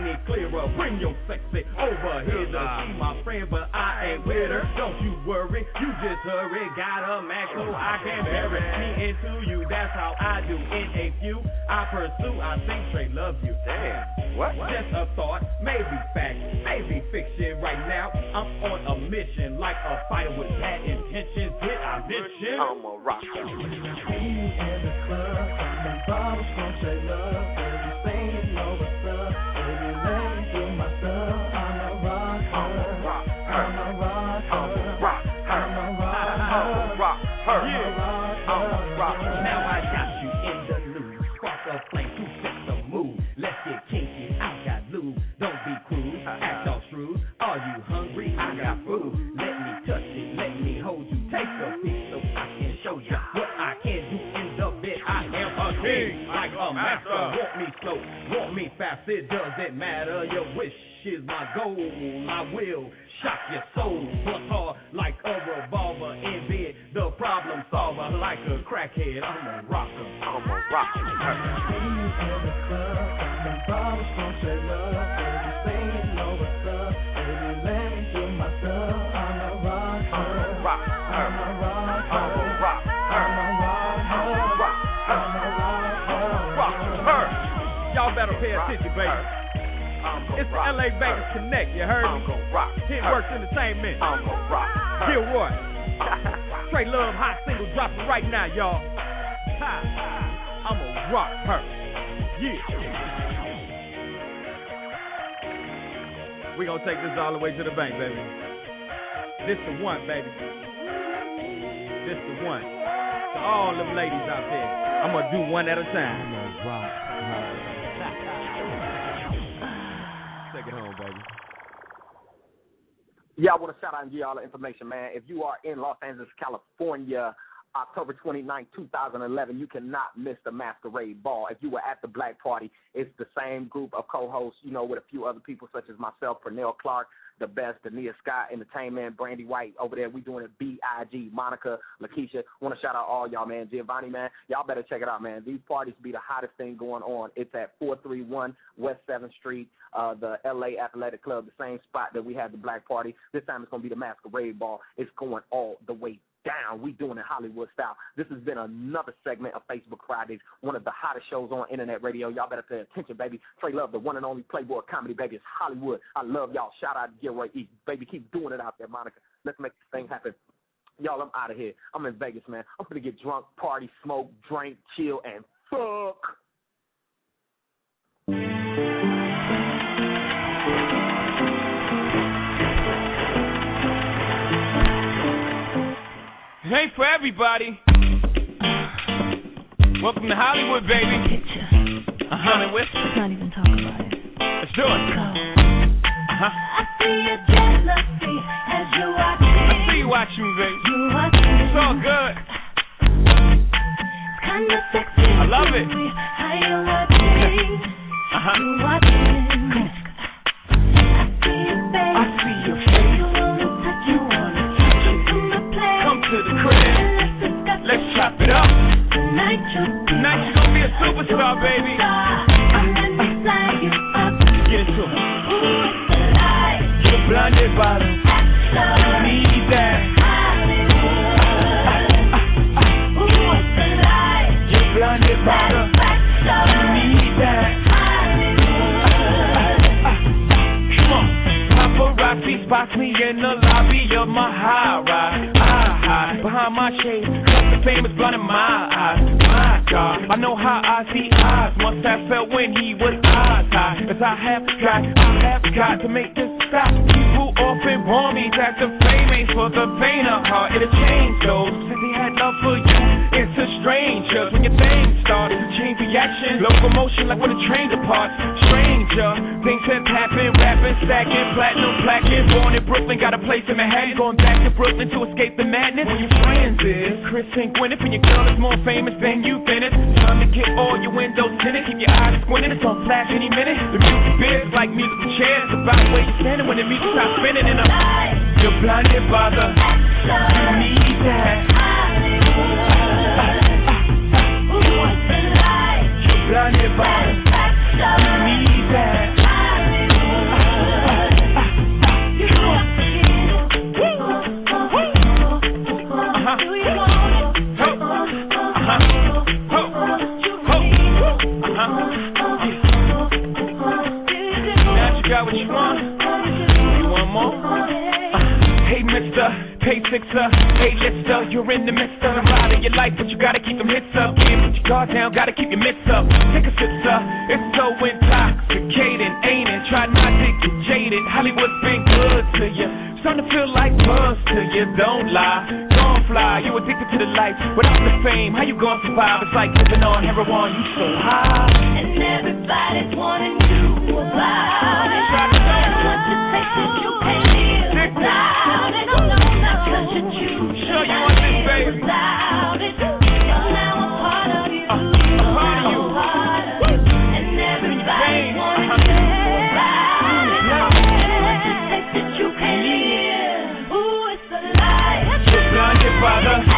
S11: it clearer. Bring your sexy over here. She my friend, but I ain't with her. Don't you worry, you just hurry. Got a Mac so I can bury me into you. That's how I do. In a few, I pursue. I think straight love you. Damn, what? Just a thought, maybe fact, maybe fiction. Right now, I'm on a mission, like a fighter with bad intentions. Did I mention?
S1: I'm a rocker.
S16: In the club, some bottles from straight love. Baby, singing over stuff. Baby, let me do my stuff. I'm a rocker. I'm a rocker. I'm a rocker. I'm a rocker. I'm a rocker. I'm a rocker.
S11: Now I got you in the loop. Spark a flame to set the mood. Let's get kinky. I got lube. Don't be crude. Act all shrewd. Are you hungry? I got food. Let me touch it. Let me hold you. Take a piece so I can show you what I can do in the bed. I am a king, like a master. Want me slow, want me fast. It doesn't matter. Your wish is my goal. I will shock your soul. Bust hard like a revolver in bed. The problem solver like a crackhead. I'm a rocker. I'm a rocker.
S16: In the club, some bottles from straight love. Baby, singing over stuff. Baby, let me do my stuff. I'm a rocker. I'm a rocker. I'm a rocker. I'm a rocker. I'm a rocker. I'm a rocker.
S11: Y'all better pay attention, baby. It's the L A Vegas Connect, you heard me? Hit Works Entertainment. Gilroy. Straight Love hot single dropping right now, y'all. Ha. I'm a rock her. Yeah. We gonna take this all the way to the bank, baby. This the one, baby. This the one. To all them ladies out there, I'm gonna do one at a time. I'm gonna rock her. Take it home, baby.
S1: Yeah, I want to shout out and give you all the information, man. If you are in Los Angeles, California, October twenty-ninth, two thousand eleven, you cannot miss the Masquerade Ball. If you were at the Black Party, it's the same group of co-hosts, you know, with a few other people such as myself, Pernell Clark, The Best, Dania Scott Entertainment, Brandy White over there. We doing it B I G, Monica, Lakeisha. Want to shout out all y'all, man. Giovanni, man. Y'all better check it out, man. These parties be the hottest thing going on. It's at four thirty-one West seventh Street, uh, the L A Athletic Club, the same spot that we had the Black Party. This time it's going to be the Masquerade Ball. It's going all the way down. We doing it Hollywood style. This has been another segment of Facebook Fridays, one of the hottest shows on internet radio. Y'all better pay attention, baby. Trey Love, the one and only Playboy comedy, baby. It's Hollywood. I love y'all. Shout out to Gilroy East. Baby, keep doing it out there, Monica. Let's make this thing happen. Y'all, I'm out of here. I'm in Vegas, man. I'm going to get drunk, party, smoke, drink, chill, and fuck.
S3: It ain't for everybody. Welcome to Hollywood, baby. Uh-huh. Let's
S2: not even talk about it.
S3: Let's do it. Uh-huh.
S2: I see your jealousy as you watch me.
S3: I see you watching me, baby.
S2: You watch me.
S3: It's all good.
S2: It's kinda sexy.
S3: I love it.
S2: How you watch me.
S3: Uh-huh.
S2: You watch me. I see your face.
S3: I see your face.
S2: You wanna touch, you wanna touch it. Come to play.
S3: Come to the crib. Let's chop it up.
S2: Tonight you'll be,
S3: Tonight you're gonna be a superstar, baby.
S2: I'm in the flag you up.
S3: Get into it.
S2: Ooh, it's the light.
S3: You're blinded by the you need that.
S2: Ooh, it's the light.
S3: You're blinded by the you need that. Come on. Paparazzi spots me in the lobby of my high rise. I hide behind my shade. The fame is blinding my eyes. My God, I know how I see eyes. Must have felt when he was eyes high. As I have got, I have got to make this stop. People often warn me that the fame ain't for the faint of heart. It'll change those. Since they had love for you, it's a stranger. When your thing starts to change reaction, locomotion like when a train departs. Stranger, things have happened. Rapping, stacking, platinum, plaquing. Born in Brooklyn, got a place in Manhattan. Going back to Brooklyn to escape the madness. When your friends is Chris and Gwyneth, and your girl is more famous than you finished. Time to get all your windows tinted. Keep your eyes squinting, it's on flash any minute. The music biz like musical chairs. About where you're standing when the music stops spinning. And I'm, you're blinded by the you need that. You're blinded by the you need that. Which one? You want more? Uh, hey, mister, pay fixer, hey, lister, you're in the midst of the ride of your life, but you gotta keep them hits up. Can't put your guard down, gotta keep your mitts up. Take a sip, sir, it's so intoxicating, ain't it? Try not to get jaded, Hollywood's been good to you. Starting to feel like buzz to you, don't lie. Don't fly, you addicted to the life. Without the fame, how you gonna survive? It's like living on heroin, you so high.
S2: And everybody's wanting you about it. What you take that you can't live without it. No, no, not cause you choose.
S3: Sure you want this, baby.
S2: Without it. You're now a part of you.
S3: Uh, a part of you.
S2: And everybody's wanting you about it. What you take that you can't live. Ooh, it's a lie.
S3: Blinded by the